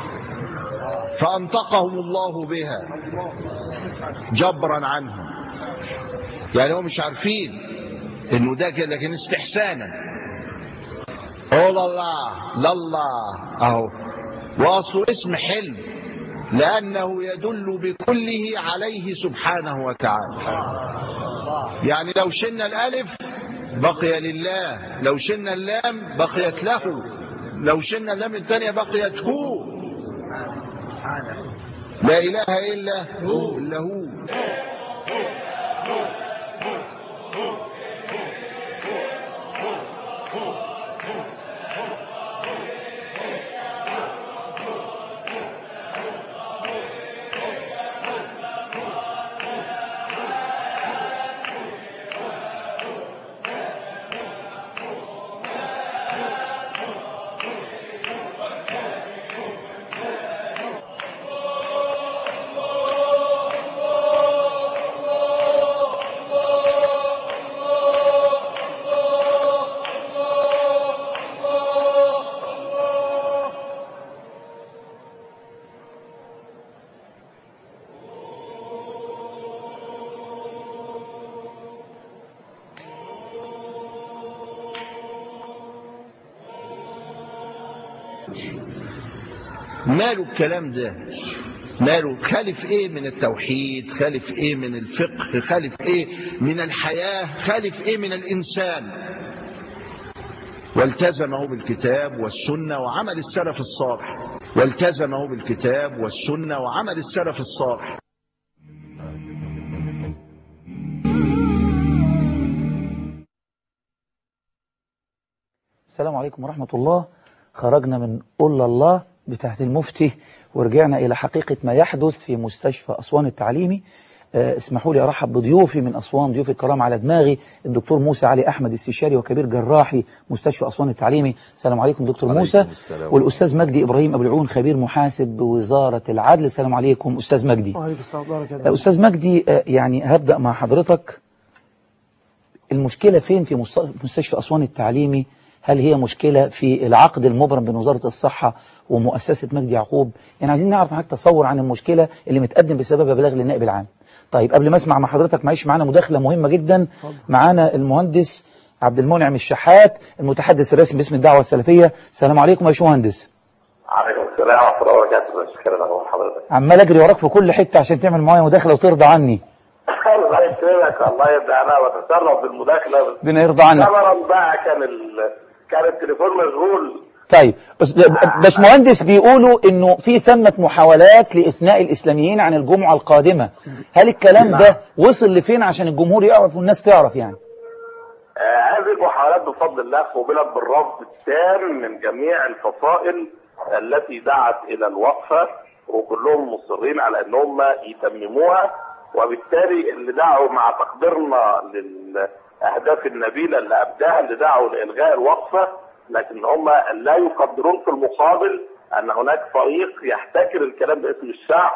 فأنطقهم الله بها جبرا عنهم. يعني هم مش عارفين انه ده كده، لكن استحسانا. قول الله لله اهو، واصل اسم حلم لأنه يدل بكله عليه سبحانه وتعالى. يعني لو شلنا الألف بقي لله، لو شلنا اللام بقيت له، لو شلنا اللام الثانية بقيت هو. لا إله إلا هو إلا هو. ماله الكلام ده؟ ماله؟ خالف ايه من التوحيد؟ خالف ايه من الفقه؟ خالف ايه من الحياة؟ خالف ايه من الإنسان؟ والتزمه بالكتاب والسنة وعمل السلف الصالح والتزمه بالكتاب والسنة وعمل السلف الصالح. السلام عليكم ورحمة الله. خرجنا من قول الله بتاعت المفتي ورجعنا إلى حقيقة ما يحدث في مستشفى أسوان التعليمي. أه اسمحوا لي أرحب بضيوفي من أسوان، ضيوف الكرام على دماغي، الدكتور موسى علي أحمد، استشاري وكبير جراحي مستشفى أسوان التعليمي. السلام عليكم دكتور موسى. والأستاذ مجدي إبراهيم أبو العون، خبير محاسب بوزارة العدل. السلام عليكم أستاذ مجدي. وعليكم السلام ورحمة الله وبركاته. أستاذ مجدي، أه يعني هبدأ مع حضرتك. المشكلة فين في مستشفى أسوان التعليمي؟ هل هي مشكلة في العقد المبرم بين وزارة الصحة ومؤسسة مجدي يعقوب؟ يعني عايزين نعرف معاك تصور عن المشكلة اللي متقدم بسببها بلاغ للنائب العام. طيب قبل ما اسمع مع حضرتك، معيش معانا مداخلة مهمة جدا. معانا المهندس عبد المنعم الشحات، المتحدث الرسمي باسم الدعوة السلفية. السلام عليكم يا باشمهندس. عليكم السلام ورحمة الله وبركاته. شكرا لك حضرتك. عمال اجري وراك في كل حتة عشان تعمل معايا مداخلة وترضى عني. الله يكرمك، الله يبدأ. انا بتشرف بالمداخلة. ربنا يرضى عنك. طبعا بقى كان ال... كان التليفون مشغول. طيب باشمهندس، بيقولوا انه في ثمة محاولات لإثناء الإسلاميين عن الجمعة القادمة. هل الكلام ده وصل لفين عشان الجمهور يعرف والناس تعرف يعني؟ آه هذه المحاولات بفضل الله قوبلت بالرفض التام من جميع الفصائل التي دعت إلى الوقفة، وكلهم مصرين على أنهم يتمموها. وبالتالي اللي دعوا مع تقديرنا للأهداف النبيلة اللي أبداها اللي دعوا لإلغاء الوقفة، لكن هم لا يقدرون في المقابل أن هناك فريق يحتكر الكلام باسم الشعب،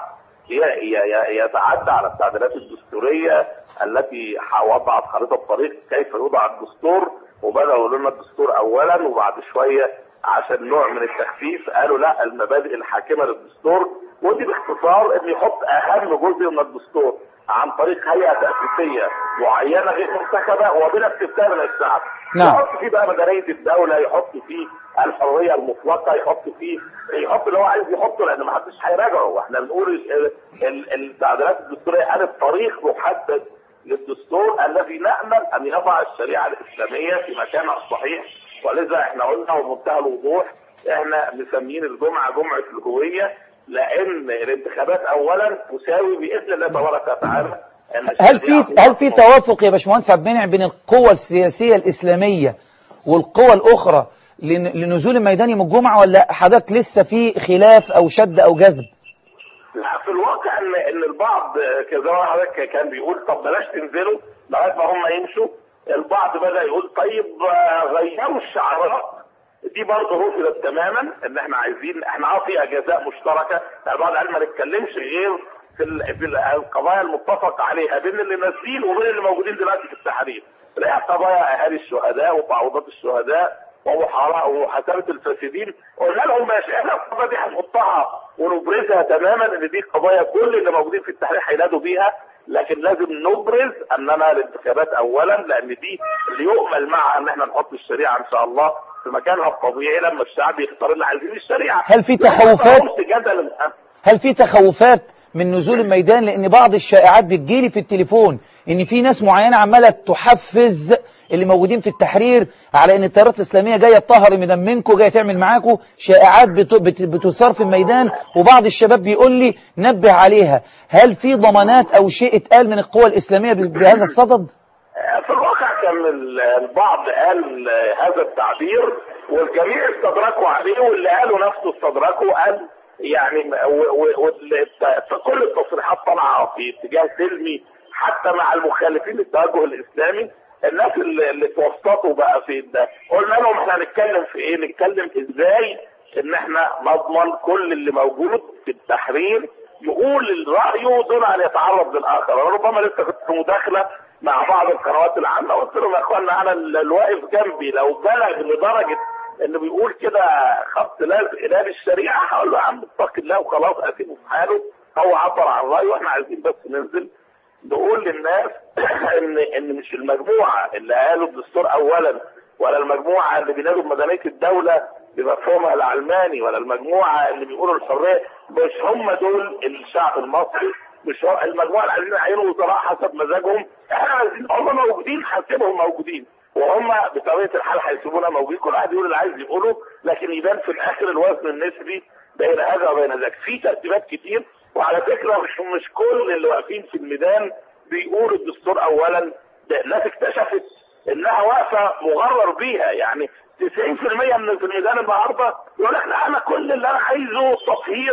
يتعدى على التعديلات الدستورية التي وضعت خريطة الطريق كيف يوضع الدستور. وبدأوا يقولوا لنا الدستور أولا، وبعد شوية عشان نوع من التخفيف قالوا لا، المبادئ الحاكمة للدستور. ودي باختصار ان يحط اهم جزء من الدستور عن طريق هيئة تأسيسية معينة غير منتخبة وبلا استفتاء من الشعب. نعم. يحط فيه بقى مدنية الدولة، يحط فيه الحرية المطلقة، يحط فيه يحط اللي هو عايز يحطه، لان ما حدش هيراجعه. واحنا بنقول التعديلات الدستورية قالت طريق محدد للدستور الذي نأمل ان يضع الشريعة الإسلامية في مكانها الصحيح. ولذا احنا قلنا وبمنتهى الوضوح احنا مسميين الجمعة جمعة الهوية، لان الانتخابات اولا تساوي باذن الله تبارك وتعالى. هل في هل في توافق يا باشمهندس عبد المنعم بين القوى السياسية الإسلامية والقوى الأخرى لنزول الميداني من الجمعة، ولا حضرتك لسه في خلاف أو شد أو جذب؟ لا، في الواقع ان ان البعض كذا حضرتك كان بيقول طب بلاش تنزلوا لغايه ما هم يمشوا. البعض بدا يقول طيب غيروا الشعارات. دي برضه رفضت تماما، ان احنا عايزين احنا اه في اجازات مشتركه، بعض العلم ما نتكلمش غير في في القضايا المتفق عليها بين اللي نازلين وبين اللي موجودين دلوقتي في التحرير. اللي هي قضايا اهالي الشهداء وتعويضات الشهداء ومحاسبه الفاسدين. قلنا لهم ماشي، احنا القضايا دي هنحطها ونبرزها تماما ان دي قضايا كل اللي موجودين في التحرير هينادوا بيها، لكن لازم نبرز اننا الانتخابات اولا، لان دي اللي يؤمل معها ان احنا نحط الشريعه ان شاء الله في مكانها الطبيعي لما الشعب يختار اللي عايزين الشريعه. هل في تخوفات هل في تخوفات من نزول الميدان؟ لان بعض الشائعات بتجيلي في التليفون ان في ناس معينه عماله تحفز اللي موجودين في التحرير على ان التيارات الاسلاميه جايه تطهر من منكم، جايه تعمل معاكم شائعات بتثار في الميدان، وبعض الشباب بيقول لي نبه عليها. هل في ضمانات او شيء اتقال من القوى الاسلاميه بهذا الصدد؟ في الواقع كان البعض قال هذا التعبير والجميع استدركوا عليه، واللي قالوا نفسه استدركوا. قال يعني كل التصريحات طالعه في اتجاه سلمي حتى مع المخالفين للتوجه الاسلامي. الناس اللي, اللي توسطوا بقى في ده قلنا لهم احنا هنتكلم في ايه؟ نتكلم ازاي ان احنا نضمن كل اللي موجود في التحرير يقول رأيه دون ان يتعرض للاخر. انا ربما لسه كنت في مداخله مع بعض القنوات العامه قلت لهم يا اخوانا انا اللي واقف جنبي لو بلغ لدرجه انه بيقول كده خط لازق الى الشريعه هقول له يا عم اتق الله وخلاص اسيبه في حاله. هو عبر عن رايه واحنا عايزين بس ننزل نقول للناس ان ان مش المجموعه اللي قالوا الدستور اولا، ولا المجموعه اللي بينادوا بمدنيه الدوله بمفهومها العلماني، ولا المجموعه اللي بيقولوا الحريه، مش هم دول الشعب المصري. مش المجموعه اللي عايزين يعينوا وزراء حسب مزاجهم. احنا عايزين هم موجودين حاسبهم موجودين. وهم بطبيعه الحال هيسيبونا موجود، كل واحد يقول اللي عايز يقوله، لكن يبان في الاخر الوزن النسبي بين هذا وبين ذاك. في ترتيبات كتير، وعلى فكره مش مش كل اللي واقفين في الميدان بيقولوا الدستور اولا، ده الناس اكتشفت انها واقفه مغرر بيها. يعني تسعين في المية من في الميدان النهارده يقول لك لا انا كل اللي انا عايزه تطهير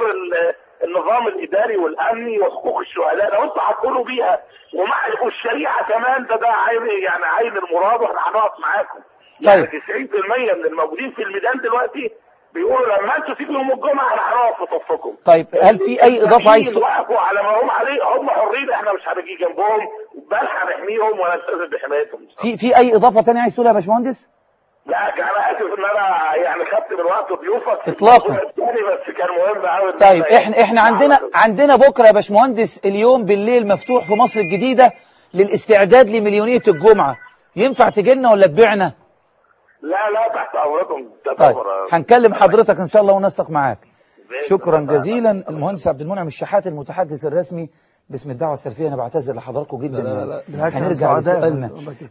النظام الاداري والامني وحقوق الشهداء، لو انتوا هتقولوا بيها ومع والشريعه كمان ده ده عين يعني عين المراد، واحنا هنقف معاكم. يعني تسعين في المية من الموجودين في الميدان دلوقتي بيقولوا لما انتوا تيجوا يوم الجمعه احنا هنقف في صفكم. طيب هل في اي اضافه عايز وقفوا على ما هم عليه، هم حرين، احنا مش هنجي جنبهم بل هنحميهم ونلتزم بحمايتهم. في في اي اضافه ثانيه عايز تقولها يا باشمهندس؟ لا انا اسف ان انا يعني خدت من وقت ضيوفك اطلاقا، بس كان مهم قوي. طيب احنا احنا عندنا عندنا بكره يا باشمهندس اليوم بالليل مفتوح في مصر الجديده للاستعداد لمليونيه الجمعه، ينفع تجي لنا ولا تبيعنا؟ لا لا تحت امركم. طيب هنكلم حضرتك ان شاء الله وننسق معاك. شكرا جزيلا. المهندس عبد المنعم الشحات المتحدث الرسمي باسم الدعوه السلفيه. انا بعتذر لحضراتكم جدا. لا لا لا. هنرجع لسؤالنا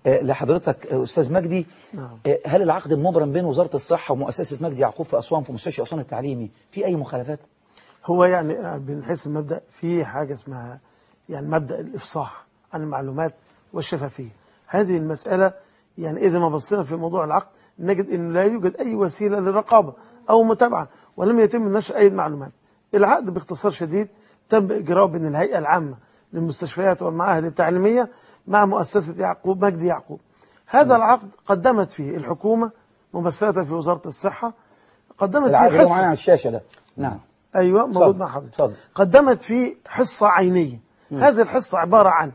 لحضرتك استاذ مجدي. نعم. هل العقد المبرم بين وزاره الصحه ومؤسسه مجدي يعقوب في اسوان في مستشفى اسوان التعليمي في اي مخالفات؟ هو يعني من حيث المبدا في حاجه اسمها يعني مبدا الافصاح عن المعلومات والشفافيه. هذه المساله يعني اذا ما بصينا في موضوع العقد نجد انه لا يوجد اي وسيله للرقابه او متابعه ولم يتم نشر اي معلومات. العقد باختصار شديد تم اجراءه بين الهيئه العامه للمستشفيات والمعاهد التعليميه مع مؤسسه يعقوب مجدي يعقوب. هذا العقد قدمت فيه الحكومه ممثله في وزاره الصحه، قدمت فيه حصه معانا على الشاشه ده. نعم ايوه موجود مع حضرتك. قدمت فيه حصه عينيه. م. هذه الحصه عباره عن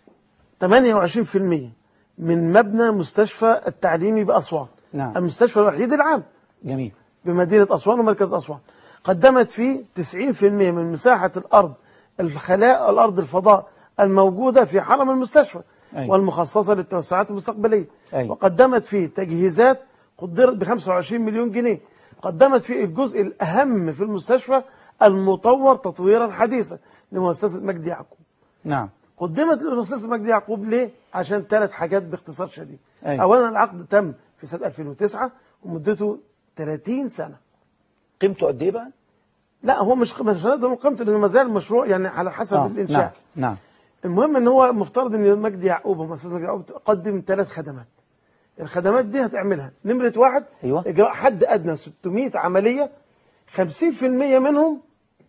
ثمانية وعشرين بالمئة من مبنى مستشفى التعليمي باسوان. نعم. المستشفى الوحيد العام جميل بمدينه اسوان ومركز اسوان. قدمت فيه تسعين بالمئة من مساحه الارض الخلاء الارض الفضاء الموجوده في حرم المستشفى. أيوة. والمخصصه للتوسعات المستقبليه. أيوة. وقدمت فيه تجهيزات قدرت ب خمسة وعشرين مليون جنيه. قدمت فيه الجزء الاهم في المستشفى المطور تطويرا حديثا لمؤسسه مجدي يعقوب. نعم. قدمت لمؤسسه مجدي يعقوب ليه؟ عشان ثلاث حاجات باختصار شديد. أيوة. اولا العقد تم في سنه ألفين وتسعة ومدته ثلاثين سنه. قيمته قد ايه بقى؟ لا هو مش مش هنقدر قيمته لانه ما زال المشروع يعني على حسب آه. الانشاء. نعم. نعم. المهم ان هو مفترض ان مجدي يعقوب ومؤسسه مجدي يعقوب تقدم ثلاث خدمات. الخدمات دي هتعملها نمره واحد أيوة. اجراء حد ادنى ستمئة عمليه خمسين بالمئة منهم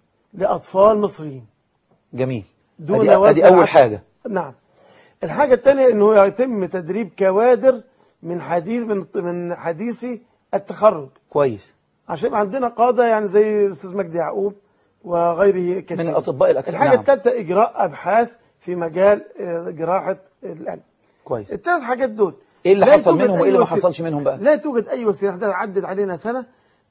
لاطفال مصريين. جميل. دون ادي اول حاجه. نعم. الحاجه الثانيه انه يتم تدريب كوادر من حديث من من حديثي التخرج. كويس. عشان عندنا قاده يعني زي الاستاذ مجدي يعقوب وغيره كثير من الاطباء الاكثر. الحاجه نعم. الثالثه اجراء ابحاث في مجال جراحه القلب. كويس. الثلاث حاجات دول ايه اللي حصل منهم وايه اللي ما حصلش منهم بقى؟ لا توجد اي وسيله. ده عدت علينا سنه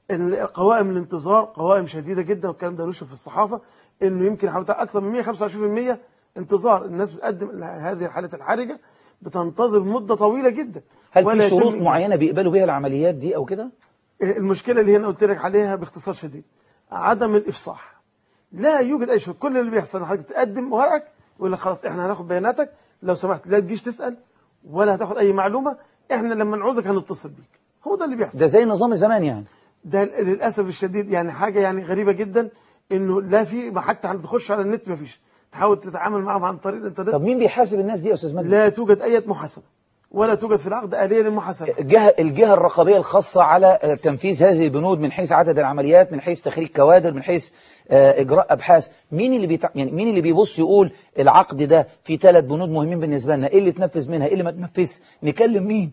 قوائم الانتظار قوائم شديده جدا والكلام ده نشر في الصحافه انه يمكن حوالي اكثر من مئة وخمسة وعشرين بالمئة انتظار. الناس بتقدم هذه الحالات الحرجه بتنتظر مده طويله جدا. هل في شروط معينه بيقبلوا بيها العمليات دي او كده؟ المشكله اللي انا قلت لك عليها باختصار شديد عدم الافصاح. لا يوجد اي شيء. كل اللي بيحصل حضرتك تقدم ورقك ويقول لك خلاص احنا هناخد بياناتك لو سمحت لا تجيش تسال ولا هتاخد اي معلومه، احنا لما نعوزك هنتصل بيك. هو ده اللي بيحصل. ده زي نظام زمان يعني. ده للاسف الشديد يعني حاجه يعني غريبه جدا انه لا في حتى هتخش على النت ما فيش تحاول تتعامل معهم عن طريق الانترنت. طب مين بيحاسب الناس دي يا استاذ مجدي؟ لا توجد اي محاسبه ولا توجد في العقد آلية للمحاسبة. الجهة الجهة الرقابية الخاصة على تنفيذ هذه البنود من حيث عدد العمليات من حيث تخريج كوادر من حيث إجراء أبحاث، مين اللي بيتع... يعني مين اللي بيبص يقول العقد ده في ثلاث بنود مهمين بالنسبة لنا، إيه اللي تنفذ منها إيه اللي ما تنفذ؟ نكلم مين؟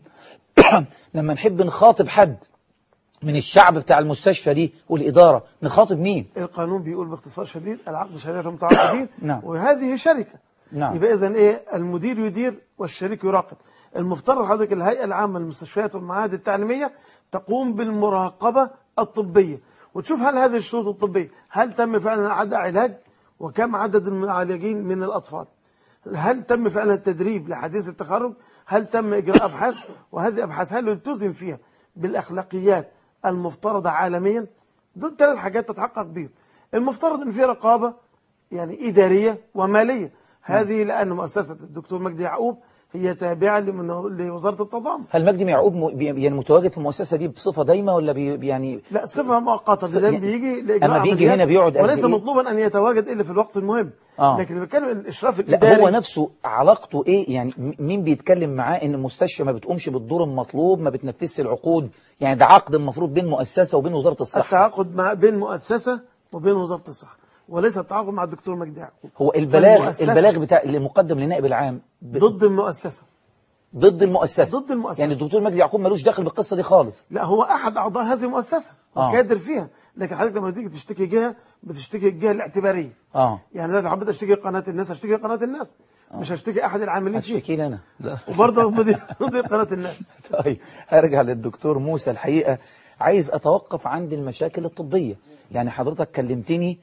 لما نحب نخاطب حد من الشعب بتاع المستشفى دي والإدارة نخاطب مين؟ القانون بيقول باختصار شديد العقد شركة متعاقدين. نعم. وهذه شركة. نعم. يبقى إذن إيه المدير يدير والشريك يراقب. المفترض حضرتك الهيئة العامة للمستشفيات والمعاهد التعليمية تقوم بالمراقبة الطبية وتشوف هل هذه الشروط الطبية هل تم فعلا علاج وكم عدد المعالجين من الأطفال، هل تم فعلا التدريب لحديث التخرج، هل تم إجراء أبحاث، وهذه أبحاث هل التزم فيها بالأخلاقيات المفترضة عالميا. دول ثلاث حاجات تتحقق بيهم. المفترض أن في رقابة يعني إدارية ومالية. هذه لأن مؤسسة الدكتور مجدي يعقوب هي تابعة لوزارة التضامن. هل مجدي يعقوب م... يعني متواجد في المؤسسة دي بصفة دايمة ولا بي... يعني لا صفة مؤقتة، بدل يعني بيجي لإجراء أما بيجي هنا بيقعد وليس إيه؟ مطلوبا أن يتواجد إلا في الوقت المهم. آه. لكن بيتكلم الإشراف الإداري. لا هو نفسه علاقته إيه يعني؟ مين بيتكلم معاه إن المستشفى ما بتقومش بالدور المطلوب، ما بتنفذش العقود؟ يعني ده عقد المفروض بين مؤسسة وبين وزارة الصحة. التعاقد مع بين مؤسسة وبين وزارة الصحة، وليس التعاقد مع الدكتور مجدي يعقوب. هو البلاغ البلاغ بتاع اللي مقدم للنائب العام ب... ضد المؤسسة. ضد المؤسسة. ضد المؤسسة. يعني الدكتور مجدي يعقوب ملوش دخل بالقصة دي خالص. لا هو أحد أعضاء هذه المؤسسة وكادر آه. فيها، لكن حضرتك لما تيجي تشتكي جهة بتشتكي الجهة الاعتبارية. اه يعني أنا حبيت أشتكي قناة الناس هشتكي قناة الناس، آه. مش هشتكي أحد العاملين فيها. هشتكي أنا. وبرضه مدير قناة الناس. طيب هرجع للدكتور موسى. الحقيقة عايز أتوقف عند المشاكل الطبية. يعني حضرتك كلمتني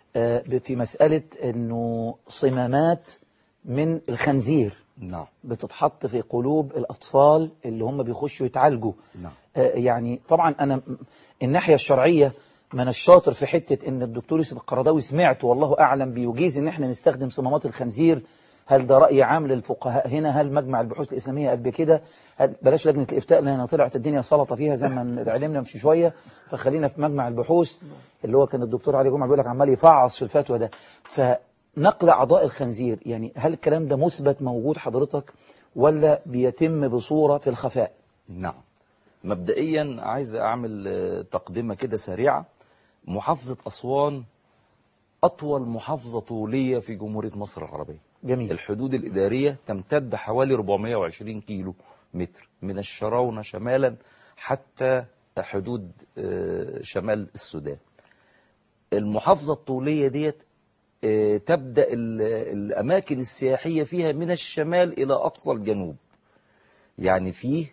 في مسألة إنه صمامات من الخنزير نعم بتتحط في قلوب الأطفال اللي هم بيخشوا يتعالجوا. نعم. آه يعني طبعا أنا الناحية الشرعية من الشاطر في حتة إن الدكتور يوسف القرضاوي سمعت والله أعلم بيجيز إن احنا نستخدم صمامات الخنزير. هل ده رأي عام للفقهاء هنا؟ هل مجمع البحوث الإسلامية قد بكده؟ بلاش لجنة الإفتاء لأنها طلعت الدنيا سلطة فيها زي ما علمنا مش شوية، فخلينا في مجمع البحوث اللي هو كان الدكتور علي جمعة بيقول لك عمال يفعص في الفتوى ده. فنقل أعضاء الخنزير يعني هل الكلام ده مثبت موجود حضرتك ولا بيتم بصورة في الخفاء؟ نعم. مبدئيا عايز أعمل تقدمة كده سريعة. محافظة أسوان أطول محافظة طولية في جمهورية مصر العربية. جميل. الحدود الإدارية تمتد حوالي أربعمائة وعشرين كيلو متر من الشراونة شمالا حتى حدود شمال السودان. المحافظة الطولية ديت تبدأ الأماكن السياحية فيها من الشمال إلى أقصى الجنوب. يعني فيه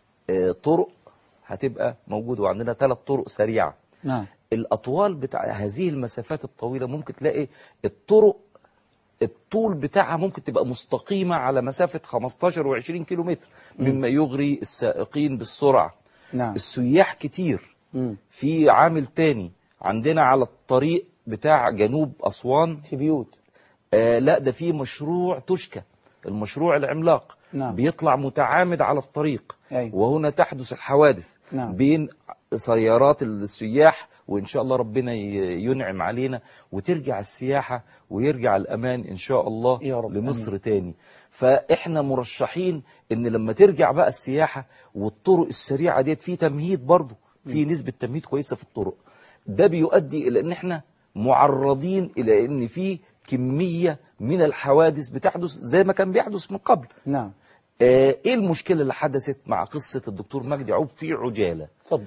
طرق هتبقى موجودة، وعندنا ثلاث طرق سريعة. نعم. الأطوال بتاع هذه المسافات الطويلة ممكن تلاقي الطرق الطول بتاعها ممكن تبقى مستقيمة على مسافة خمستاشر وعشرين كيلو متر، مما يغري السائقين بالسرعة. نعم. السياح كتير. مم. في عامل تاني عندنا على الطريق بتاع جنوب أسوان في بيوت. آه لا ده في مشروع تشكى، المشروع العملاق. نعم. بيطلع متعامد على الطريق. أيوة. وهنا تحدث الحوادث. نعم. بين سيارات السياح، وإن شاء الله ربنا ينعم علينا وترجع السياحة ويرجع الأمان إن شاء الله لمصر أمين. تاني. فإحنا مرشحين إن لما ترجع بقى السياحة والطرق السريعة ديت في تمهيد برضو، في نسبة تمهيد كويسة في الطرق. ده بيؤدي إلى إن إحنا معرضين إلى إن في كمية من الحوادث بتحدث زي ما كان بيحدث من قبل. نعم. آه إيه المشكلة اللي حدثت مع قصة الدكتور مجدي يعقوب في عجالة؟ اتفضل.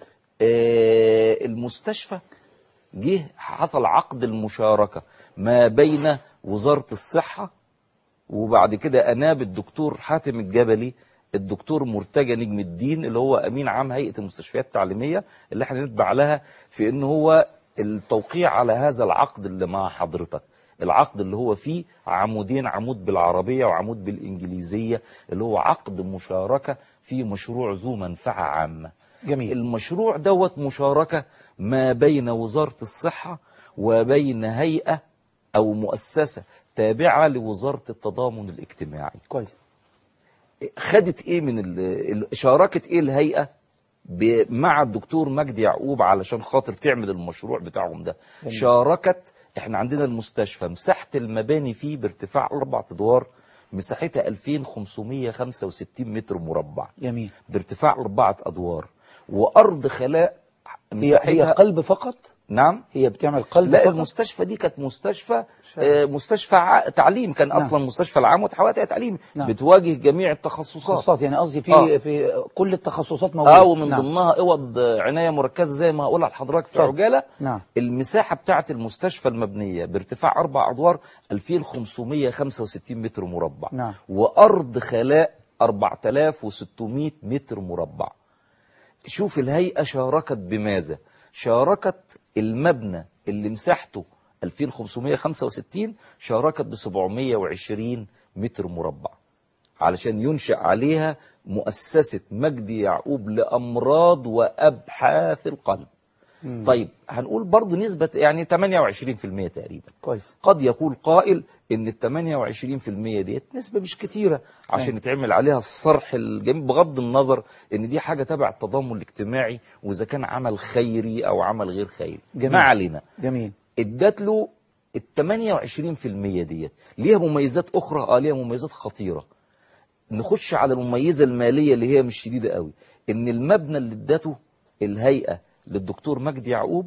آه المستشفى جه حصل عقد المشاركة ما بين وزارة الصحة وبعد كده أناب الدكتور حاتم الجبلي الدكتور مرتجى نجم الدين اللي هو أمين عام هيئة المستشفيات التعليمية اللي احنا نتبع لها في إن هو التوقيع على هذا العقد اللي مع حضرتك. العقد اللي هو فيه عمودين، عمود بالعربية وعمود بالإنجليزية، اللي هو عقد مشاركة في مشروع ذو منفعة عامة. جميل. المشروع دوت مشاركة ما بين وزارة الصحة وبين هيئة أو مؤسسة تابعة لوزارة التضامن الاجتماعي. كويس. خدت إيه من ال... شاركت إيه الهيئة مع الدكتور مجدي يعقوب علشان خاطر تعمل المشروع بتاعهم ده؟ جميل. شاركت. احنا عندنا المستشفى مساحة المباني فيه بارتفاع أربع أدوار، مساحتها ألفين وخمسمائة وخمسة وستين متر مربع. جميل. بارتفاع أربعة أدوار، وأرض خلاء مساحتها هي قلب فقط. نعم. هي بتعمل قلب لا فقط. المستشفى دي كانت مستشفى آه مستشفى ع... تعليم كان. نعم. أصلا مستشفى العام وتحولت تعليم. نعم. بتواجه جميع التخصصات. تخصصات يعني قصدي في آه. في كل التخصصات موجودة. اه ومن نعم. ضمنها اوض عناية مركزة زي ما هقولها لحضرتك في عجالة. نعم. المساحة بتاعت المستشفى المبنية بارتفاع أربع أدوار ألفين وخمسمائة وخمسة وستين متر مربع. نعم. وأرض خلاء أربعة آلاف وستمائة متر مربع. شوف الهيئة شاركت بماذا؟ شاركت المبنى اللي مساحته ألفين وخمسمائة وخمسة وستين شاركت ب سبعمائة وعشرين متر مربع علشان ينشأ عليها مؤسسة مجدي يعقوب لأمراض وأبحاث القلب. مم. طيب هنقول برضو نسبة يعني ثمانية وعشرين بالمئة تقريبا. كويس. قد يقول قائل ان ال ثمانية وعشرين بالمئة ديت نسبة مش كتيرة عشان أي. يتعمل عليها الصرح الجميل، بغض النظر ان دي حاجة تبع التضامن الاجتماعي واذا كان عمل خيري او عمل غير خيري. جميل. ما علينا. جميل. ادت له ال ثمانية وعشرين بالمئة ديت ليها مميزات اخرى، اه ليها مميزات خطيرة. نخش على المميزة المالية اللي هي مش شديدة قوي، ان المبنى اللي ادته الهيئة للدكتور مجدي يعقوب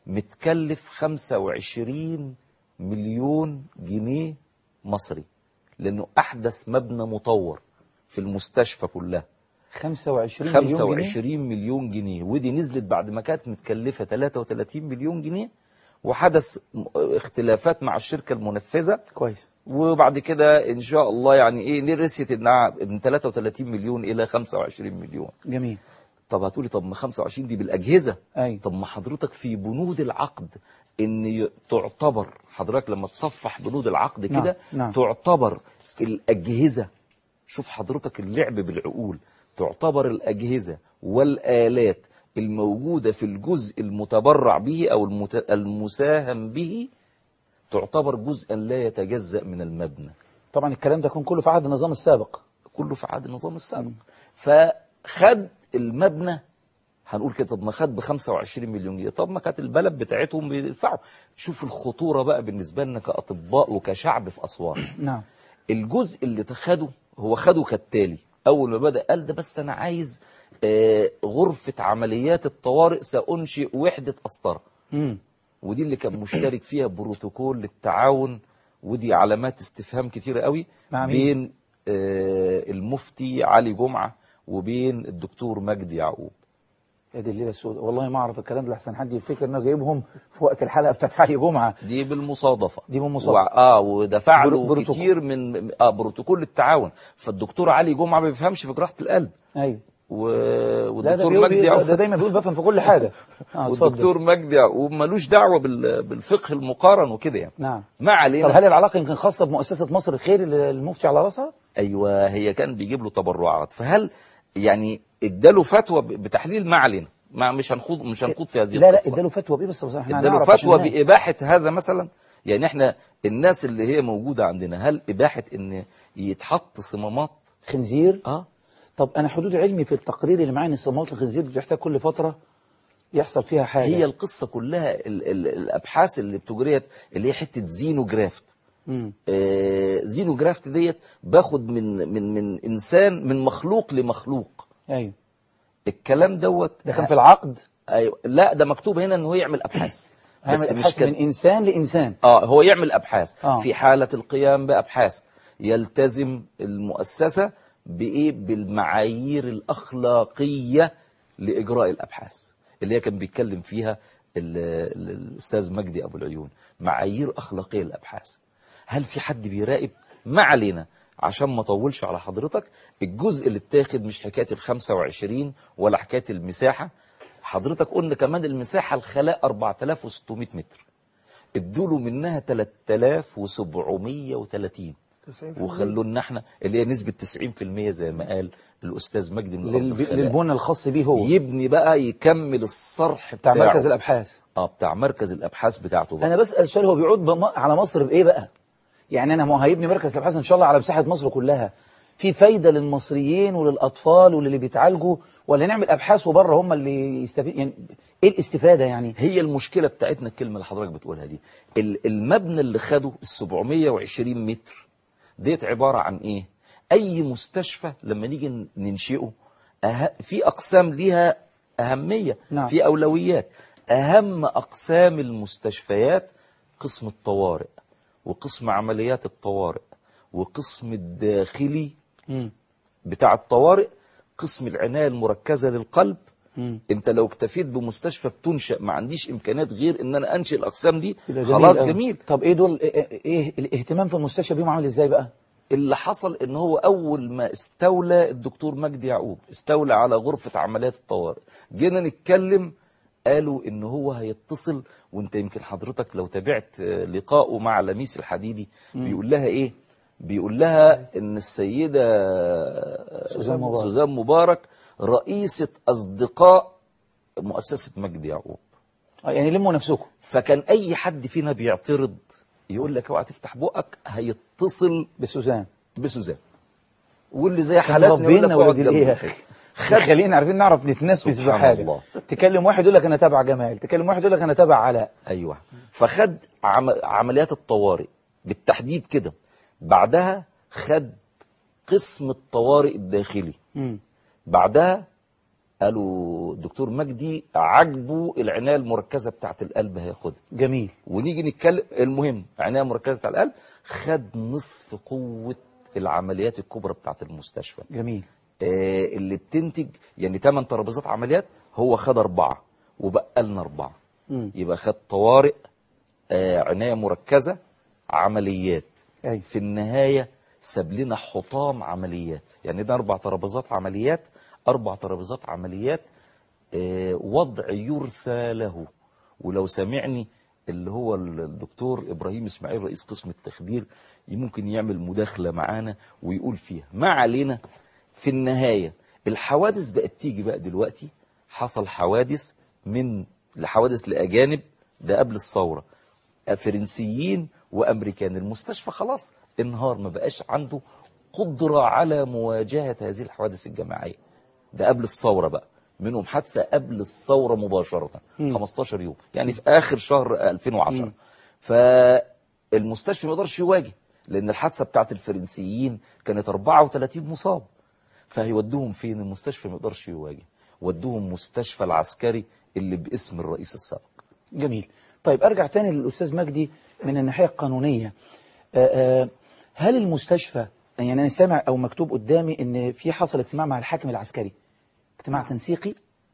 متكلف خمسة وعشرين مليون جنيه مصري، لانه احدث مبنى مطور في المستشفى كلها. خمسة وعشرين, خمسة مليون وعشرين مليون جنيه، ودي نزلت بعد ما كانت متكلفة ثلاثة وثلاثين مليون جنيه، وحدث اختلافات مع الشركة المنفذة. كويس. وبعد كده ان شاء الله يعني ايه نرست انها من ثلاثة وثلاثين مليون الى خمسة وعشرين مليون. جميل. طب هتقولي طب ما خمسة وعشرين دي بالاجهزه. أي. طب ما حضرتك في بنود العقد ان تعتبر حضرتك لما تصفح بنود العقد كده نعم. نعم. تعتبر الاجهزه، شوف حضرتك اللعب بالعقول، تعتبر الاجهزه والالات الموجوده في الجزء المتبرع به او المت... المساهم به تعتبر جزءا لا يتجزأ من المبنى. طبعا الكلام ده كان كله في عهد النظام السابق. كله في عهد النظام السابق. فخد المبنى هنقول كده، طب ما خد ب خمسة وعشرين مليون جنيه، طب ما كانت البلد بتاعتهم بيدفعوا. شوف الخطورة بقى بالنسبة لنا كأطباء وكشعب في أسوان. نعم. الجزء اللي تخده هو خده كالتالي. أول ما بدأ قال ده بس أنا عايز آه غرفة عمليات الطوارئ، سأنشئ وحدة قسطرة. امم ودي اللي كان مشترك فيها بروتوكول للتعاون، ودي علامات استفهام كتيرة قوي بين آه المفتي علي جمعة وبين الدكتور مجدي يعقوب. يا دي الليلة السوداء، والله ما اعرف الكلام ده لحسن حد يفتكر انه جايبهم في وقت الحلقة بتاعت علي جمعة. دي بالمصادفة. دي بالمصادفة. اه ودفع له بروتوكول. كتير من اه بروتوكول التعاون. فالدكتور علي جمعة ما بيفهمش في جراحة القلب. ايوه. و... والدكتور مجدي يعقوب ده دايما بيقول بفهم في كل حاجة. آه والدكتور مجدي يعقوب ملوش دعوة بال... بالفقه المقارن وكده يعني. نعم. ما علينا. طب هل العلاقة يمكن خاصة بمؤسسة مصر الخير اللي المفتي على راسها؟ ايوه، هي كان بيجيب له تبرعات، فهل يعني اداله فتوى بتحليل؟ ما علينا، ما مش هنخوض مش هنخوض في هذه لا القصة. لا اداله فتوى بايه بس احنا اداله فتوى بإباحة هذا مثلا. يعني احنا الناس اللي هي موجودة عندنا، هل إباحة ان يتحط صمامات خنزير؟ اه طب انا حدود علمي في التقرير اللي معايا ان صمامات الخنزير بتحتاج كل فترة يحصل فيها حاجة. هي القصة كلها ال ال الابحاث اللي بتجريت اللي هي حتة زينوجرافت. آه زينوجرافت ديت باخد من من من انسان، من مخلوق لمخلوق. ايوه. الكلام دوت ده كان في العقد. ايوه. لا ده مكتوب هنا ان هو يعمل ابحاث. بس مش كان من انسان لانسان. اه هو يعمل ابحاث. آه. في حالة القيام بابحاث يلتزم المؤسسة بايه؟ بالمعايير الاخلاقية لاجراء الابحاث اللي هي كان بيتكلم فيها الاستاذ مجدي ابو العيون، معايير اخلاقية للابحاث. هل في حد بيراقب؟ ما علينا. عشان ما اطولش على حضرتك، الجزء اللي اتاخد مش حكاية ال خمسة وعشرين ولا حكاية المساحة. حضرتك قلنا كمان المساحة الخلاء أربعة آلاف وستمائة متر، ادوله منها ثلاثة آلاف وسبعمائة وثلاثين، وخلونا احنا اللي هي نسبة تسعين بالمئة زي ما قال الأستاذ مجدي من للب... للبنى الخاص بيه هو، يبني بقى يكمل الصرح بتاع بتاعه. مركز الأبحاث. اه بتاع مركز الأبحاث بتاعته بقى. أنا بسأل سؤال، هو بيعود بم... على مصر بإيه بقى؟ يعني أنا ما هيبني مركز الأبحاث إن شاء الله على مساحة مصر كلها، في فايدة للمصريين وللأطفال وللي بيتعالجوا، ولا نعمل أبحاث وبره هم اللي يستفيد؟ يعني إيه الاستفادة يعني؟ هي المشكلة بتاعتنا الكلمة اللي حضرتك بتقولها دي، المبنى اللي خده السبعمائة وعشرين متر ديت عبارة عن إيه؟ أي مستشفى لما نيجي ننشئه أه... في أقسام ليها أهمية. نعم. في أولويات. أهم أقسام المستشفيات قسم الطوارئ، وقسم عمليات الطوارئ، وقسم الداخلي م. بتاع الطوارئ، قسم العناية المركزة للقلب. م. انت لو اكتفيت بمستشفى بتنشأ ما عنديش امكانيات غير ان انا انشئ الاقسام دي خلاص جميل, جميل. طب ايه دول، ايه, إيه الاهتمام في المستشفى بيهم عامل ازاي بقى؟ اللي حصل ان هو اول ما استولى الدكتور مجدي يعقوب استولى على غرفة عمليات الطوارئ، جينا نتكلم قالوا ان هو هيتصل، وانت يمكن حضرتك لو تابعت لقائه مع لميس الحديدي م. بيقول لها ايه؟ بيقول لها ان السيدة سوزان مبارك, سوزان مبارك رئيسة اصدقاء مؤسسة مجدي يعقوب. يعني لموا نفسكم. فكان اي حد فينا بيعترض يقول لك اوعى تفتح بقك هيتصل بسوزان بسوزان واللي زي حالاتنا يقول لك اقعد جنبي. خلينا عارفين نعرف نتنفس بحاجه الله. تكلم واحد يقول لك انا تابع جمال، تكلم واحد يقول لك انا تابع علاء. ايوه. فخد عم... عمليات الطوارئ بالتحديد كده. بعدها خد قسم الطوارئ الداخلي. م. بعدها قالوا الدكتور مجدي عجبه العنايه المركزه بتاعه القلب هياخدها. جميل. ونيجي نتكلم المهم عنايه مركزه بتاع القلب خد نصف قوه العمليات الكبرى بتاعه المستشفى. جميل. آه اللي بتنتج يعني ثمان ترابيزات عمليات هو خد اربعه وبقى لنا اربعه. م. يبقى خد طوارئ، آه عنايه مركزه، عمليات. أي. في النهايه ساب لنا حطام عمليات. يعني ده اربع ترابيزات عمليات، اربع ترابيزات عمليات، آه وضع يرثى له. ولو سمعني اللي هو الدكتور ابراهيم اسماعيل رئيس قسم التخدير ممكن يعمل مداخله معانا ويقول فيها. ما علينا. في النهايه الحوادث بقت تيجي بقى دلوقتي. حصل حوادث من لحوادث لاجانب ده قبل الثوره، فرنسيين وامريكان. المستشفى خلاص انهار، ما بقاش عنده قدره على مواجهه هذه الحوادث الجماعيه. ده قبل الثوره بقى، منهم حادثه قبل الثوره مباشره م. خمستاشر يوم، يعني في اخر شهر ألفين وعشرة. م. فالمستشفى ما يقدرش يواجه، لان الحادثه بتاعت الفرنسيين كانت اربعة وثلاثين مصاب. فهيودوهم فين؟ المستشفى ما يقدرش يواجه، ودوهم مستشفى العسكري اللي باسم الرئيس السابق. جميل. طيب ارجع تاني للاستاذ مجدي من الناحيه القانونيه. آآ آآ هل المستشفى، يعني انا سامع او مكتوب قدامي ان في حصل اجتماع مع الحاكم العسكري، اجتماع تنسيقي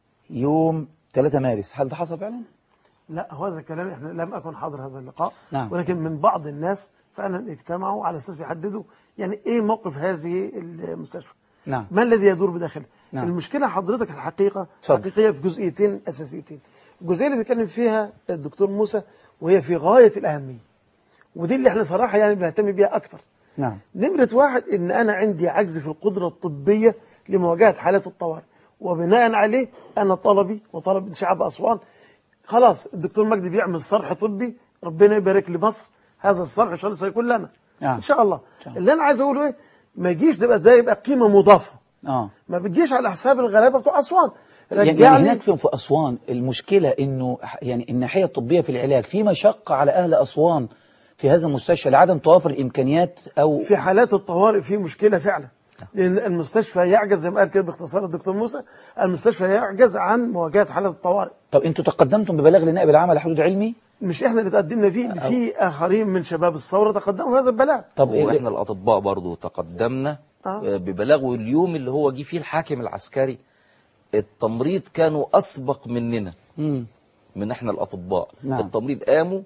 يوم ثلاثة مارس، هل ده حصل فعلا؟ لا، هو هذا الكلام احنا لم اكن حاضر هذا اللقاء. نعم. ولكن من بعض الناس فعلا اجتمعوا على اساس يحددوا يعني ايه موقف هذه المستشفى. نعم. ما الذي يدور بداخلها؟ نعم. المشكله حضرتك الحقيقه صد. حقيقيه في جزئيتين اساسيتين. الجزئيه اللي بيتكلم فيها الدكتور موسى وهي في غايه الاهميه، ودي اللي احنا صراحه يعني بنهتم بيها اكثر. نعم. نمره واحد ان انا عندي عجز في القدره الطبيه لمواجهه حالات الطوارئ، وبناء عليه انا طلبي وطلب شعب اسوان خلاص الدكتور مجدي بيعمل صرح طبي، ربنا يبارك لمصر، هذا الصرح ان شاء الله سيكون لنا. آه. ان شاء الله. آه. اللي انا عايز اقوله ايه، ما يجيش تبقى ده يبقى قيمه مضافه. اه ما بتجيش على حساب الغلابه بتوع اسوان. يعني هناك في اسوان المشكله انه يعني الناحيه الطبيه في العلاج في مشقه على اهل اسوان في هذا المستشفى لعدم توافر الامكانيات، او في حالات الطوارئ في مشكله فعلا، لان المستشفى يعجز زي ما قال كده باختصار الدكتور موسى، المستشفى يعجز عن مواجهه حالات الطوارئ. طب انتوا تقدمتم ببلاغ لنائب العام على حدود علمي؟ مش احنا اللي تقدمنا فيه، في اخرين من شباب الثوره تقدموا هذا البلاغ. طب واحنا الاطباء برضو تقدمنا آه. ببلاغ، واليوم اللي هو جه فيه الحاكم العسكري التمريض كانوا اسبق مننا. مم. من احنا الاطباء. نعم. التمريض قاموا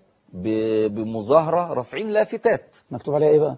بمظاهره رافعين لافتات مكتوب عليها ايه بقى؟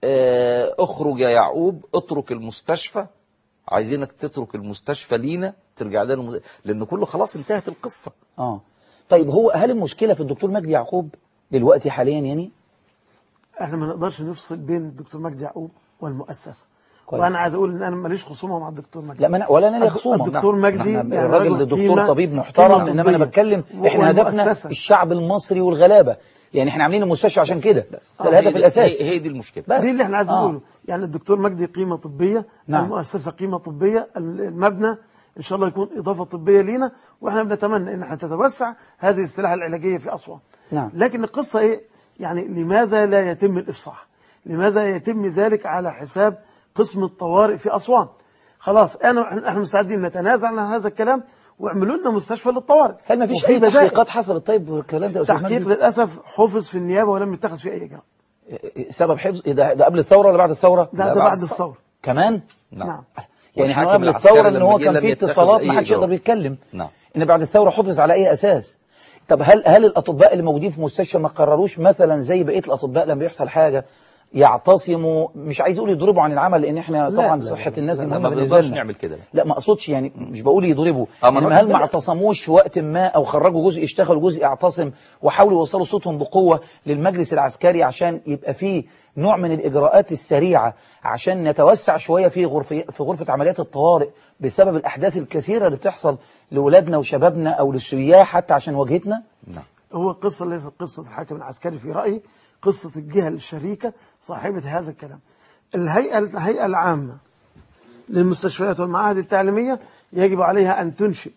آه اخرج يا يعقوب، اترك المستشفى، عايزينك تترك المستشفى لينا، ترجع لنا المز... لان كله خلاص انتهت القصه. اه طيب هو هل المشكله في الدكتور مجدي يعقوب دلوقتي حاليا؟ يعني احنا ما نقدرش نفصل بين الدكتور مجدي يعقوب والمؤسسه. كويس. وانا عايز اقول ان انا ماليش خصومه مع الدكتور مجدي. لا ما ولا انا لي خصومه. الدكتور مجدي يعني الراجل دكتور طبيب محترم، انما انا بتكلم احنا هدفنا الشعب المصري والغلابه، يعني احنا عاملين المستشفى عشان كده، ده الهدف الاساسي. هي دي المشكله بس دي اللي احنا عايزين نقوله. آه. يعني الدكتور مجدي قيمه طبيه، نعم. المؤسسه قيمه طبيه، المبنى ان شاء الله يكون اضافه طبيه لينا، واحنا بنتمنى ان احنا تتوسع هذه السلاح العلاجيه في اسوان. نعم. لكن القصه ايه؟ يعني لماذا لا يتم الافصاح؟ لماذا يتم ذلك على حساب قسم الطوارئ في اسوان؟ خلاص انا احنا مستعدين نتنازل عن هذا الكلام واعملوا لنا مستشفى للطوارئ. هل ما فيش اي تحقيقات حصلت طيب الكلام ده؟ تحقيق للاسف حفظ في النيابه ولم يتخذ فيه اي اجراء. سبب حفظ ده, ده قبل الثوره ولا بعد الثوره؟ ده, ده, ده بعد الثوره كمان. نعم, نعم. يعني احنا قبل الثوره ان هو كان في اتصالات ما حدش يقدر يتكلم. نعم. ان بعد الثوره حفظ على اي اساس؟ طب هل هل الاطباء اللي موجودين في المستشفى ما قرروش مثلا زي بقيه الاطباء لما بيحصل حاجه يعتصموا، مش عايز اقول يضربوا عن العمل لان احنا طبعا صحه الناس دي مهمه بالنسبه لنا، نعمل كده. لا ما اقصدش يعني، مش بقول يضربوا، انما هل ما اعتصموش في وقت ما او خرجوا جزء يشتغل جزء يعتصم وحاولوا يوصلوا صوتهم بقوه للمجلس العسكري عشان يبقى فيه نوع من الاجراءات السريعه عشان نتوسع شويه في غرفه في غرفه عمليات الطوارئ بسبب الاحداث الكثيره اللي بتحصل لاولادنا وشبابنا او للسياح حتى عشان واجهتنا؟ نعم. هو القصه ليست قصه الحاكم العسكري في رايي، قصه الجهه الشريكه صاحبه هذا الكلام. الهيئه الهيئه العامه للمستشفيات والمعاهد التعليميه يجب عليها ان تنشئ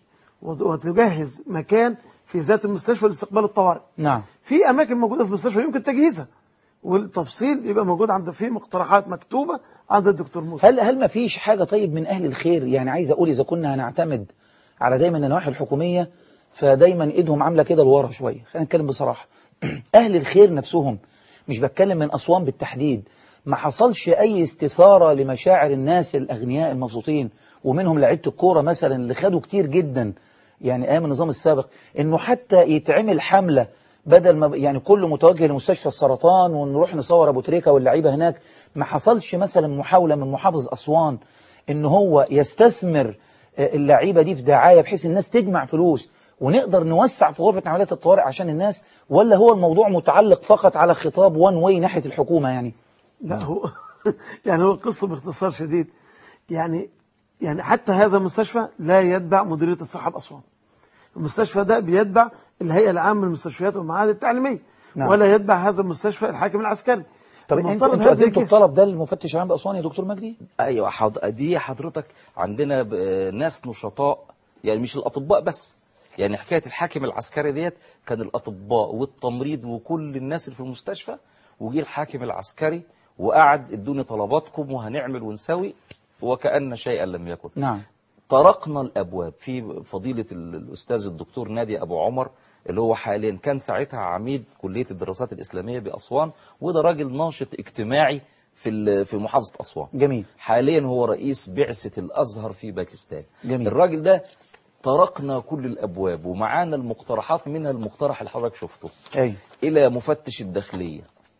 وتجهز مكان في ذات المستشفى لاستقبال الطوارئ. نعم. في اماكن موجوده في المستشفى يمكن تجهيزها، والتفصيل يبقى موجود عند في مقترحات مكتوبه عند الدكتور موسى. هل هل ما فيش حاجه طيب من اهل الخير؟ يعني عايز اقول اذا كنا هنعتمد على دايما النواحي الحكوميه فدايما ايدهم عامله كده لورا شويه، خلينا نتكلم بصراحه. اهل الخير نفسهم، مش بتكلم من اسوان بالتحديد، ما حصلش اي استثاره لمشاعر الناس الاغنياء المبسوطين ومنهم لعيبه الكوره مثلا اللي خدوا كتير جدا يعني ايام النظام السابق، انه حتى يتعمل حمله بدل ما يعني كله متوجه لمستشفى السرطان ونروح نصور ابو تريكه واللعيبه هناك، ما حصلش مثلا محاوله من محافظ اسوان ان هو يستثمر اللعيبه دي في دعايه بحيث الناس تجمع فلوس ونقدر نوسع في غرفه عمليات الطوارئ عشان الناس، ولا هو الموضوع متعلق فقط على خطاب وان واي ناحيه الحكومه يعني؟ لا هو يعني هو القصه باختصار شديد، يعني يعني حتى هذا المستشفى لا يتبع مديريه الصحه باسوان. المستشفى ده بيتبع الهيئه العامه للمستشفيات والمعاهد التعليميه. نعم. ولا يتبع هذا المستشفى الحاكم العسكري. طب انتوا قدمتوا الطلب ده للمفتش العام باسوان يا دكتور مجدي؟ ايوه حض... دي حضرتك عندنا ب... ناس نشطاء، يعني مش الاطباء بس، يعني حكايه الحاكم العسكري ديت كان الاطباء والتمريض وكل الناس اللي في المستشفى، وجي الحاكم العسكري وقعد ادوني طلباتكم وهنعمل ونسوي وكأن شيئا لم يكن. نعم. طرقنا الابواب في فضيله الاستاذ الدكتور نادي ابو عمر اللي هو حاليا كان ساعتها عميد كليه الدراسات الاسلاميه باسوان، وده راجل ناشط اجتماعي في في محافظه اسوان. جميل. حاليا هو رئيس بعثه الازهر في باكستان. جميل. الراجل ده طرقنا كل الابواب ومعانا المقترحات، منها المقترح اللي حضرتك شفته. أي. الى مفتش الداخليه،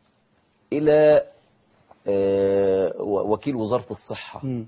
الى آه وكيل وزاره الصحه. م.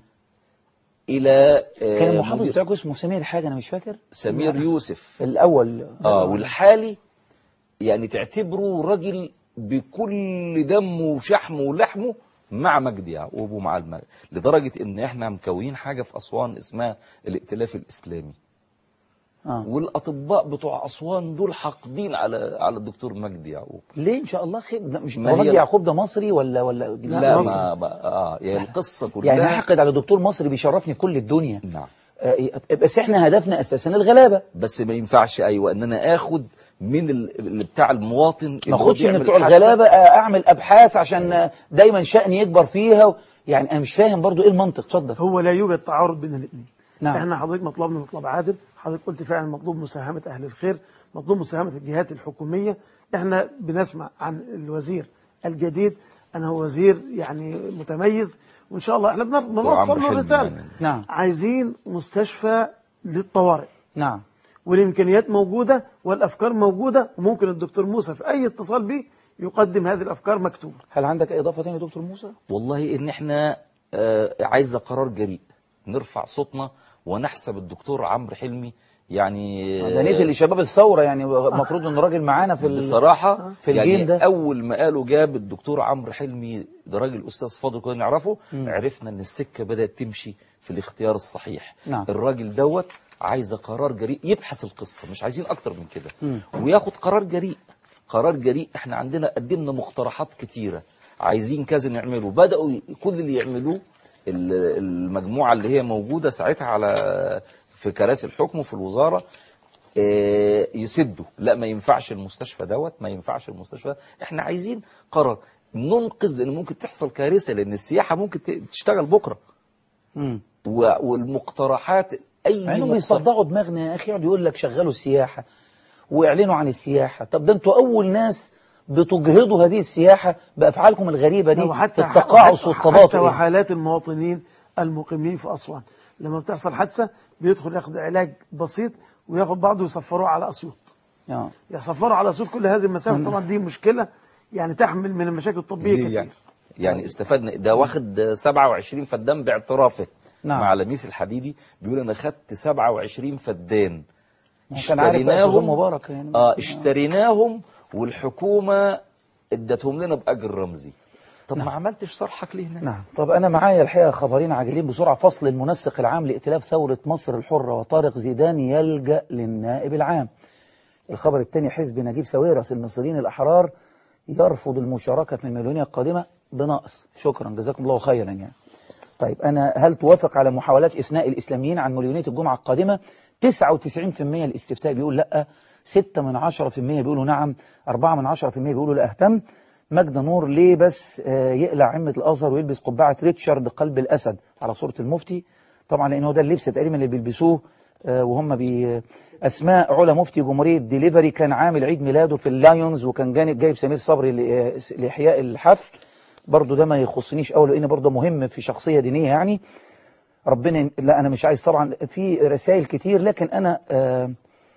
الى آه كان المحافظ بتاعكم اسمه سمير حاجه انا مش فاكر، سمير يوسف الاول. اه والحالي يعني تعتبره راجل بكل دمه وشحمه ولحمه مع مجدي يعقوب ومع المجد، لدرجه ان احنا مكونين حاجه في اسوان اسمها الائتلاف الاسلامي. آه. والاطباء بتوع اسوان دول حاقدين على على الدكتور مجدي يعقوب. ليه ان شاء الله خير؟ مش مجدي يعقوب ده مصري ولا ولا لا, لا ما, ما اه يعني القصه كلها يعني نحقد على دكتور مصري بيشرفني كل الدنيا. نعم. آه بس احنا هدفنا اساسا الغلابه. بس ما ينفعش ايوه ان انا اخد من اللي بتاع المواطن، ما اخدش من بتوع الغلابه اعمل ابحاث عشان دايما شأني يكبر فيها، يعني انا مش فاهم برضو ايه المنطق. اتفضل. هو لا يوجد تعارض بين الاثنين. نعم. احنا حضرتك مطلبنا مطلب عادل، حضرتك قلت فعلا مطلوب مساهمة أهل الخير، مطلوب مساهمة الجهات الحكومية. احنا بنسمع عن الوزير الجديد أنه وزير يعني متميز، وإن شاء الله احنا بنوصل له رسالة. نعم. عايزين مستشفى للطوارئ. نعم. والإمكانيات موجودة والأفكار موجودة، وممكن الدكتور موسى في أي اتصال به يقدم هذه الأفكار مكتوبة. هل عندك أي إضافة ثانية دكتور موسى؟ والله إن احنا آه عايزة قرار جريء نرفع صوتنا ونحسب الدكتور عمرو حلمي، يعني ده نزل لشباب الثوره، يعني المفروض انه راجل معانا في بصراحه في الجيل يعني ده. اول ما قالوا جاب الدكتور عمرو حلمي، ده راجل استاذ فاضل كنا نعرفه، م. عرفنا ان السكه بدات تمشي في الاختيار الصحيح. نعم. الراجل دوت عايز قرار جريء يبحث القصه، مش عايزين اكتر من كده، م. وياخد قرار جريء. قرار جريء. احنا عندنا قدمنا مقترحات كتيره، عايزين كذا نعمله، بداوا كل اللي يعملوه المجموعة اللي هي موجودة ساعتها على في كراسي الحكم وفي الوزارة يسدوا. لا ما ينفعش المستشفى دوت، ما ينفعش المستشفى دوت. احنا عايزين قرار ننقذ، لان ممكن تحصل كارثة، لان السياحة ممكن تشتغل بكرة. امم والمقترحات اي يعني بيصدعوا دماغنا يا اخي، يقعد يقول لك شغلوا السياحة واعلنوا عن السياحة. طب ده انتوا اول ناس بتجهضوا هذه السياحة بأفعالكم الغريبة دي، التقاعس والتباطؤ. حتى وحالات المواطنين المقيمين في أسوان لما بتحصل حادثة بيدخل ياخد علاج بسيط وياخد بعضه ويسفروه على أسيوط. يسفروا على أسيوط كل هذه المسافة. طبعا دي مشكلة يعني تحمل من المشاكل الطبية كتير. يعني يعني استفدنا. ده واخد سبعة وعشرين فدان باعترافه. نعم. مع لميس الحديدي بيقول انا خدت سبعة وعشرين فدان اشتريناهم مبارك يعني. اه اشتريناهم والحكومه ادتهم لنا باجر رمزي. طب نعم. ما عملتش صرحك ليه هنا؟ نعم. طب انا معايا الحقيقه خبرين عاجلين بسرعه. فصل المنسق العام لائتلاف ثوره مصر الحره وطارق زيدان يلجأ للنائب العام. الخبر الثاني حزب نجيب ساويرس المصريين الاحرار يرفض المشاركه في المليونيه القادمه بنقص. شكرا جزاكم الله خيرا يعني. طيب أنا هل توافق على محاولات إثناء الإسلاميين عن مليونية الجمعة القادمة؟ تسعة وتسعين بالمئة الاستفتاء بيقول لأ، ستة من عشرة في المئة بيقولوا نعم، أربعة من عشرة في المئة بيقولوا لا أهتم. مجد نور ليه بس يقلع عمة الأزهر ويلبس قبعة ريتشارد قلب الأسد على صورة المفتي؟ طبعا لأنه ده اللبس تقريبا اللي بيلبسوه وهم بي أسماء علا مفتي جمهورية ديليفري كان عامل عيد ميلاده في اللايونز وكان جايب سمير صبري لإحياء الحفل. برضو ده ما يخصنيش أوي لأن برضو مهم في شخصية دينية يعني. ربنا لا أنا مش عايز طبعا في رسائل كتير لكن أنا آه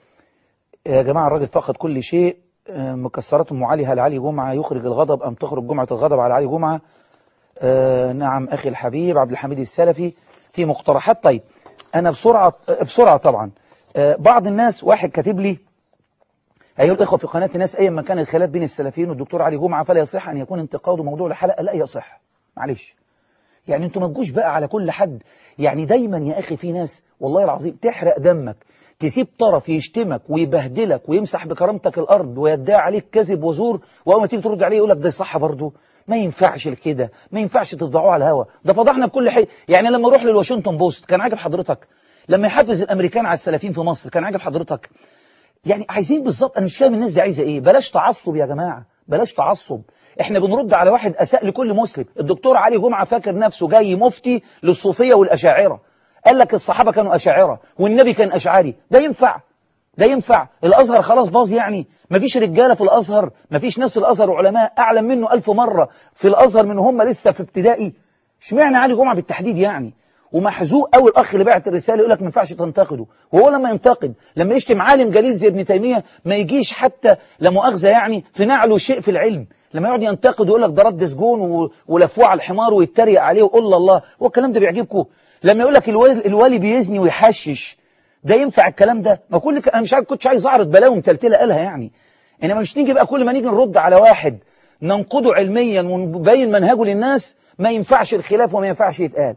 يا جماعة الراجل فقد كل شيء. آه مكسرات أم علي هل علي جمعة يخرج الغضب أم تخرج جمعة الغضب على علي جمعة؟ آه نعم أخي الحبيب عبد الحميد السلفي في مقترحات. طيب أنا بسرعة بسرعة طبعا آه بعض الناس واحد كاتب لي أيها الإخوة في قناة الناس أيا ما كان الخلاف بين السلفيين والدكتور علي جمعة فلا يصح أن يكون انتقاد موضوع الحلقة. لا يصح معلش يعني انتوا ما تجوش بقى على كل حد. يعني دايما يا أخي في ناس والله العظيم تحرق دمك تسيب طرف يشتمك ويبهدلك ويمسح بكرامتك الأرض ويدعي عليك كذب وزور وأول ما تيجي ترد عليه يقول لك ده صح برضه. ما ينفعش كده، ما ينفعش تفضحوه على الهوا. ده فضحنا بكل حاجة. يعني لما اروح للواشنطن بوست كان عاجب حضرتك؟ لما يحفز الأمريكان على السلفيين في مصر كان عاجب حضرتك؟ يعني عايزين بالظبط انا مش فاهم الناس دي عايزه ايه. بلاش تعصب يا جماعه، بلاش تعصب. احنا بنرد على واحد اساء لكل مسلم. الدكتور علي جمعه فاكر نفسه جاي مفتي للصوفيه والاشاعره. قال لك الصحابه كانوا اشاعره والنبي كان اشعري. ده ينفع؟ ده ينفع؟ الازهر خلاص باظ يعني؟ مفيش رجاله في الازهر؟ مفيش ناس في الازهر وعلماء اعلم منه ألف مره في الازهر من هم لسه في ابتدائي؟ اشمعنى علي جمعه بالتحديد يعني؟ ومحزوق قوي الاخ اللي بعت الرساله يقول لك ما ينفعش تنتقده. وهو لما ينتقد لما يشتم عالم جليل زي ابن تيميه ما يجيش حتى لا مؤاخذه يعني في نعله شيء في العلم. لما يقعد ينتقد ويقول لك ده رد سجون ولفوه على الحمار ويتريق عليه ويقول الله. هو الكلام ده بيعجبكم؟ لما يقول لك الوالي, الوالي بيزني ويحشش ده ينفع الكلام ده؟ ما كل انا مش عارف كنتش عايز اعرض بلاوي متلتله قالها يعني. انما مش نيجي بقى كل ما نيجي نرد على واحد ننقده علميا ونبين منهجه للناس. ما ينفعش الخلاف وما ينفعش يتقال.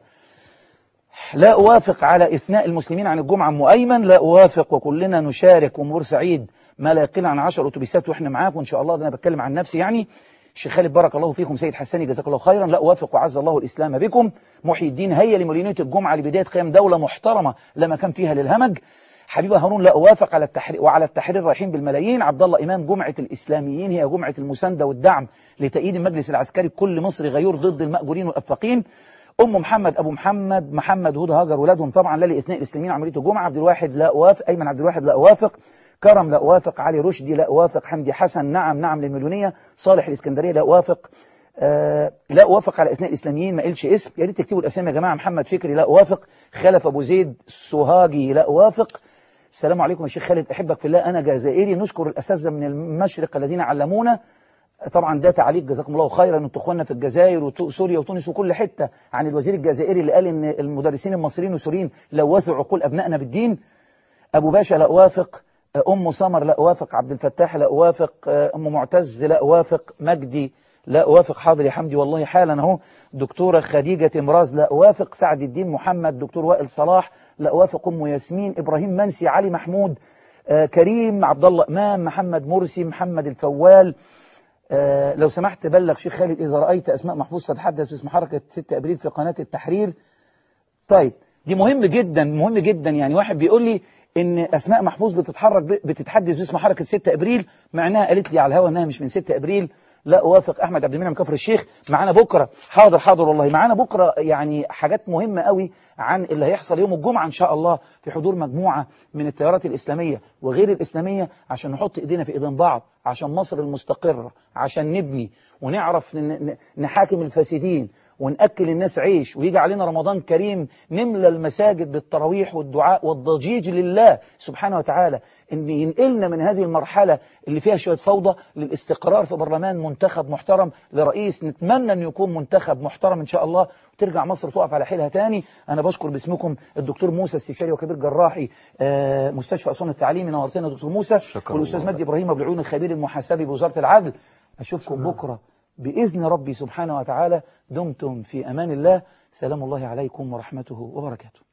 لا أوافق على إثناء المسلمين عن الجمعة أم أيمن. لا أوافق وكلنا نشارك ومور سعيد ما لا يقل عن عشر أتوبيسات وإحنا معاكم إن شاء الله. ده أنا بتكلم عن نفسي يعني. الشيخ خالد بارك الله فيكم. سيد حساني جزاك الله خيرا. لا أوافق وعز الله الإسلام بكم. محي الدين هيا لمليونية الجمعة لبداية قيام دولة محترمة لما كان فيها للهمج. حبيبة هارون لا أوافق على التحرير وعلى التحرير رايحين بالملايين. عبد الله إمام جمعة الإسلاميين هي جمعة المساندة والدعم لتأييد المجلس العسكري بكل مصري غيور ضد المأجورين والأفاقين. أم محمد أبو محمد محمد هدى هاجر ولادهم طبعا لا لإثناء الإسلاميين عملية الجمعة. عبد الواحد لا أوافق. أيمن عبد الواحد لا أوافق. كرم لا أوافق. علي رشدي لا أوافق. حمدي حسن نعم نعم للمليونية. صالح الإسكندرية لا أوافق. آه لا أوافق على إثناء الإسلاميين ما قلش اسم. يا ريت تكتبوا الأسامي يا جماعة. محمد فكري لا أوافق. خلف أبو زيد سوهاجي لا أوافق. السلام عليكم يا شيخ خالد أحبك في الله أنا جزائري. نشكر الأساتذة من المشرق الذين علمونا. طبعا ده تعليق جزاكم الله خيرا. انتوا اخواننا في الجزائر وسوريا وتونس وكل حته عن الوزير الجزائري اللي قال ان المدرسين المصريين والسوريين لوثوا عقول ابنائنا بالدين. ابو باشا لا اوافق. ام سمر لا اوافق. عبد الفتاح لا اوافق. ام معتز لا اوافق. مجدي لا اوافق. حاضر يا حمدي والله حالا اهو. دكتوره خديجه امراز لا اوافق. سعد الدين محمد. دكتور وائل صلاح لا اوافق. ام ياسمين. ابراهيم منسي. علي محمود. آه كريم عبد الله امام. محمد مرسي. محمد الفوال. آه لو سمحت بلغ شيخ خالد إذا رأيت أسماء محفوظ تتحدث باسم حركة ستة أبريل في قناة التحرير. طيب دي مهم جدا مهم جدا. يعني واحد بيقول لي إن أسماء محفوظ بتتحرك بتتحدث باسم حركة ستة أبريل مع إنها قالت لي على الهوا إنها مش من ستة أبريل. لا أوافق. أحمد عبد المنعم كفر الشيخ معانا بكرة. حاضر حاضر والله معانا بكرة يعني حاجات مهمة قوي عن اللي هيحصل يوم الجمعة إن شاء الله في حضور مجموعة من التيارات الإسلامية وغير الإسلامية عشان نحط إيدينا في إيدين بعض عشان مصر المستقرة عشان نبني ونعرف نحاكم الفاسدين ونأكل الناس عيش، ويجي علينا رمضان كريم نملى المساجد بالتراويح والدعاء والضجيج لله سبحانه وتعالى، ان ينقلنا من هذه المرحلة اللي فيها شوية فوضى للاستقرار في برلمان منتخب محترم لرئيس نتمنى أن يكون منتخب محترم إن شاء الله، وترجع مصر تقف على حيلها تاني. أنا بشكر باسمكم الدكتور موسى السيشاري وكبير جراحي مستشفى أسوان التعليمي، نورتنا دكتور موسى، والأستاذ مجدي إبراهيم أبو العيون الخبير المحاسبي بوزارة العدل. أشوفكم بكرة بإذن ربي سبحانه وتعالى. دمتم في أمان الله، سلام الله عليكم ورحمته وبركاته.